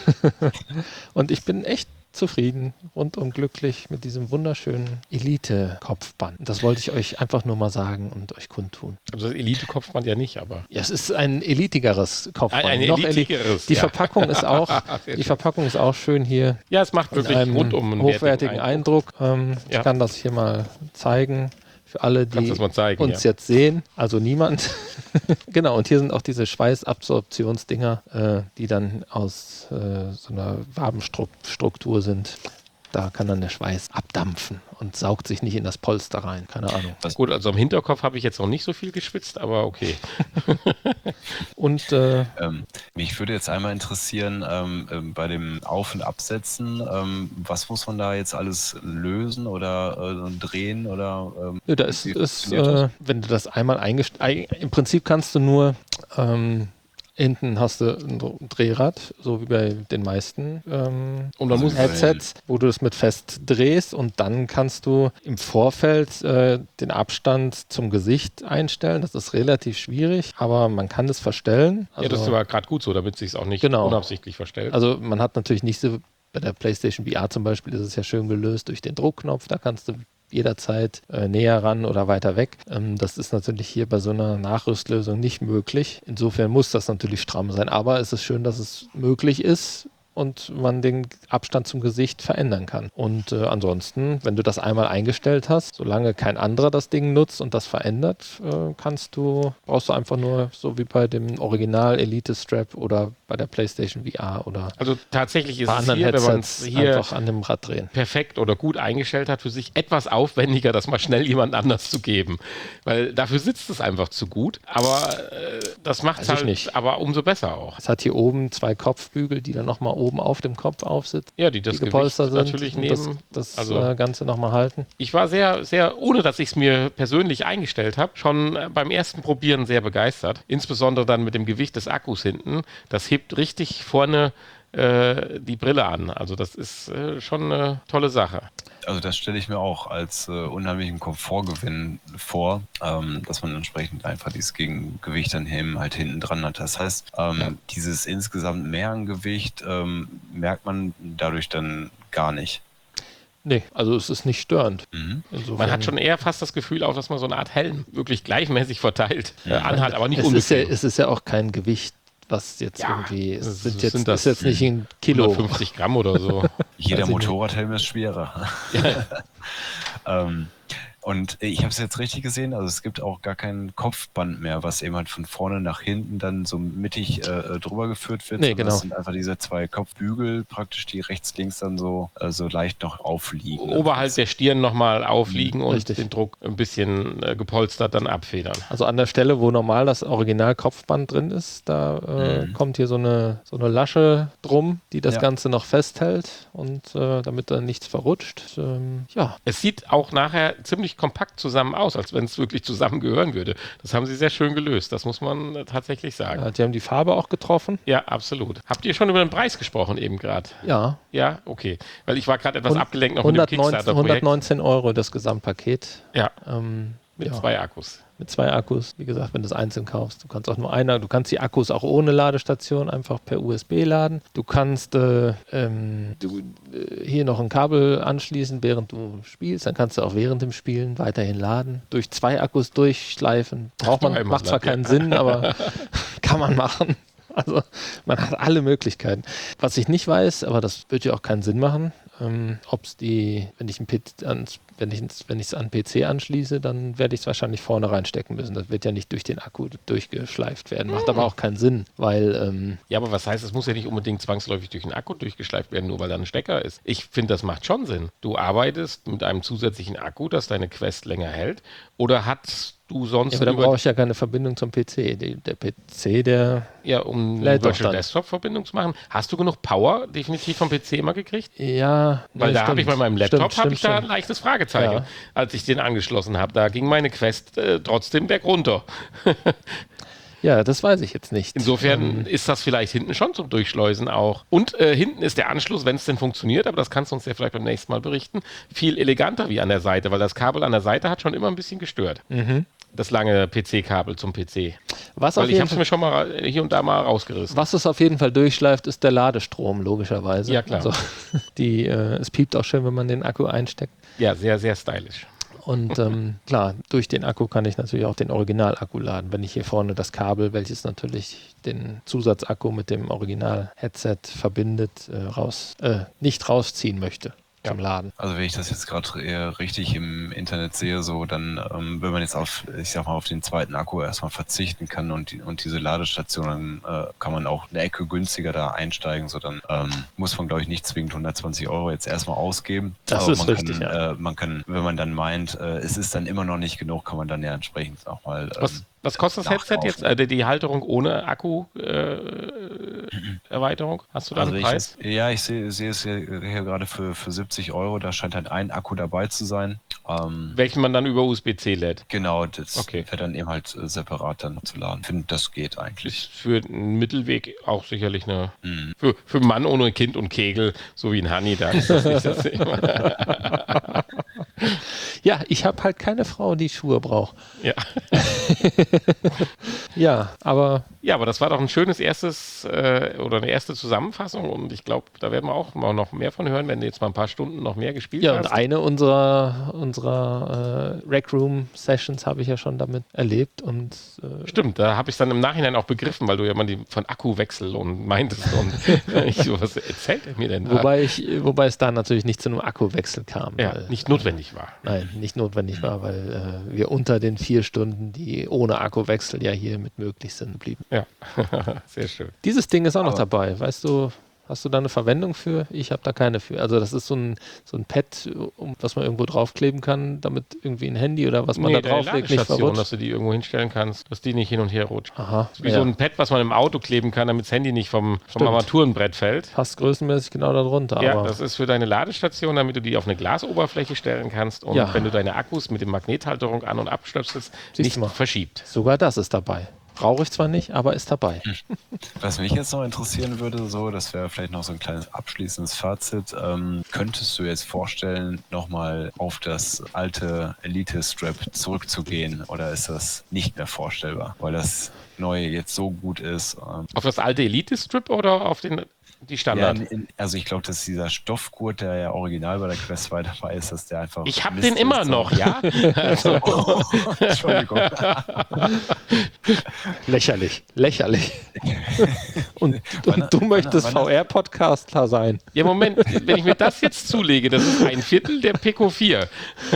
Und ich bin echt zufrieden, rundum glücklich mit diesem wunderschönen Elite-Kopfband. Das wollte ich euch einfach nur mal sagen und euch kundtun. Also das Elite-Kopfband ja nicht, aber Ja, es ist ein elitigeres Kopfband. ein, ein Noch eli- elitigeres. Die ja. Verpackung ist auch, Sehr die schön. Verpackung ist auch schön hier. Ja, es macht In wirklich einem rundum einen hochwertigen Eindruck. Eindruck. Ähm, Ja. Ich kann das hier mal zeigen für alle, Kannst die das mal zeigen, uns ja. jetzt sehen. Also niemand. Genau, und hier sind auch diese Schweißabsorptionsdinger, äh, die dann aus äh, so einer Wabenstruktur sind. Da kann dann der Schweiß abdampfen und saugt sich nicht in das Polster rein. Keine Ahnung. Gut, also am Hinterkopf habe ich jetzt noch nicht so viel geschwitzt, aber okay. Und äh, Ähm, mich würde jetzt einmal interessieren, ähm, ähm, bei dem Auf- und Absetzen, ähm, was muss man da jetzt alles lösen oder äh, drehen oder ähm, ja, da ist, wie ist funktioniert das? äh, wenn du das einmal eingestellt, im Prinzip kannst du nur ähm, hinten hast du ein Drehrad, so wie bei den meisten ähm, Und man muss Headsets, wo du das mit fest drehst und dann kannst du im Vorfeld äh, den Abstand zum Gesicht einstellen. Das ist relativ schwierig, aber man kann das verstellen. ja, das Also- war gerade gut so, damit es sich auch nicht Genau. unabsichtlich verstellt. Also man hat natürlich nicht so, bei der PlayStation V R zum Beispiel ist es ja schön gelöst durch den Druckknopf, da kannst du jederzeit äh, näher ran oder weiter weg. Ähm, das ist natürlich hier bei so einer Nachrüstlösung nicht möglich. Insofern muss das natürlich stramm sein, aber es ist schön, dass es möglich ist und man den Abstand zum Gesicht verändern kann. Und äh, ansonsten, wenn du das einmal eingestellt hast, solange kein anderer das Ding nutzt und das verändert, äh, kannst du, brauchst du einfach nur, so wie bei dem Original Elite Strap oder bei der PlayStation V R oder Also tatsächlich ist bei es anderen hier, wenn man es Headsets hier einfach an dem Rad drehen. perfekt oder gut eingestellt hat, für sich etwas aufwendiger, das mal schnell jemand anders zu geben. Weil dafür sitzt es einfach zu gut. Aber äh, das macht es Weiß ich halt nicht. aber umso besser auch. Es hat hier oben zwei Kopfbügel, die dann nochmal oben auf dem Kopf aufsitzen, Ja, die das die gepolstert Gewicht sind natürlich und nehmen. das, das Also- äh, Ganze nochmal halten. Ich war sehr, sehr, ohne dass ich es mir persönlich eingestellt habe, schon äh, beim ersten Probieren sehr begeistert. Insbesondere dann mit dem Gewicht des Akkus hinten. Das hebt richtig vorne äh, die Brille an. Also das ist äh, schon eine tolle Sache. Also das stelle ich mir auch als äh, unheimlichen Komfortgewinn vor, ähm, dass man entsprechend einfach dieses Gegengewicht dann eben halt hinten dran hat. Das heißt, ähm, Ja. dieses insgesamt mehr an Gewicht ähm, merkt man dadurch dann gar nicht. Nee, also es ist nicht störend. Mhm. Insofern, Man hat schon eher fast das Gefühl auch, dass man so eine Art Helm wirklich gleichmäßig verteilt äh, Ja. anhat, aber nicht es ist, ja, unbequem. es ist ja auch kein Gewicht, was jetzt Ja, irgendwie, es es sind sind jetzt, das ist jetzt nicht ein Kilo. hundertfünfzig Gramm oder so. Jeder Weiß ich nicht. Motorradhelm ist schwerer. ähm, und ich habe es jetzt richtig gesehen, also es gibt auch gar kein Kopfband mehr, was eben halt von vorne nach hinten dann so mittig äh, drüber geführt wird. Nee, sondern genau. Es sind einfach diese zwei Kopfbügel praktisch, die rechts, links dann so, äh, so leicht noch aufliegen. Oberhalb der Stirn nochmal aufliegen und Richtig. den Druck ein bisschen äh, gepolstert dann abfedern. Also an der Stelle, wo normal das Original-Kopfband drin ist, da äh, Mhm. kommt hier so eine, so eine Lasche drum, die das Ja. Ganze noch festhält und äh, damit dann nichts verrutscht. Ähm, ja, Es sieht auch nachher ziemlich kompakt zusammen aus, als wenn es wirklich zusammengehören würde. Das haben sie sehr schön gelöst, das muss man äh, tatsächlich sagen. äh, die haben die Farbe auch getroffen. Ja, absolut. Habt ihr schon über den Preis gesprochen eben gerade? Ja, Ja, okay. Weil ich war gerade etwas Hund- abgelenkt noch mit dem hundertneunzehn, Kickstarter-Projekt. hundertneunzehn Euro das Gesamtpaket. Ja, Ähm, Mit Ja. zwei Akkus. Mit zwei Akkus. Wie gesagt, wenn du es einzeln kaufst, du kannst auch nur einer, du kannst die Akkus auch ohne Ladestation einfach per U S B laden. Du kannst äh, ähm, du, äh, hier noch ein Kabel anschließen, während du spielst. Dann kannst du auch während dem Spielen weiterhin laden. Durch zwei Akkus durchschleifen. Braucht man, Einmal macht zwar laden, keinen Sinn, aber kann man machen. Also man hat alle Möglichkeiten. Was ich nicht weiß, aber das wird ja auch keinen Sinn machen, ähm, ob es die, wenn ich ein P C ans, wenn ich wenn ich es an P C anschließe, dann werde ich es wahrscheinlich vorne reinstecken müssen. Das wird ja nicht durch den Akku durchgeschleift werden. Macht aber auch keinen Sinn, weil ähm, Ja, aber was heißt, es muss ja nicht unbedingt zwangsläufig durch den Akku durchgeschleift werden, nur weil da ein Stecker ist. Ich finde, das macht schon Sinn. Du arbeitest mit einem zusätzlichen Akku, dass deine Quest länger hält, oder hast du sonst ja, aber dann über- brauche ich ja keine Verbindung zum P C. Die, der P C, der ja, um eine lädt doch Virtual dann. Desktop-Verbindung zu machen. Hast du genug Power definitiv vom P C immer gekriegt? ja, Weil ja, da habe ich bei meinem Laptop stimmt, habe ich stimmt, da ein stimmt. leichtes Fragezeichen, Ja. als ich den angeschlossen habe. Da ging meine Quest äh, trotzdem bergunter. Ja, das weiß ich jetzt nicht. Insofern Ähm, ist das vielleicht hinten schon zum Durchschleusen auch. Und äh, hinten ist der Anschluss, wenn es denn funktioniert, aber das kannst du uns ja vielleicht beim nächsten Mal berichten, viel eleganter wie an der Seite, weil das Kabel an der Seite hat schon immer ein bisschen gestört. mhm. Das lange P C-Kabel zum P C. was, auf Weil ich jeden habe es Fall, mir schon mal äh, hier und da mal rausgerissen. was es auf jeden Fall durchschleift, ist der Ladestrom, logischerweise. Ja, klar. Also, die, äh, es piept auch schön, wenn man den Akku einsteckt. Ja, sehr, sehr stylisch. Und ähm, klar, durch den Akku kann ich natürlich auch den Original-Akku laden. Wenn ich hier vorne das Kabel, welches natürlich den Zusatzakku mit dem Original-Headset verbindet, äh, raus, äh, nicht rausziehen möchte zum Laden. Also wenn ich das jetzt gerade eher richtig im Internet sehe, so dann, ähm, wenn man jetzt auf, ich sag mal, auf den zweiten Akku erstmal verzichten kann und die, und diese Ladestation, dann äh, kann man auch eine Ecke günstiger da einsteigen, so dann ähm, muss man, glaube ich, nicht zwingend hundertzwanzig Euro jetzt erstmal ausgeben. Das Aber ist man richtig, kann, ja. äh, man kann, wenn man dann meint, äh, es ist dann immer noch nicht genug, kann man dann ja entsprechend auch mal ähm, Was, was kostet das Headset nachkaufen. jetzt? Äh, die Halterung ohne Akku-Erweiterung? Hast du da Also einen wenn ich Preis? das, ja, ich sehe, sehe es hier, hier gerade für, für siebzig Euro, da scheint halt ein Akku dabei zu sein. Ähm, Welchen man dann über U S B C lädt. Genau, das Okay. wäre dann eben halt äh, separat dann zu laden. Ich finde, das geht eigentlich. Ist für einen Mittelweg auch sicherlich eine. Mhm. Für, für einen Mann ohne Kind und Kegel, so wie ein Hanni, da ist das nicht das Thema. Ja, ich habe halt keine Frau, die Schuhe braucht. Ja. Ja, aber ja, aber das war doch ein schönes erstes äh, oder eine erste Zusammenfassung und ich glaube, da werden wir auch mal noch mehr von hören, wenn du jetzt mal ein paar Stunden noch mehr gespielt ja, hast. und eine unserer, unserer äh, Rec Room Sessions habe ich ja schon damit erlebt und äh, Stimmt, da habe ich es dann im Nachhinein auch begriffen, weil du ja mal die, von Akkuwechsel und meintest und ich so, was erzählt er mir denn da? wobei ich, wobei es da natürlich nicht zu einem Akkuwechsel kam. ja, weil, nicht notwendig war. Nein, nicht notwendig war, weil äh, wir unter den vier Stunden, die ohne Akkuwechsel ja hier mit möglich sind, blieben. Ja, sehr schön. Dieses Ding ist auch noch Aber- dabei. Weißt du, hast du da eine Verwendung für? Ich habe da keine für. Also das ist so ein, so ein Pad, um, was man irgendwo draufkleben kann, damit irgendwie ein Handy oder was man da deine drauflegt nicht Ladestation, verrutscht. dass du die irgendwo hinstellen kannst, dass die nicht hin und her rutscht. Aha, Wie ja. so ein Pad, was man im Auto kleben kann, damit das Handy nicht vom, vom Stimmt. Armaturenbrett fällt. Passt größenmäßig genau darunter. Ja, aber das ist für deine Ladestation, damit du die auf eine Glasoberfläche stellen kannst und Ja. wenn du deine Akkus mit dem Magnethalterung an- und abstöpselst, Siehst nicht du mal. verschiebt. sogar das ist dabei. Brauche ich zwar nicht, aber ist dabei. Was mich jetzt noch interessieren würde, so, das wäre vielleicht noch so ein kleines abschließendes Fazit. Ähm, könntest du jetzt vorstellen, nochmal auf das alte Elite-Strap zurückzugehen oder ist das nicht mehr vorstellbar, weil das neue jetzt so gut ist? Ähm, Auf das alte Elite-Strip oder auf den, die ja, Standard? in, in, also ich glaube, dass dieser Stoffgurt, der ja original bei der Quest zwei dabei ist, dass der einfach... Ich habe Mist den immer ist, noch, so. ja? Also, Oh, Entschuldigung. Lächerlich, lächerlich. Und, Wann- und du wann- möchtest wann- V R-Podcastler sein. ja, Moment, wenn ich mir das jetzt zulege, das ist ein Viertel der Pico vier.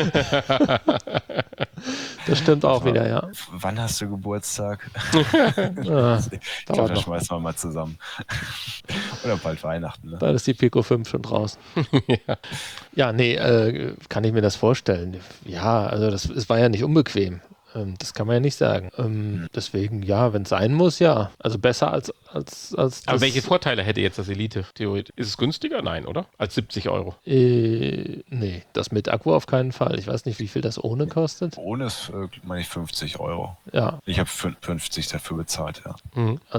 Das stimmt auch wieder, ja. Wann hast du Geburtstag? Ah, Ich glaube, dauert da noch. schmeißen wir mal zusammen. Oder bald Weihnachten, ne? Da ist die Pico fünf schon draußen. ja. Ja, nee, äh, kann ich mir das vorstellen. Ja, also das, es war ja nicht unbequem. Ähm, das kann man ja nicht sagen. Ähm, deswegen, ja, wenn es sein muss, ja. Also besser als als, als Aber das, welche Vorteile hätte jetzt das Elite theoretisch? Ist es günstiger? Nein, oder? Als siebzig Euro. Äh, nee, das mit Akku auf keinen Fall. Ich weiß nicht, wie viel das ohne kostet. Ohne ist, äh, meine ich, fünfzig Euro. Ja, Ich habe fünfzig dafür bezahlt, ja. Mhm. also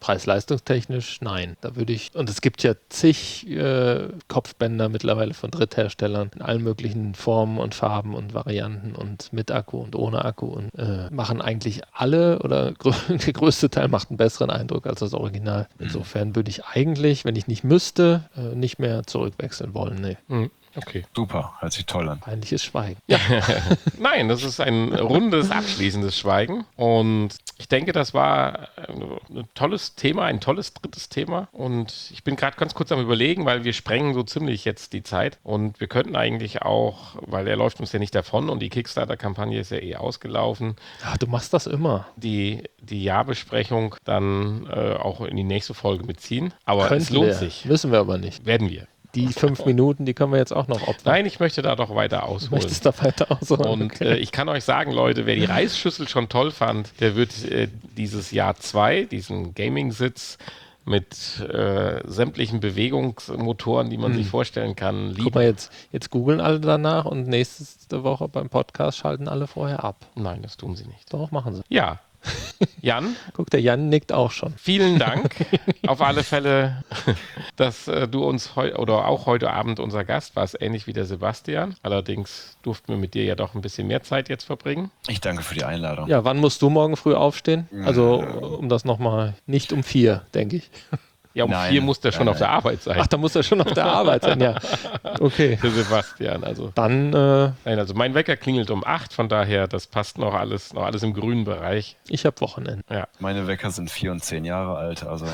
Preis-leistungstechnisch, nein. Da würde ich, und es gibt ja zig äh, Kopfbänder mittlerweile von Drittherstellern in allen möglichen Formen und Farben und Varianten und mit Akku und ohne Akku und äh, machen eigentlich alle oder grö- der größte Teil macht einen besseren Eindruck als das Original. Insofern würde ich eigentlich, wenn ich nicht müsste, äh, nicht mehr zurückwechseln wollen. Nee. Mhm. Okay. Super, hört sich toll an. Peinliches Schweigen. Nein, das ist ein rundes, abschließendes Schweigen. Und ich denke, das war ein tolles Thema, ein tolles drittes Thema. Und ich bin gerade ganz kurz am Überlegen, weil wir sprengen so ziemlich jetzt die Zeit. Und wir könnten eigentlich auch, weil er läuft uns ja nicht davon und die Kickstarter-Kampagne ist ja eh ausgelaufen, Ja, du machst das immer. die, die Jahrbesprechung dann äh, auch in die nächste Folge mitziehen. Aber es Könnten lohnt wir. sich. Müssen wir aber nicht. Werden wir. Die fünf Minuten, die können wir jetzt auch noch opfern. Nein, ich möchte da doch weiter Du ausholen. möchtest da weiter ausholen. Und Okay. äh, ich kann euch sagen, Leute, wer die Reisschüssel schon toll fand, der wird äh, dieses Jahr zwei, diesen Gaming-Sitz mit äh, sämtlichen Bewegungsmotoren, die man sich vorstellen kann, Guck lieben. mal, jetzt, jetzt googeln alle danach und nächste Woche beim Podcast schalten alle vorher ab. Nein, das tun sie nicht. Doch, machen sie. Ja, Jan, Guck, der Jan nickt auch schon. vielen Dank auf alle Fälle, dass äh, du uns heute oder auch heute Abend unser Gast warst, ähnlich wie der Sebastian. Allerdings durften wir mit dir ja doch ein bisschen mehr Zeit jetzt verbringen. Ich danke für die Einladung. Ja, wann musst du morgen früh aufstehen? Also, um das nochmal, nicht um vier, denke ich. Ja, um Nein, vier muss der schon nein, auf der Arbeit sein. Ach, da muss er schon auf der Arbeit sein, ja. Okay. Der Sebastian, also. Dann, äh, Nein, also mein Wecker klingelt um acht, von daher, das passt noch alles, noch alles im grünen Bereich. ich habe Wochenende. Ja. Meine Wecker sind vier und zehn Jahre alt, also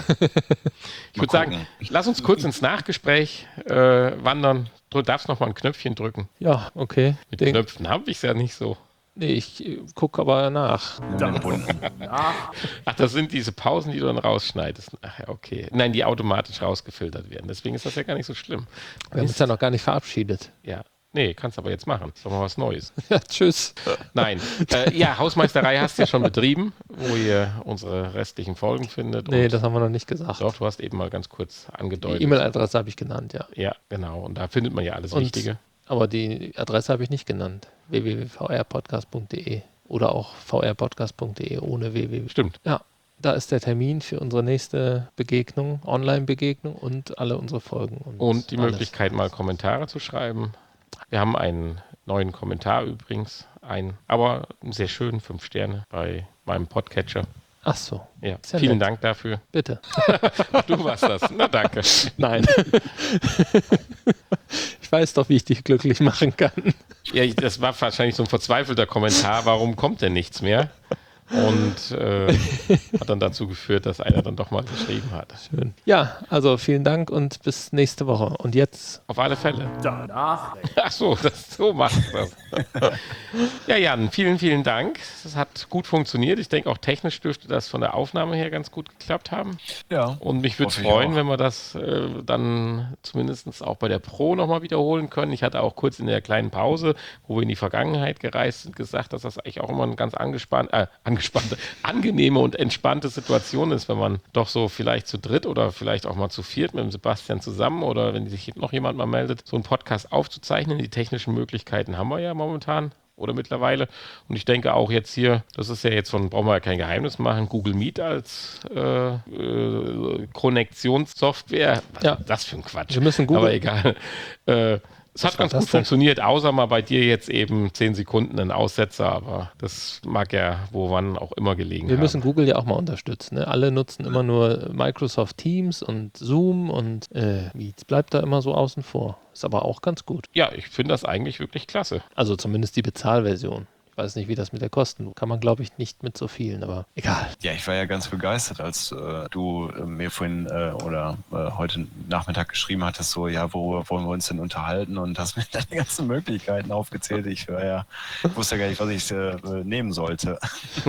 Ich würde sagen, lass uns kurz ins Nachgespräch äh, wandern. Du darfst noch mal ein Knöpfchen drücken. Ja, okay. Mit Den, Knöpfen habe ich es ja nicht so. nee, ich äh, gucke aber nach. nimm den bunten. Ach, das sind diese Pausen, die du dann rausschneidest. Ach ja, okay. Nein, die automatisch rausgefiltert werden. Deswegen ist das ja gar nicht so schlimm. Wir haben uns ja noch gar nicht verabschiedet. Ja. Nee, kannst aber jetzt machen. Ist doch mal was Neues. Ja, tschüss. Nein. Äh, ja, Hausmeisterei hast du ja schon betrieben, wo ihr unsere restlichen Folgen findet. Nee, Und das haben wir noch nicht gesagt. doch, du hast eben mal ganz kurz Die angedeutet. E-Mail-Adresse habe ich genannt, ja. Ja, genau. Und da findet man ja alles Und- Wichtige. Aber die Adresse habe ich nicht genannt. w w w punkt v r podcast punkt d e oder auch v r podcast punkt d e ohne www. Stimmt. Ja, da ist der Termin für unsere nächste Begegnung, Online-Begegnung und alle unsere Folgen. Und, Und die alles. Möglichkeit, mal Kommentare zu schreiben. Wir haben einen neuen Kommentar übrigens. Ein, aber einen sehr schönen, fünf Sterne bei meinem Podcatcher. Ach so, Ja, Ist ja vielen nett. Dank dafür. bitte. Du warst das. Na, danke. Nein. Ich weiß doch, wie ich dich glücklich machen kann. Ja, ich- das war wahrscheinlich so ein verzweifelter Kommentar. Warum kommt denn nichts mehr? Und äh, hat dann dazu geführt, dass einer dann doch mal geschrieben hat. Schön. Ja, also vielen Dank und bis nächste Woche. Und jetzt, Auf alle Fälle. Danach. Ach so, das, so machst du das. Ja, Jan, vielen, vielen Dank. Das hat gut funktioniert. Ich denke, auch technisch dürfte das von der Aufnahme her ganz gut geklappt haben. Ja. Und mich würde es Hoffe ich freuen, auch. wenn wir das äh, dann zumindest auch bei der Pro nochmal wiederholen können. Ich hatte auch kurz in der kleinen Pause, wo wir in die Vergangenheit gereist sind, gesagt, dass das eigentlich auch immer eine ganz angespannt, äh, angespannte, angenehme und entspannte Situation ist, wenn man doch so vielleicht zu dritt oder vielleicht auch mal zu viert mit dem Sebastian zusammen oder wenn sich noch jemand mal meldet, so einen Podcast aufzuzeichnen. Die technischen Möglichkeiten haben wir ja momentan. Oder mittlerweile. Und ich denke auch jetzt hier, das ist ja jetzt von, brauchen wir ja kein Geheimnis machen, Google Meet als äh, äh, Konnektionssoftware. Was Ja. ist das für ein Quatsch? Wir müssen Google- Aber egal. Äh, es hat war ganz das gut denn? funktioniert, außer mal bei dir jetzt eben zehn Sekunden ein Aussetzer, aber das mag ja wo wann auch immer gelegen wir haben. müssen Google ja auch mal unterstützen. Ne? Alle nutzen immer nur Microsoft Teams und Zoom und äh, Meet bleibt da immer so außen vor. Ist aber auch ganz gut. Ja, ich finde das eigentlich wirklich klasse. Also zumindest die Bezahlversion. Ich weiß nicht, wie das mit der Kosten. Kann man, glaube ich, nicht mit so vielen, aber egal. Ja, ich war ja ganz begeistert, als äh, du äh, mir vorhin äh, oder äh, heute Nachmittag geschrieben hattest, so, ja, worüber wollen wir uns denn unterhalten? Und hast mir dann die ganzen Möglichkeiten aufgezählt. Ich war ja, wusste ja gar nicht, was ich äh, nehmen sollte.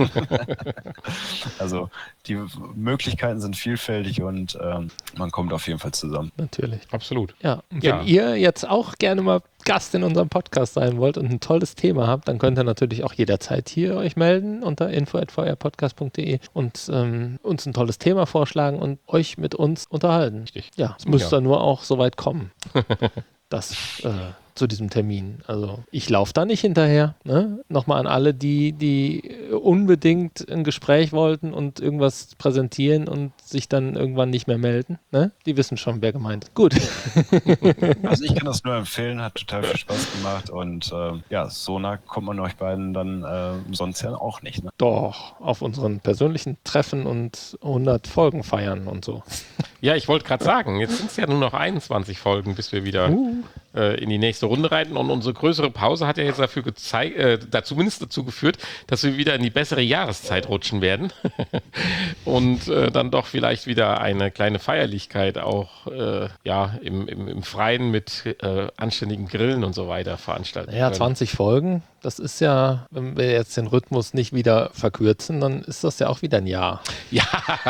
Also die Möglichkeiten sind vielfältig und ähm, man kommt auf jeden Fall zusammen. Natürlich. Absolut. Ja, und Ja. wenn ihr jetzt auch gerne mal Gast in unserem Podcast sein wollt und ein tolles Thema habt, dann könnt ihr natürlich auch jederzeit hier euch melden unter info at v r podcast punkt d e und ähm, uns ein tolles Thema vorschlagen und euch mit uns unterhalten. Richtig. Ja, es muss Ja. dann nur auch soweit kommen. das äh, zu diesem Termin. Also ich laufe da nicht hinterher. Ne? Nochmal an alle, die, die unbedingt ein Gespräch wollten und irgendwas präsentieren und sich dann irgendwann nicht mehr melden. Ne? Die wissen schon, wer gemeint ist. Gut. Also ich kann das nur empfehlen, hat total viel Spaß gemacht und äh, ja, so nah kommt man euch beiden dann äh, sonst ja auch nicht. Ne? Doch, auf unseren persönlichen Treffen und hundert Folgen feiern und so. Ja, ich wollte gerade sagen, jetzt sind es ja nur noch einundzwanzig Folgen, bis wir wieder Uh. äh, in die nächste Runde reiten. Und unsere größere Pause hat ja jetzt dafür gezeigt, äh, da zumindest dazu geführt, dass wir wieder in die bessere Jahreszeit rutschen werden. Und äh, dann doch vielleicht wieder eine kleine Feierlichkeit auch äh, ja, im, im, im Freien mit äh, anständigen Grillen und so weiter veranstalten Ja, können. zwanzig Folgen, das ist ja, wenn wir jetzt den Rhythmus nicht wieder verkürzen, dann ist das ja auch wieder ein Jahr. Ja,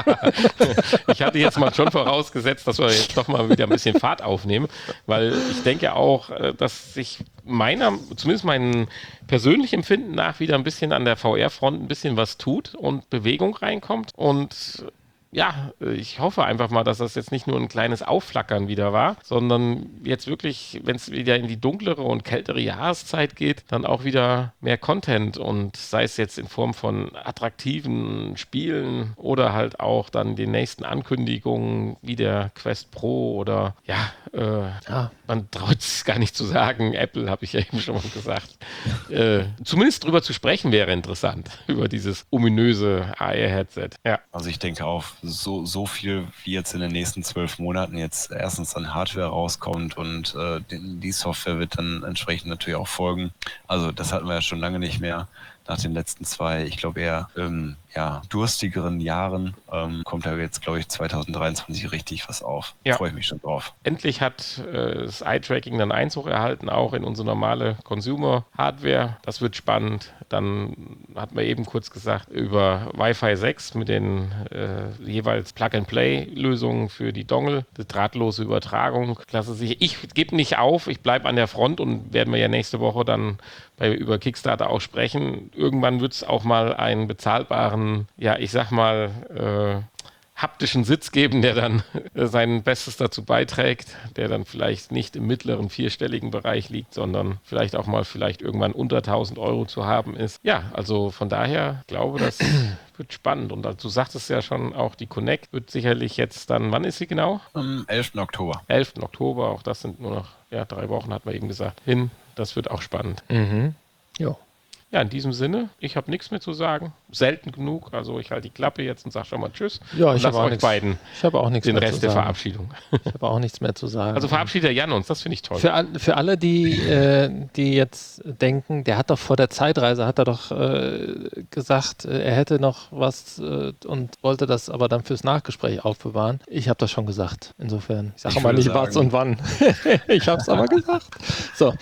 ich hatte jetzt mal schon vorausgesetzt, dass wir jetzt doch mal wieder ein bisschen Fahrt aufnehmen, weil ich denke auch, äh, dass sich meiner, zumindest meinem persönlichen Empfinden nach wieder ein bisschen an der V R-Front ein bisschen was tut und Bewegung reinkommt und ja, ich hoffe einfach mal, dass das jetzt nicht nur ein kleines Aufflackern wieder war, sondern jetzt wirklich, wenn es wieder in die dunklere und kältere Jahreszeit geht, dann auch wieder mehr Content und sei es jetzt in Form von attraktiven Spielen oder halt auch dann den nächsten Ankündigungen wie der Quest Pro oder ja, äh, Ja. man traut es gar nicht zu sagen, Apple habe ich ja eben schon mal gesagt. äh, zumindest drüber zu sprechen wäre interessant, über dieses ominöse A R-Headset. Ja. Also ich denke auch, so, so viel wie jetzt in den nächsten zwölf Monaten jetzt erstens an Hardware rauskommt und äh, die, die Software wird dann entsprechend natürlich auch folgen. Also das hatten wir ja schon lange nicht mehr. Nach den letzten zwei, ich glaube eher ähm, ja, durstigeren Jahren ähm, kommt da jetzt, glaube ich, zwanzig dreiundzwanzig richtig was auf. Ja. Freue ich mich schon drauf. Endlich hat äh, das Eye-Tracking dann Einzug erhalten, auch in unsere normale Consumer-Hardware. Das wird spannend. Dann hatten wir eben kurz gesagt, über Wi-Fi sechs mit den äh, jeweils Plug-and-Play-Lösungen für die Dongle, die drahtlose Übertragung. Klasse sicher. Ich gebe nicht auf, ich bleibe an der Front und werden wir ja nächste Woche dann bei, über Kickstarter auch sprechen. Irgendwann wird es auch mal einen bezahlbaren, ja, ich sag mal, äh, haptischen Sitz geben, der dann äh, sein Bestes dazu beiträgt, der dann vielleicht nicht im mittleren vierstelligen Bereich liegt, sondern vielleicht auch mal vielleicht irgendwann unter tausend Euro zu haben ist. Ja, also von daher glaube, das wird spannend. Und du sagtest ja schon, auch die Connect wird sicherlich jetzt dann, wann ist sie genau? Am elften Oktober. elften Oktober, auch das sind nur noch ja, drei Wochen, hat man eben gesagt, hin. Das wird auch spannend. Mhm. Jo. Ja, in diesem Sinne, ich habe nichts mehr zu sagen. Selten genug. Also ich halte die Klappe jetzt und sage schon mal Tschüss. Ja, und ich lasse habe auch euch nichts. beiden Ich habe auch nichts den mehr Rest zu der sagen. Verabschiedung. Ich habe auch nichts mehr zu sagen. Also verabschiedet der Jan uns, das finde ich toll. Für, all- für alle, die, äh, die jetzt denken, der hat doch vor der Zeitreise, hat er doch äh, gesagt, äh, er hätte noch was äh, und wollte das aber dann fürs Nachgespräch aufbewahren. Ich habe das schon gesagt. Insofern, ich sage Ich mal würde nicht was sagen- und wann. Ich habe es aber gesagt. So,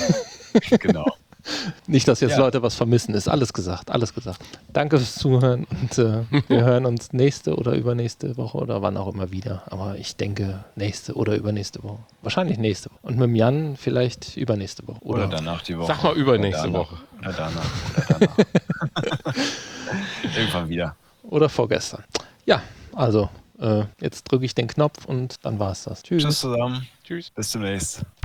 Genau. nicht, dass jetzt Ja. Leute was vermissen. Ist alles gesagt, alles gesagt. Danke fürs Zuhören und äh, wir hören uns nächste oder übernächste Woche oder wann auch immer wieder. Aber ich denke nächste oder übernächste Woche. Wahrscheinlich nächste Woche. Und mit dem Jan vielleicht übernächste Woche. Oder danach die Woche. Sag mal übernächste Oder danach. Woche. Oder danach. Oder danach. Irgendwann wieder. Oder vorgestern. Ja, also äh, jetzt drücke ich den Knopf und dann war es das. Tschüss. Tschüss zusammen. Tschüss. Bis demnächst.